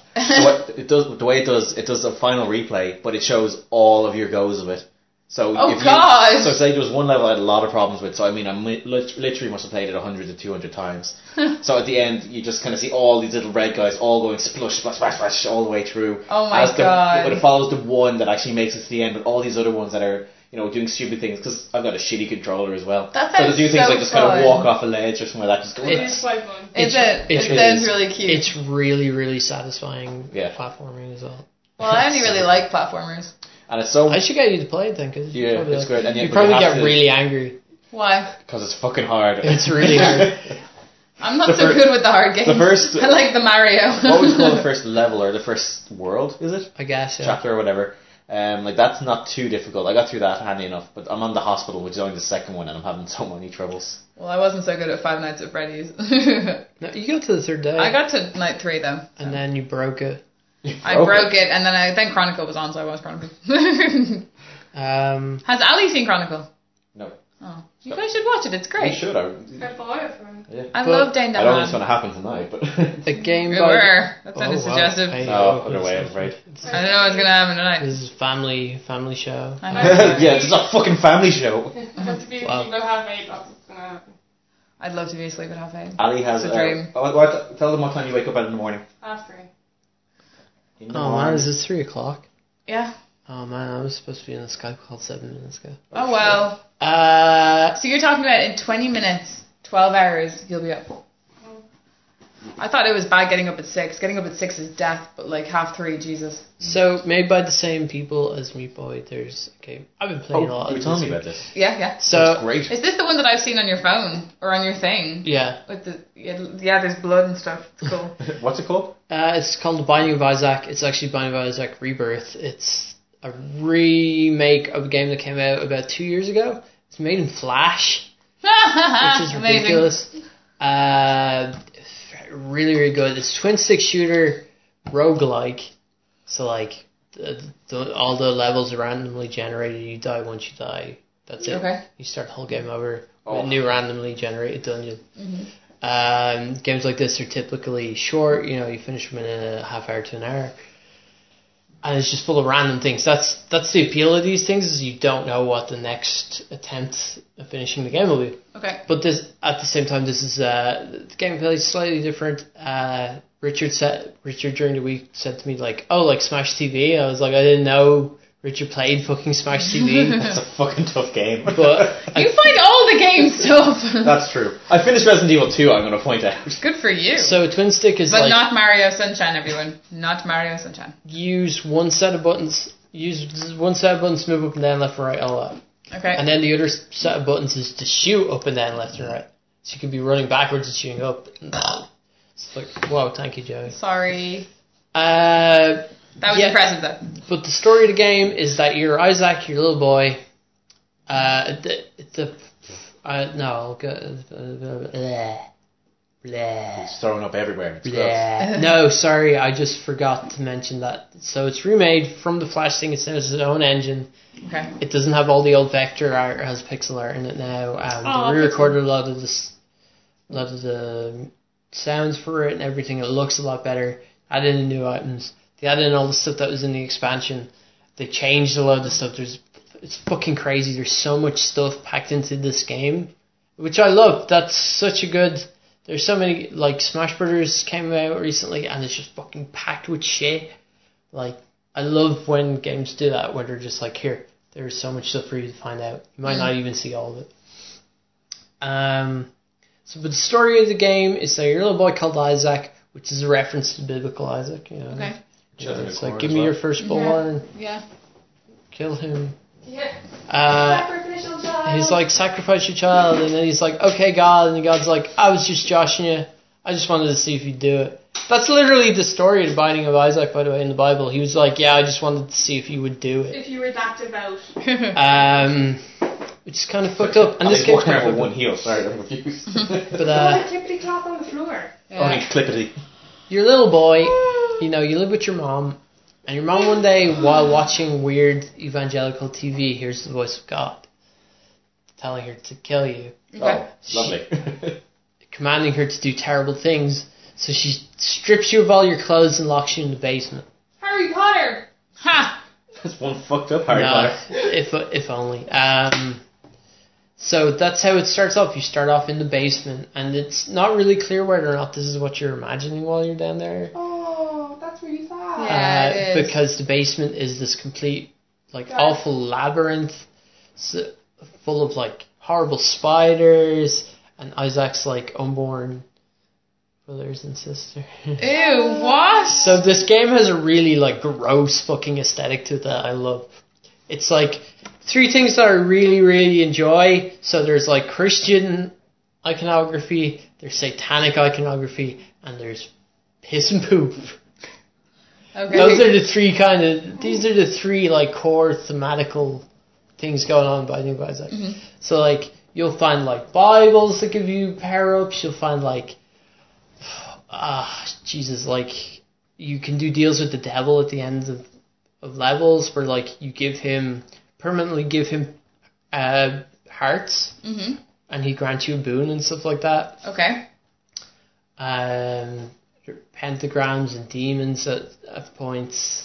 it does a final replay, but it shows all of your goes of it. So so say there was one level I had a lot of problems with. So I mean, I literally must have played it 100 to 200 times. So at the end, you just kind of see all these little red guys all going splush, splash, splash, splash all the way through. Oh my god! But it follows the one that actually makes it to the end, but all these other ones that are, doing stupid things, because I've got a shitty controller as well. That so to do things so like just fun. kind of walk off a ledge or something like that, just go. It is quite fun. It sounds really cute. It's really, really satisfying platforming as well. Well, I only really like platformers. And it's so. I should get you to play it then, because it's great. And you probably get really angry. Why? Because it's fucking hard. It's really hard. I'm not so good with the hard games. I like the Mario. What would you call the first level or the first world? Is it? I guess. Yeah. Chapter or whatever. That's not too difficult. I got through that handy enough. But I'm on the hospital, which is only the second one, and I'm having so many troubles. Well, I wasn't so good at Five Nights at Freddy's. No, you got to the third day. I got to night 3 though. So. And then you broke it. I broke it, and then Chronicle was on, so I was Chronicle. Has Ali seen Chronicle? No. Oh, you guys should watch it. It's great. You should. I love Dane DeHaan. I don't know what's going to happen tonight, but the game. That sounded suggestive. No, other way. I'm afraid. I don't know what's going to happen tonight. This is a family show. I know. Yeah, this is a fucking family show. To be about 8:30, that's what's going to happen. I'd love to be asleep at 8:30. Ali has a dream. Tell them what time you wake up at in the morning. 3:30. Oh man, is it 3 o'clock? Yeah. Oh man, I was supposed to be in a Skype call 7 minutes ago. Oh well. So you're talking about in 20 minutes, 12 hours, you'll be up. I thought it was bad getting up at 6. Getting up at 6 is death, but like 3:30, Jesus. So made by the same people as Meat Boy. There's a game. I've been playing a lot. You were telling me about this. Yeah. So that's great. Is this the one that I've seen on your phone or on your thing? Yeah. With there's blood and stuff. It's cool. What's it called? It's called The Binding of Isaac. It's actually Binding of Isaac Rebirth. It's a remake of a game that came out about 2 years ago. It's made in Flash, which is ridiculous. Really, really good. It's a twin stick shooter, roguelike. So like all the levels are randomly generated. You die once you die. That's it. Okay. You start the whole game over with a new randomly generated dungeon. Games like this are typically short. You finish them in a half hour to an hour. And it's just full of random things. That's the appeal of these things, is you don't know what the next attempt at finishing the game will be. Okay. But this, at the same time, this is the gameplay is slightly different. Richard during the week said to me like Smash TV. I was like, I didn't know Richard played fucking Smash TV. It's a fucking tough game. But you find all the game stuff. That's true. I finished Resident Evil 2, I'm going to point out. Good for you. So twin stick is but not Mario Sunshine, everyone. Not Mario Sunshine. Use one set of buttons. Use one set of buttons to move up and down, left and right, all that. Okay. And then the other set of buttons is to shoot up and down, left and right. So you can be running backwards and shooting up. It's like, whoa, thank you, Joey. Sorry. That was impressive, though. But the story of the game is that you're Isaac, your little boy. It's throwing up everywhere. It's No, sorry, I just forgot to mention that. So it's remade from the Flash thing. It's its own engine. Okay. It doesn't have all the old vector art. It has pixel art in it now. They re-recorded a lot of the sounds for it and everything. It looks a lot better. Added in new items. They added in all the stuff that was in the expansion. They changed a lot of the stuff. There's It's fucking crazy. There's so much stuff packed into this game, which I love. That's such a good... There's so many, like, Smash Brothers came out recently, and it's just fucking packed with shit. Like, I love when games do that, where they're just like, here, there's so much stuff for you to find out. You might not even see all of it. But the story of the game is that your little boy called Isaac, which is a reference to biblical Isaac, you know. Okay. It's like, give me your firstborn, Yeah. kill him. Yeah. Sacrificial child. He's like, sacrifice your child, and then he's like, okay, God, and God's like, I was just joshing you. I just wanted to see if you'd do it. That's literally the story of the Binding of Isaac, by the way, in the Bible. He was like, yeah, I just wanted to see if you would do it. If you were that devout. Which is kind of fucked up. And this game's kind of with one heel. Sorry, I'm confused. But clippity clop on the floor. Only clippity. Your little boy, you know, you live with your mom, and your mom one day, while watching weird evangelical TV, hears the voice of God telling her to kill you. Oh, lovely. Commanding her to do terrible things. So she strips you of all your clothes and locks you in the basement. Harry Potter! Ha! That's one fucked up Harry Potter. If only. So that's how it starts off. You start off in the basement, and it's not really clear whether or not this is what you're imagining while you're down there. Oh, that's really sad. Yeah, it is. Because the basement is this complete, like, awful labyrinth full of, like, horrible spiders, and Isaac's, like, unborn brothers and sisters. Ew, what? So this game has a really, like, gross fucking aesthetic to it that I love. It's like 3 things that I really, really enjoy. So there's, like, Christian iconography, there's satanic iconography, and there's piss and poop. Okay. Those are the 3 these are the 3, like, core thematical things going on in Binding of Isaac. Mm-hmm. So, like, you'll find, like, Bibles that give you power-ups. You'll find, like, Jesus, like, you can do deals with the devil at the end of levels where, like, you permanently give him hearts, and he grants you a boon and stuff like that. Okay. Pentagrams and demons at points.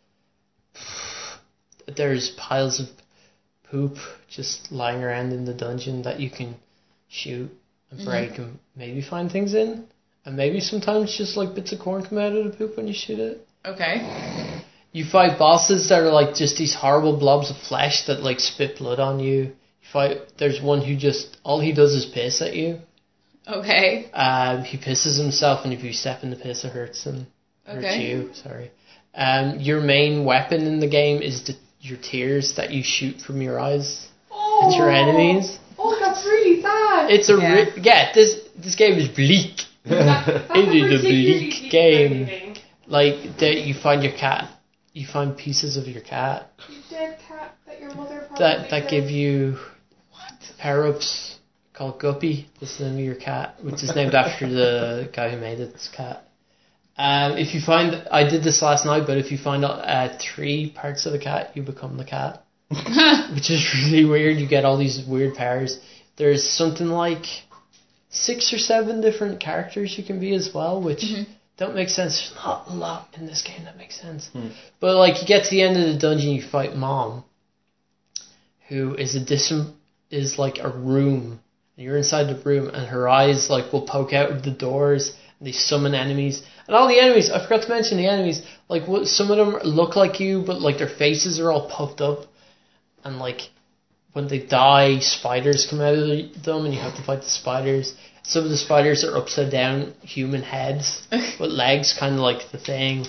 There's piles of poop just lying around in the dungeon that you can shoot and break and maybe find things in. And maybe sometimes just like bits of corn come out of the poop when you shoot it. Okay. You fight bosses that are like just these horrible blobs of flesh that like spit blood on you. There's one who just, all he does is piss at you. Okay. He pisses himself, and if you step in the piss, it hurts him. Hurts you, sorry. Your main weapon in the game is your tears that you shoot from your eyes at your enemies. Oh, that's really sad. It's this game is bleak. It is a bleak game. Like, you find your cat. You find pieces of your cat. Your dead cat that your mother probably That give you power-ups called Guppy. That's the name of your cat, which is named after the guy who made its cat. If you find, I did this last night, but if you find 3 parts of the cat, you become the cat. Which is really weird. You get all these weird powers. There's something like 6 or 7 different characters you can be as well, which don't make sense. There's not a lot in this game that makes sense. But like, you get to the end of the dungeon, you fight Mom, who is like a room. And you're inside the room, and her eyes like will poke out of the doors, and they summon enemies. And all the enemies, I forgot to mention the enemies, like some of them look like you, but like their faces are all puffed up, and like when they die, spiders come out of them, and you have to fight the spiders. Some of the spiders are upside down human heads with legs, kind of like the Thing.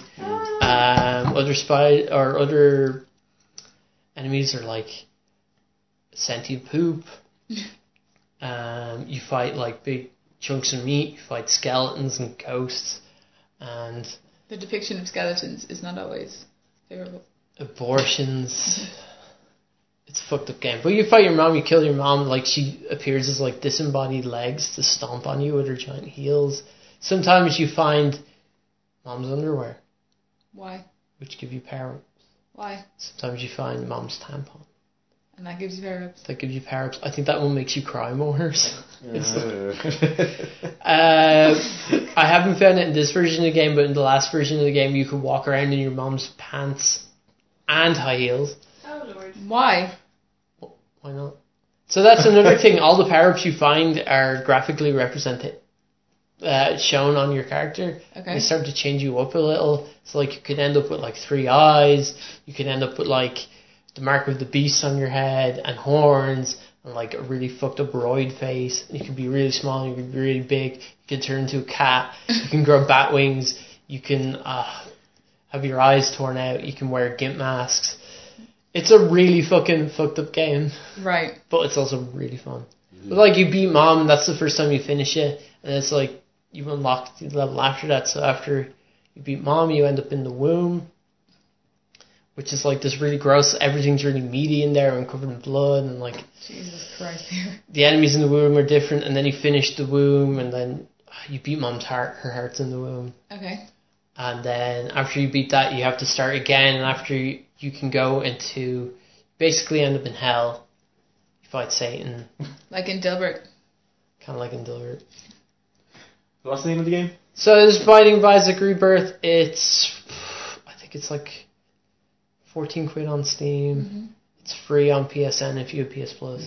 Other enemies are like sentient poop. You fight like big chunks of meat. You fight skeletons and ghosts, and the depiction of skeletons is not always favorable. Abortions. It's a fucked up game. But you fight your mom, you kill your mom, like she appears as like disembodied legs to stomp on you with her giant heels. Sometimes you find mom's underwear. Why? Which give you power-ups. Why? Sometimes you find mom's tampon. And that gives you power-ups. That gives you power-ups. I think that one makes you cry more. So I haven't found it in this version of the game, but in the last version of the game, you could walk around in your mom's pants and high heels. Oh Lord. Why? Why not? So that's another thing. All the power-ups you find are graphically represented, shown on your character. Okay. They start to change you up a little. So like you could end up with like 3 eyes. You could end up with like the mark of the beast on your head and horns and like a really fucked up roid face. You can be really small. You can be really big. You can turn into a cat. You can grow bat wings. You can have your eyes torn out. You can wear gimp masks. It's a really fucking fucked up game, Right. but it's also really fun. But like you beat Mom, and that's the first time you finish it, and it's like you unlock the level after that. So after you beat Mom, you end up in the womb, which is like this really gross. Everything's really meaty in there and covered in blood, and like Jesus Christ. the enemies in the womb are different. And then you finish the womb, and then you beat Mom's heart. Her heart's in the womb. Okay. And then after you beat that, you have to start again. And after you can go into, basically end up in hell. You fight Satan, Like in Dilbert. kind of like in Dilbert. What's the name of the game? So this Binding of Isaac Rebirth, I think it's like 14 quid on Steam. Mm-hmm. It's free on PSN if you have PS Plus.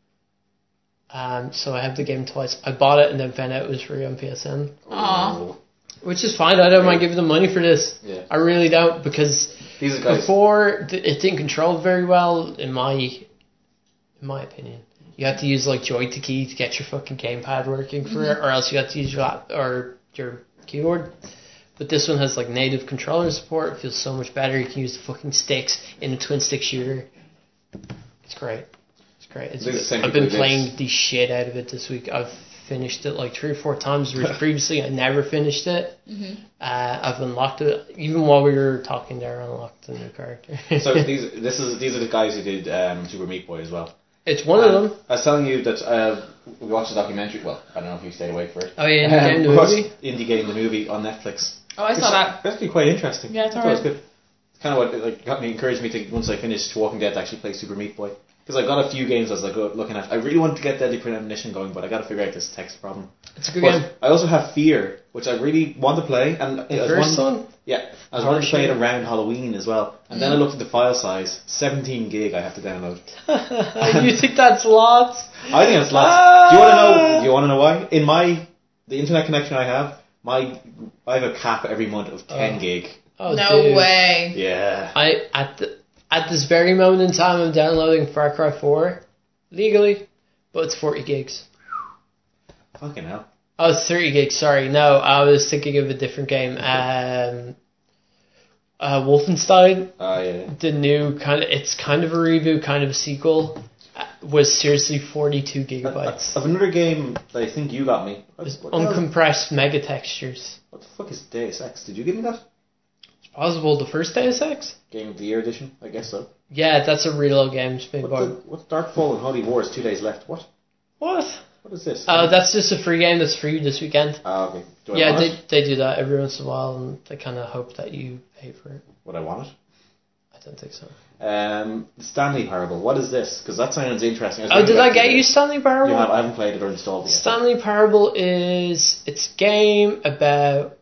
So I have the game twice. I bought it and then found out it was free on PSN. Aw. Which is fine. I don't mind giving them money for this. Yeah. I really don't, because These are guys. before it didn't control very well, in my opinion. You have to use like Joy-to-Key to get your fucking gamepad working for it, or else you have to use your keyboard. But this one has like native controller support. It feels so much better. You can use the fucking sticks in a twin stick shooter. It's great. It's great. This is the same I've been people who did- playing the shit out of it this week. I've finished it like 3 or 4 times, whereas previously I never finished it. Mm-hmm. I've unlocked it. Even while we were talking there, I unlocked a new character. So these are the guys who did Super Meat Boy as well. It's one of them. I was telling you that we watched a documentary. Well, I don't know if you stayed awake for it. Oh yeah, Indie Game the we watched movie. Indie Game the movie on Netflix. Oh, I saw that. It's actually quite interesting. Yeah, it's I thought it was alright. good. It's kind of what encouraged me to, once I finished Walking Dead, to actually play Super Meat Boy. Because I got a few games I was like looking at. I really wanted to get Deadly Premonition going, but I got to figure out this text problem. It's a good But game. I also have Fear, which I really want to play. And The first one? Yeah, I was Oh, wanting to play it shit. around Halloween as well. And then I looked at the file size, 17 gig I have to download. You think that's lots? I think it's lots. Do you want to know why? In the internet connection I have, I have a cap every month of 10 gig. Oh, No dude. way. Yeah. At this very moment in time, I'm downloading Far Cry 4 legally, but it's 40 gigs. Fucking hell. Oh, it's 30 gigs. Sorry, no, I was thinking of a different game. Wolfenstein, Yeah. the new it's kind of a reboot, kind of a sequel, was seriously 42 gigabytes. Of another game that I think you got me. It's What the hell- uncompressed mega textures. what the fuck is Deus Ex? Did you give me that? It's possible the first Deus Ex? Game of the Year edition? I guess so. Yeah, that's a real game. It's been bought. What's Darkfall and Holy Wars 2 days left? What? What? What is this? That's just a free game that's free this weekend. Okay. Do I Yeah, want it? they do that every once in a while, and they kind of hope that you pay for it. Would I want it? I don't think so. Stanley Parable. What is this? Because that sounds interesting. Oh, did I get you Stanley Parable? You have. I haven't played it or installed it yet. Stanley Parable it's a game about...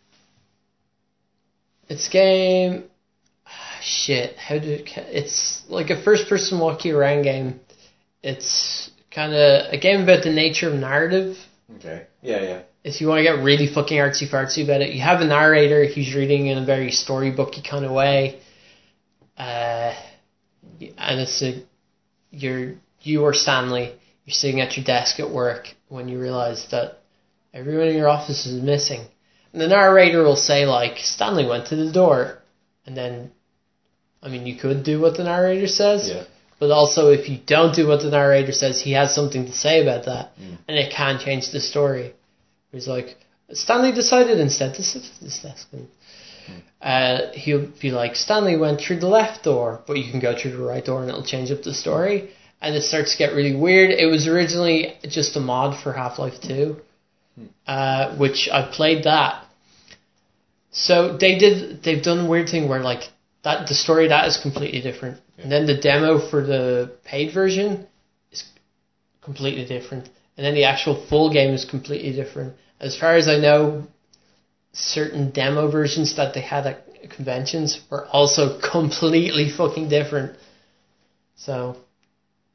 It's like a first-person walkie-around game. It's kind of a game about the nature of narrative. Okay. Yeah. If you want to get really fucking artsy-fartsy about it, you have a narrator who's reading in a very storybooky kind of way. And it's you or Stanley, you're sitting at your desk at work when you realize that everyone in your office is missing. And the narrator will say, like, Stanley went to the door. And then, I mean, you could do what the narrator says. Yeah. But also, if you don't do what the narrator says, he has something to say about that. And it can change the story. He's like, Stanley decided instead to sit at this desk. And he'll be like, Stanley went through the left door, but you can go through the right door and it'll change up the story. And it starts to get really weird. It was originally just a mod for Half-Life 2, which I played that. So they've done a weird thing where like that the story of that is completely different. And then the demo for the paid version is completely different. And then the actual full game is completely different. As far as I know, certain demo versions that they had at conventions were also completely fucking different. So,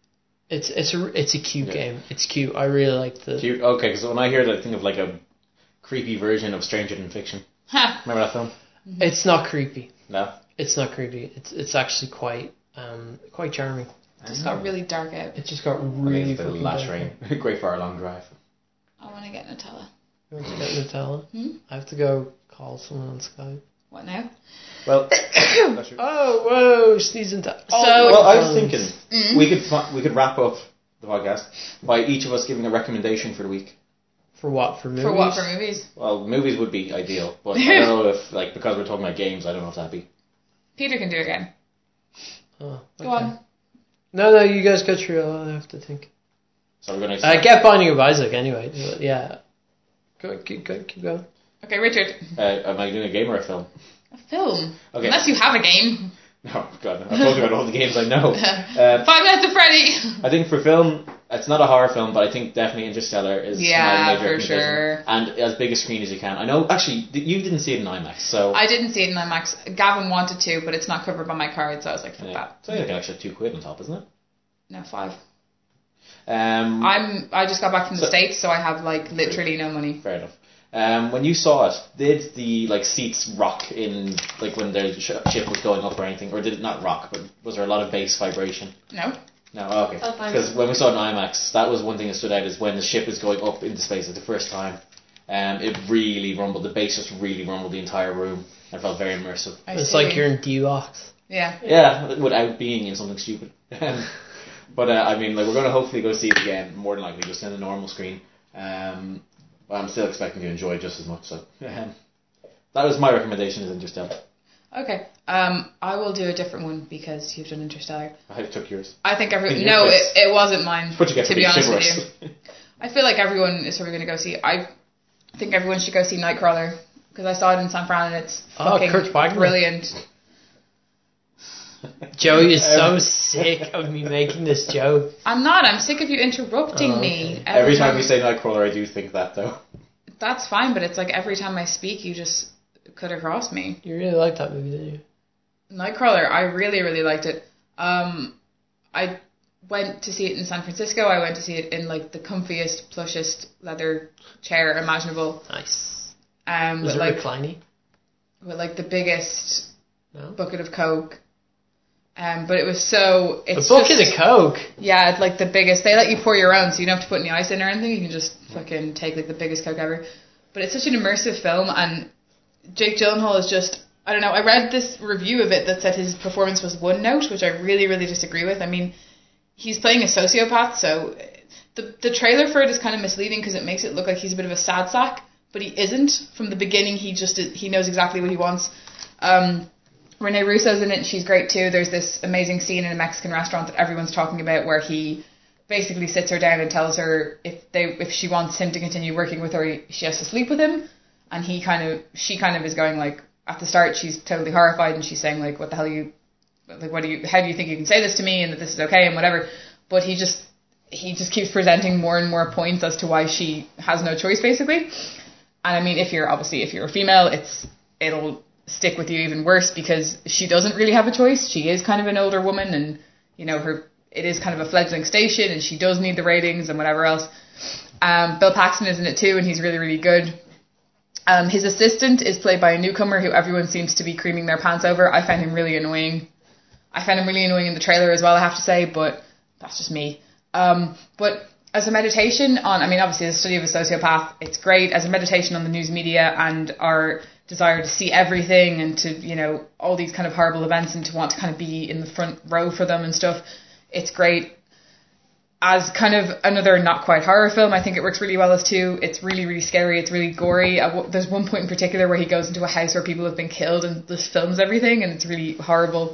It's a cute game. It's cute. I really like the... Cute. Okay, because when I hear that, I think of like a creepy version of Stranger Than Fiction. Ha! Remember that film? It's not creepy. No. It's not creepy. It's actually quite charming. Just got really dark out. It just got I really think it's the fucking Lash dark. Rain. Great for a long drive. I want to get Nutella. You want to get Nutella? I have to go call someone on Skype. What now? Well, Oh, whoa, sneezing time. well, I was thinking we could wrap up the podcast by each of us giving a recommendation for the week. For what? For movies? For what? For movies? Well, movies would be ideal, but I don't know if, like, because we're talking about games, I don't know if that'd be. Peter can do it again. Oh, Go on. No, you guys go through it. I have to think. So we're gonna. Get Binding of Isaac anyway. But yeah. Keep going. Okay, Richard. Am I doing a game or a film? A film. Okay. Unless you have a game. No, God, no. I've talked about all the games I know. 5 Nights at Freddy. I think for film, it's not a horror film, but I think definitely Interstellar is my major for recommendation. sure. And as big a screen as you can. I know, actually, you didn't see it in IMAX, so... I didn't see it in IMAX. Gavin wanted to, but it's not covered by my card, so I was like, fuck that. So like an extra £2 on top, isn't it? No, 5. I I just got back from the States, so I have like literally no money. Fair enough. When you saw it, did the seats rock in when the ship was going up or anything, or did it not rock? But was there a lot of bass vibration? No. No, okay. Because when we saw it in IMAX, that was one thing that stood out is when the ship is going up into space for the first time. It really rumbled. The bass just really rumbled the entire room and felt very immersive. It's like you're in D-Box. Yeah. Yeah, without being in something stupid. But I mean, we're going to hopefully go see it again, more than likely, just in a normal screen. But I'm still expecting to enjoy it just as much. So that was my recommendation, is Interstellar. Okay. I will do a different one because you've done Interstellar. I took yours. I think it wasn't mine. What you get to for be honest with chivalrous. you. I feel like everyone is probably going to go see. I think everyone should go see Nightcrawler because I saw it in San Fran and it's fucking Kurt Wagner. brilliant. Joey is so sick of me making this joke. I'm not. I'm sick of you interrupting me. Every time you say Nightcrawler, I do think that, though. That's fine, but it's like every time I speak, you just cut across me. You really liked that movie, didn't you? Nightcrawler, I really, really liked it. I went to see it in San Francisco. I went to see it in the comfiest, plushest leather chair imaginable. Nice. Was it reclining? With the biggest bucket of Coke. But it was so... It's a bucket of Coke? Yeah, it's the biggest. They let you pour your own, so you don't have to put any ice in or anything. You can just fucking take the biggest Coke ever. But it's such an immersive film, and Jake Gyllenhaal is just... I don't know, I read this review of it that said his performance was one note, which I really, really disagree with. I mean, he's playing a sociopath, so the trailer for it is kind of misleading because it makes it look like he's a bit of a sad sack, but he isn't. From the beginning, he knows exactly what he wants. Renee Russo's in it, and she's great too. There's this amazing scene in a Mexican restaurant that everyone's talking about where he basically sits her down and tells her if she wants him to continue working with her, she has to sleep with him. And she kind of is going at the start she's totally horrified and she's saying what the hell how do you think you can say this to me and that this is okay and whatever. But he just keeps presenting more and more points as to why she has no choice basically. And I mean, if you're a female, it'll stick with you even worse because she doesn't really have a choice. She is kind of an older woman and it is kind of a fledgling station and she does need the ratings and whatever else. Bill Paxton is in it too and he's really, really good. His assistant is played by a newcomer who everyone seems to be creaming their pants over. I find him really annoying. I found him really annoying in the trailer as well, I have to say, but that's just me. But as a meditation on, obviously the study of a sociopath, it's great. As a meditation on the news media and our desire to see everything and to, all these kind of horrible events and to want to kind of be in the front row for them and stuff, it's great. As kind of another not quite horror film, I think it works really well as two. It's really, really scary. It's really gory. There's one point in particular where he goes into a house where people have been killed and this films everything and it's really horrible.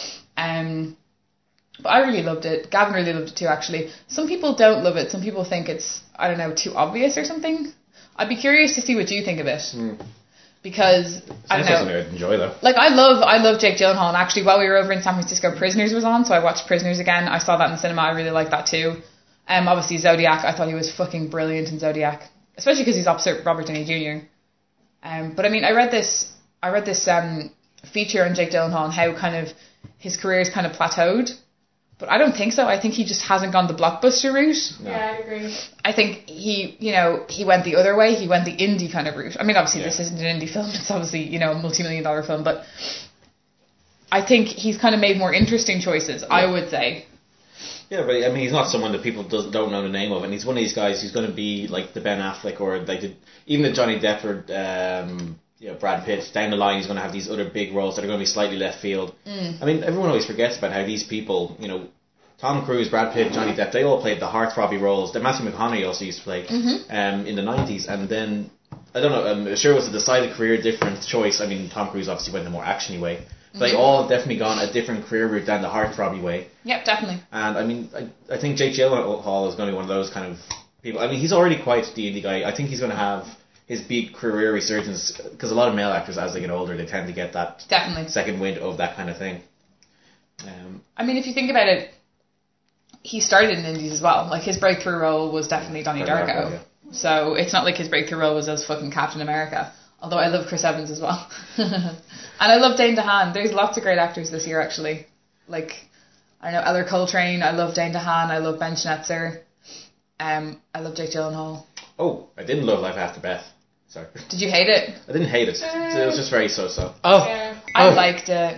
But I really loved it. Gavin really loved it too, actually. Some people don't love it. Some people think it's, I don't know, too obvious or something. I'd be curious to see what you think of it. Because, I don't know. Something I'd enjoy, though. I love Jake Gyllenhaal. And actually, while we were over in San Francisco, Prisoners was on. So I watched Prisoners again. I saw that in the cinema. I really liked that too. Obviously, Zodiac. I thought he was fucking brilliant in Zodiac. Especially because he's opposite Robert Downey Jr. But I mean, I read this feature on Jake Gyllenhaal and how kind of his career is kind of plateaued. But I don't think so. I think he just hasn't gone the blockbuster route. No. Yeah, I agree. I think he went the other way. He went the indie kind of route. I mean, obviously this isn't an indie film. It's obviously, a multi-million-dollar film. But I think he's kind of made more interesting choices, I would say. Yeah, but I mean, he's not someone that people don't know the name of, and he's one of these guys who's going to be like the Ben Affleck or like even the Johnny Depp or Brad Pitt. Down the line, he's going to have these other big roles that are going to be slightly left field. I mean, everyone always forgets about how these people, Tom Cruise, Brad Pitt, Johnny Depp, they all played the heartthrobby roles that Matthew McConaughey also used to play in the 90s, and then I don't know, I'm sure it was a decided career different choice. I mean, Tom Cruise obviously went the more actiony way. They all definitely gone a different career route than the heartthrobby way. Yep, definitely. And I mean, I think Jake Gyllenhaal is going to be one of those kind of people. I mean, he's already quite the indie guy. I think he's going to have his big career resurgence because a lot of male actors, as they get older, they tend to get that second wind of that kind of thing. I mean, if you think about it, he started in indies as well. Like, his breakthrough role was definitely Donnie Darko. Yeah. So it's not like his breakthrough role was as fucking Captain America. Although I love Chris Evans as well. And I love Dane DeHaan. There's lots of great actors this year, actually. Like, I know Eller Coltrane. I love Dane DeHaan. I love Ben Schnetzer. I love Jake Gyllenhaal. Oh, I didn't love Life After Beth. Sorry. Did you hate it? I didn't hate it. It was just very so-so. I liked it.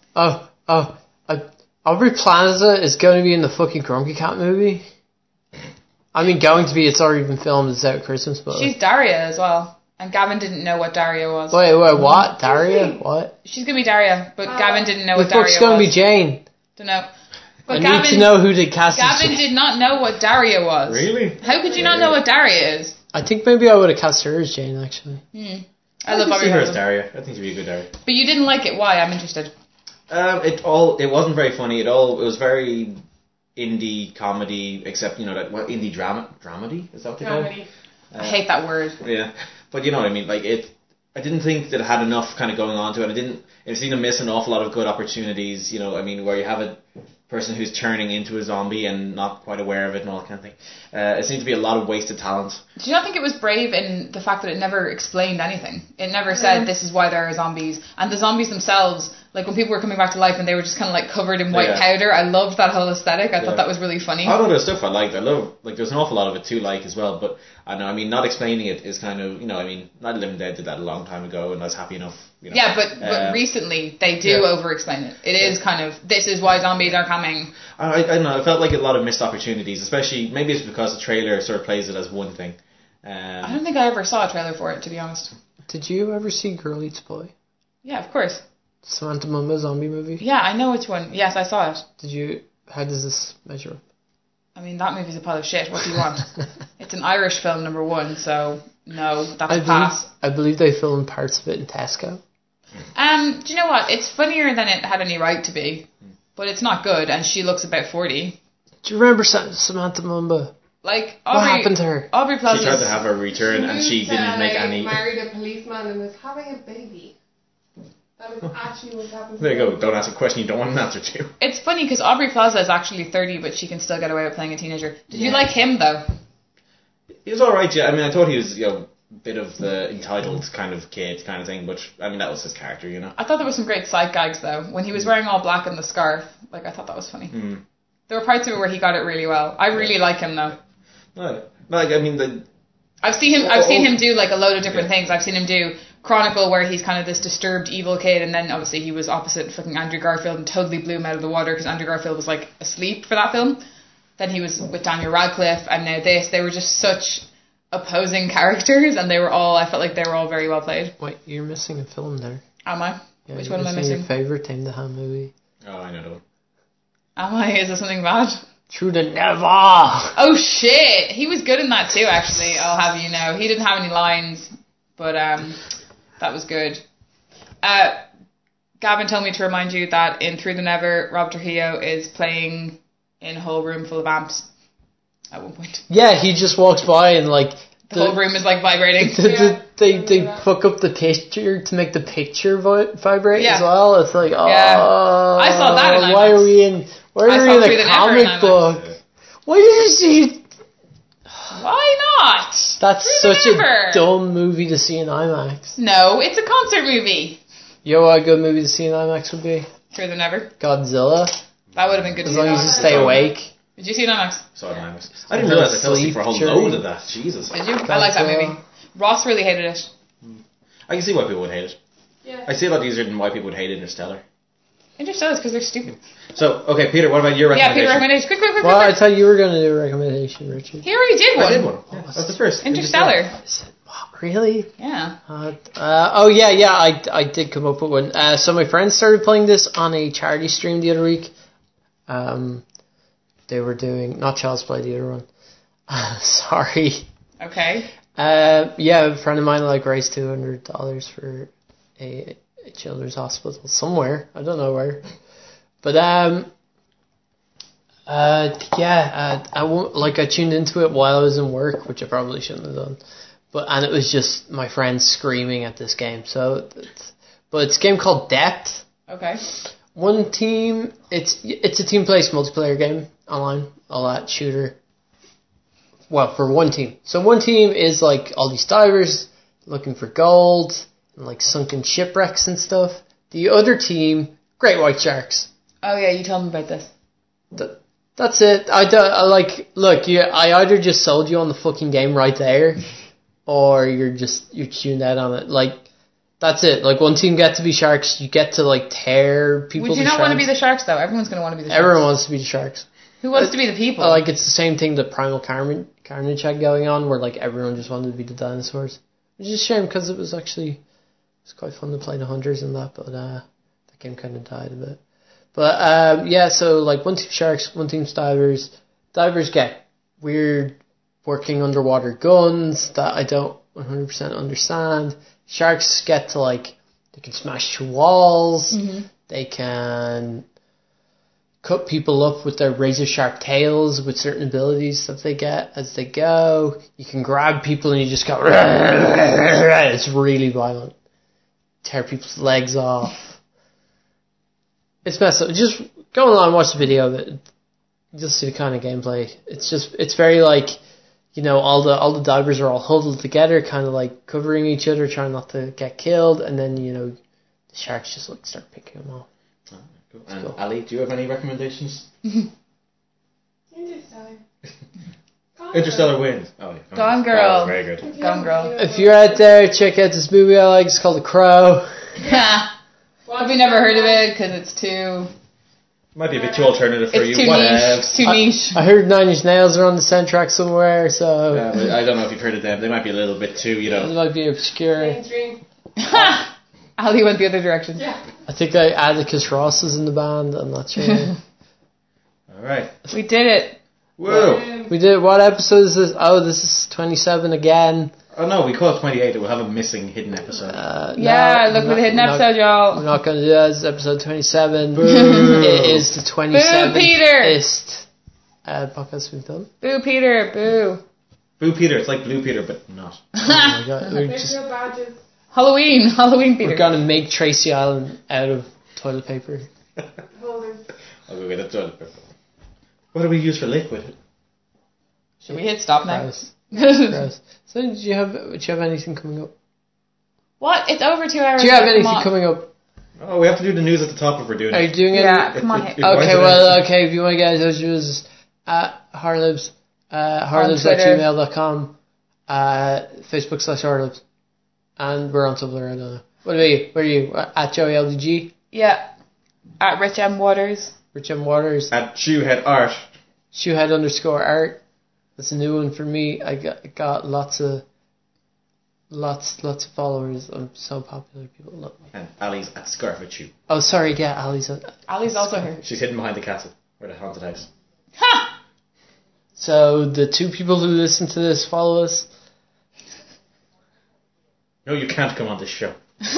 Aubrey Plaza is going to be in the fucking Grumpy Cat movie. I mean, going to be, it's already been filmed, it's out at Christmas, but... She's Daria as well. And Gavin didn't know what Daria was. Wait, what? Daria? What? She's going to be Daria, but Gavin didn't know what The Daria was. fuck's going to be Jane? Don't know. But I need to know who they cast. Gavin did not know what Daria was. Really? How could you not know what Daria is? I think maybe I would have cast her as Jane, actually. I love see Aubrey her as Plaza. Daria. I think she'd be a good Daria. But you didn't like it. Why? I'm interested. It wasn't very funny at all. It was very indie comedy, except indie dramedy, is that what they call it? I hate that word. Yeah, but you know what I mean. Like I didn't think that it had enough kind of going on to it. It seemed to miss an awful lot of good opportunities. Where you have a person who's turning into a zombie and not quite aware of it and all that kind of thing. It seemed to be a lot of wasted talent. Do you not think it was brave in the fact that it never explained anything? It never said this is why there are zombies, and the zombies themselves. Like, when people were coming back to life and they were just kind of like covered in white powder, I loved that whole aesthetic. I thought that was really funny. I know there's stuff I liked. I love, there's an awful lot of it to like as well, but I know, not explaining it is kind of, Night of the Living Dead did that a long time ago and I was happy enough. Yeah, but recently they do over-explain it. It is kind of, this is why zombies are coming. I don't know, I felt like a lot of missed opportunities, especially, maybe it's because the trailer sort of plays it as one thing. I don't think I ever saw a trailer for it, to be honest. Did you ever see Girl Eats Boy? Yeah, of course. Samantha Mumba zombie movie? Yeah, I know which one. Yes, I saw it. How does this measure up? I mean, that movie's a pile of shit. What do you want? It's an Irish film, number one, so no, that's a pass. I believe they filmed parts of it in Tesco. Do you know what? It's funnier than it had any right to be, but it's not good, and she looks about 40. Do you remember Samantha Mumba? Like, what happened to her? Aubrey Plaza. She tried to have her return, and she didn't make any... married a policeman and was having a baby. That was actually what happened. There you go. Don't ask a question you don't want an answer to. It's funny because Aubrey Plaza is actually 30, but she can still get away with playing a teenager. Did you like him though? He was alright, yeah. I thought he was, a bit of the entitled kind of kid kind of thing, but that was his character, I thought there was some great side gags though. When he was wearing all black and the scarf, I thought that was funny. There were parts of it where he got it really well. I really like him though. I've seen him do a load of different things. I've seen him do Chronicle, where he's kind of this disturbed evil kid, and then obviously he was opposite fucking Andrew Garfield and totally blew him out of the water because Andrew Garfield was asleep for that film. Then he was with Daniel Radcliffe, and now they were just such opposing characters, and I felt like they were all very well played. Wait, you're missing a film there. Am I? Yeah, which one am I missing? Your favourite Dane DeHaan movie. Oh, I know the one. Am I? Is there something bad? Through the Never! Oh shit! He was good in that too, actually, I'll have you know. He didn't have any lines, but that was good. Gavin told me to remind you that in Through the Never, Rob Trujillo is playing in a whole room full of amps at one point. Yeah, he just walks by and the whole room is vibrating. They fuck up the picture to make the picture vibrate as well. It's I saw that in IMAX. Why are we in a comic book? Why did you see? Why not? That's such a dumb movie to see in IMAX. No, it's a concert movie. You know what a good movie to see in IMAX would be? Through the Never. Godzilla. That would have been good to As see. long as you stay awake. Did you see it on IMAX? So I didn't realize I fell asleep for a whole Sleep load of that. Jesus. Did you? I like that movie. Ross really hated it. I can see why people would hate it. Yeah. I see a lot easier than why people would hate Interstellar. Interstellar because they're stupid. So, okay, Peter, what about your Yeah, recommendation? Peter, recommendation. Quick. Well, I thought you were going to do a recommendation, Richard. He already did one. I did one. Yeah, that's the first. Interstellar. What, really? Yeah. I did come up with one. So my friends started playing this on a charity stream the other week. They were doing, not Child's Play, the other one. Sorry. Okay. A friend of mine raised $200 for a children's hospital somewhere. I don't know where. But I tuned into it while I was in work, which I probably shouldn't have done. And it was just my friends screaming at this game. But it's a game called Depth. Okay. One team, it's a team-based multiplayer game online, all that shooter. Well, for one team. So one team is all these divers looking for gold and sunken shipwrecks and stuff. The other team, great white sharks. Oh yeah, you told me about this. That's it. I either just sold you on the fucking game right there, or you're tuned out on it. That's it. One team get to be sharks. You get to tear people. Would you not want to be the sharks though? Everyone's going to want to be the sharks. Everyone wants to be the sharks. Who wants to be the people? It's the same thing that Primal Carnage had going on, where everyone just wanted to be the dinosaurs. Which is a shame because it was quite fun to play the hunters and that, but that game kind of died a bit. But so one team sharks, one team divers. Divers get weird working underwater guns that I don't 100% understand. Sharks get to they can smash through walls. Mm-hmm. They can cut people up with their razor sharp tails with certain abilities that they get as they go. You can grab people and you just go. It's really violent. Tear people's legs off. It's messed up. Just go online and watch the video of it. You'll see the kind of gameplay. It's very all the divers are all huddled together, kind of covering each other, trying not to get killed, and then the sharks just start picking them off. Oh, cool. And cool. Ali, do you have any recommendations? Interstellar. Interstellar wins. Oh, yeah. Gone Girl. Oh, very good. Gone Girl. If you're out there, check out this movie I like. It's called The Crow. Have you never heard of it? Because it's too... Might be a bit too alternative for it's you. It's too niche. I heard Nine Inch Nails are on the soundtrack somewhere, so... Yeah, but I don't know if you've heard of them. They might be a little bit too, It might be obscure. Mainstream. Ali went the other direction. Yeah. I think Atticus Ross is in the band. I'm not sure. Alright. We did it. Whoa. We did... What episode is this? Oh, this is 27 again. Oh no, we call it 28. We'll have a missing hidden episode. Look for the hidden episode, y'all. We're not going to do that. It's episode 27. It is the 27th Boo, Peter! Podcast we've done. Boo, Peter. Boo. Boo Peter. It's like Blue Peter, but not. Oh my God. There's no badges. Halloween, Peter. We're going to make Tracy Island out of toilet paper. Holders. I'll go get a toilet paper. What do we use for liquid? Should we hit stop now? Gross. So, do you have anything coming up? What? It's over 2 hours. Do you have anything coming up? Oh, we have to do the news at the top if we're doing Are it. you doing it? Yeah, come on. It Okay, well, if you want to get in touch with us, Harlibs, harlibs@gmail.com, Facebook/Harlibs, and we're on Tumblr, I don't know. What about you? Where are you? At Joey LDG? Yeah. At Rich M. Waters. Rich M. Waters. At Shoehead Art. Shoehead_art. That's a new one for me. I got lots of followers. I'm so popular. People love me. And Ali's at Scarfit Shoe. Oh, sorry. Yeah, Ali's also here. She's hidden behind the castle or the haunted house. Ha! So the two people who listen to this follow us. No, you can't come on this show.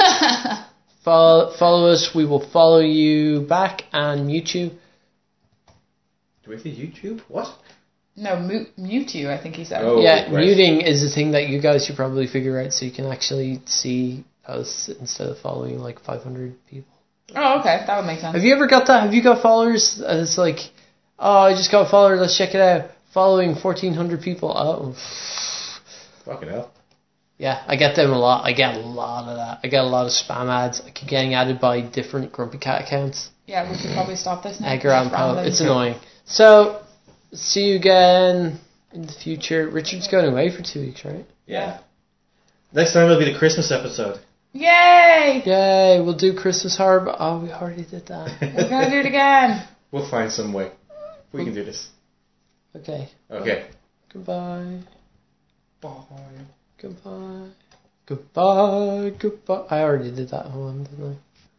Follow us. We will follow you back and mute you. Do we have a YouTube? What? No, mute you, I think he said. Oh, yeah, right. muting is a thing that you guys should probably figure out so you can actually see posts instead of following 500 people. Oh, okay. That would make sense. Have you ever got that? Have you got followers? And it's I just got a follower, let's check it out. Following 1,400 people. Oh. Fucking hell. Yeah, I get them a lot. I get a lot of that. I get a lot of spam ads. I keep getting added by different Grumpy Cat accounts. Yeah, we should probably stop this now. Edgar Allan Poe. It's annoying. So, see you again in the future. Richard's going away for 2 weeks, right? Yeah. Next time it'll be the Christmas episode. Yay! Yay, we'll do Christmas Horror. Oh, we already did that. We're going to do it again. We'll find some way. We can do this. Okay. Okay. Goodbye. Bye. Goodbye. Goodbye. Goodbye. I already did that one, didn't I?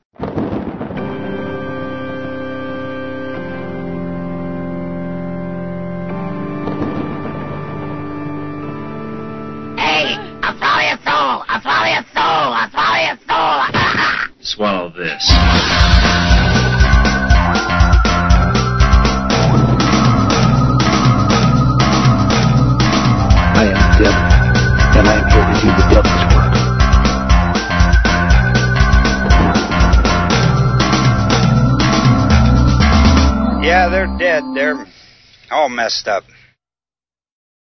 Swallow this. I am the devil, and I am here to do the devil's work. Yeah, they're dead. They're all messed up.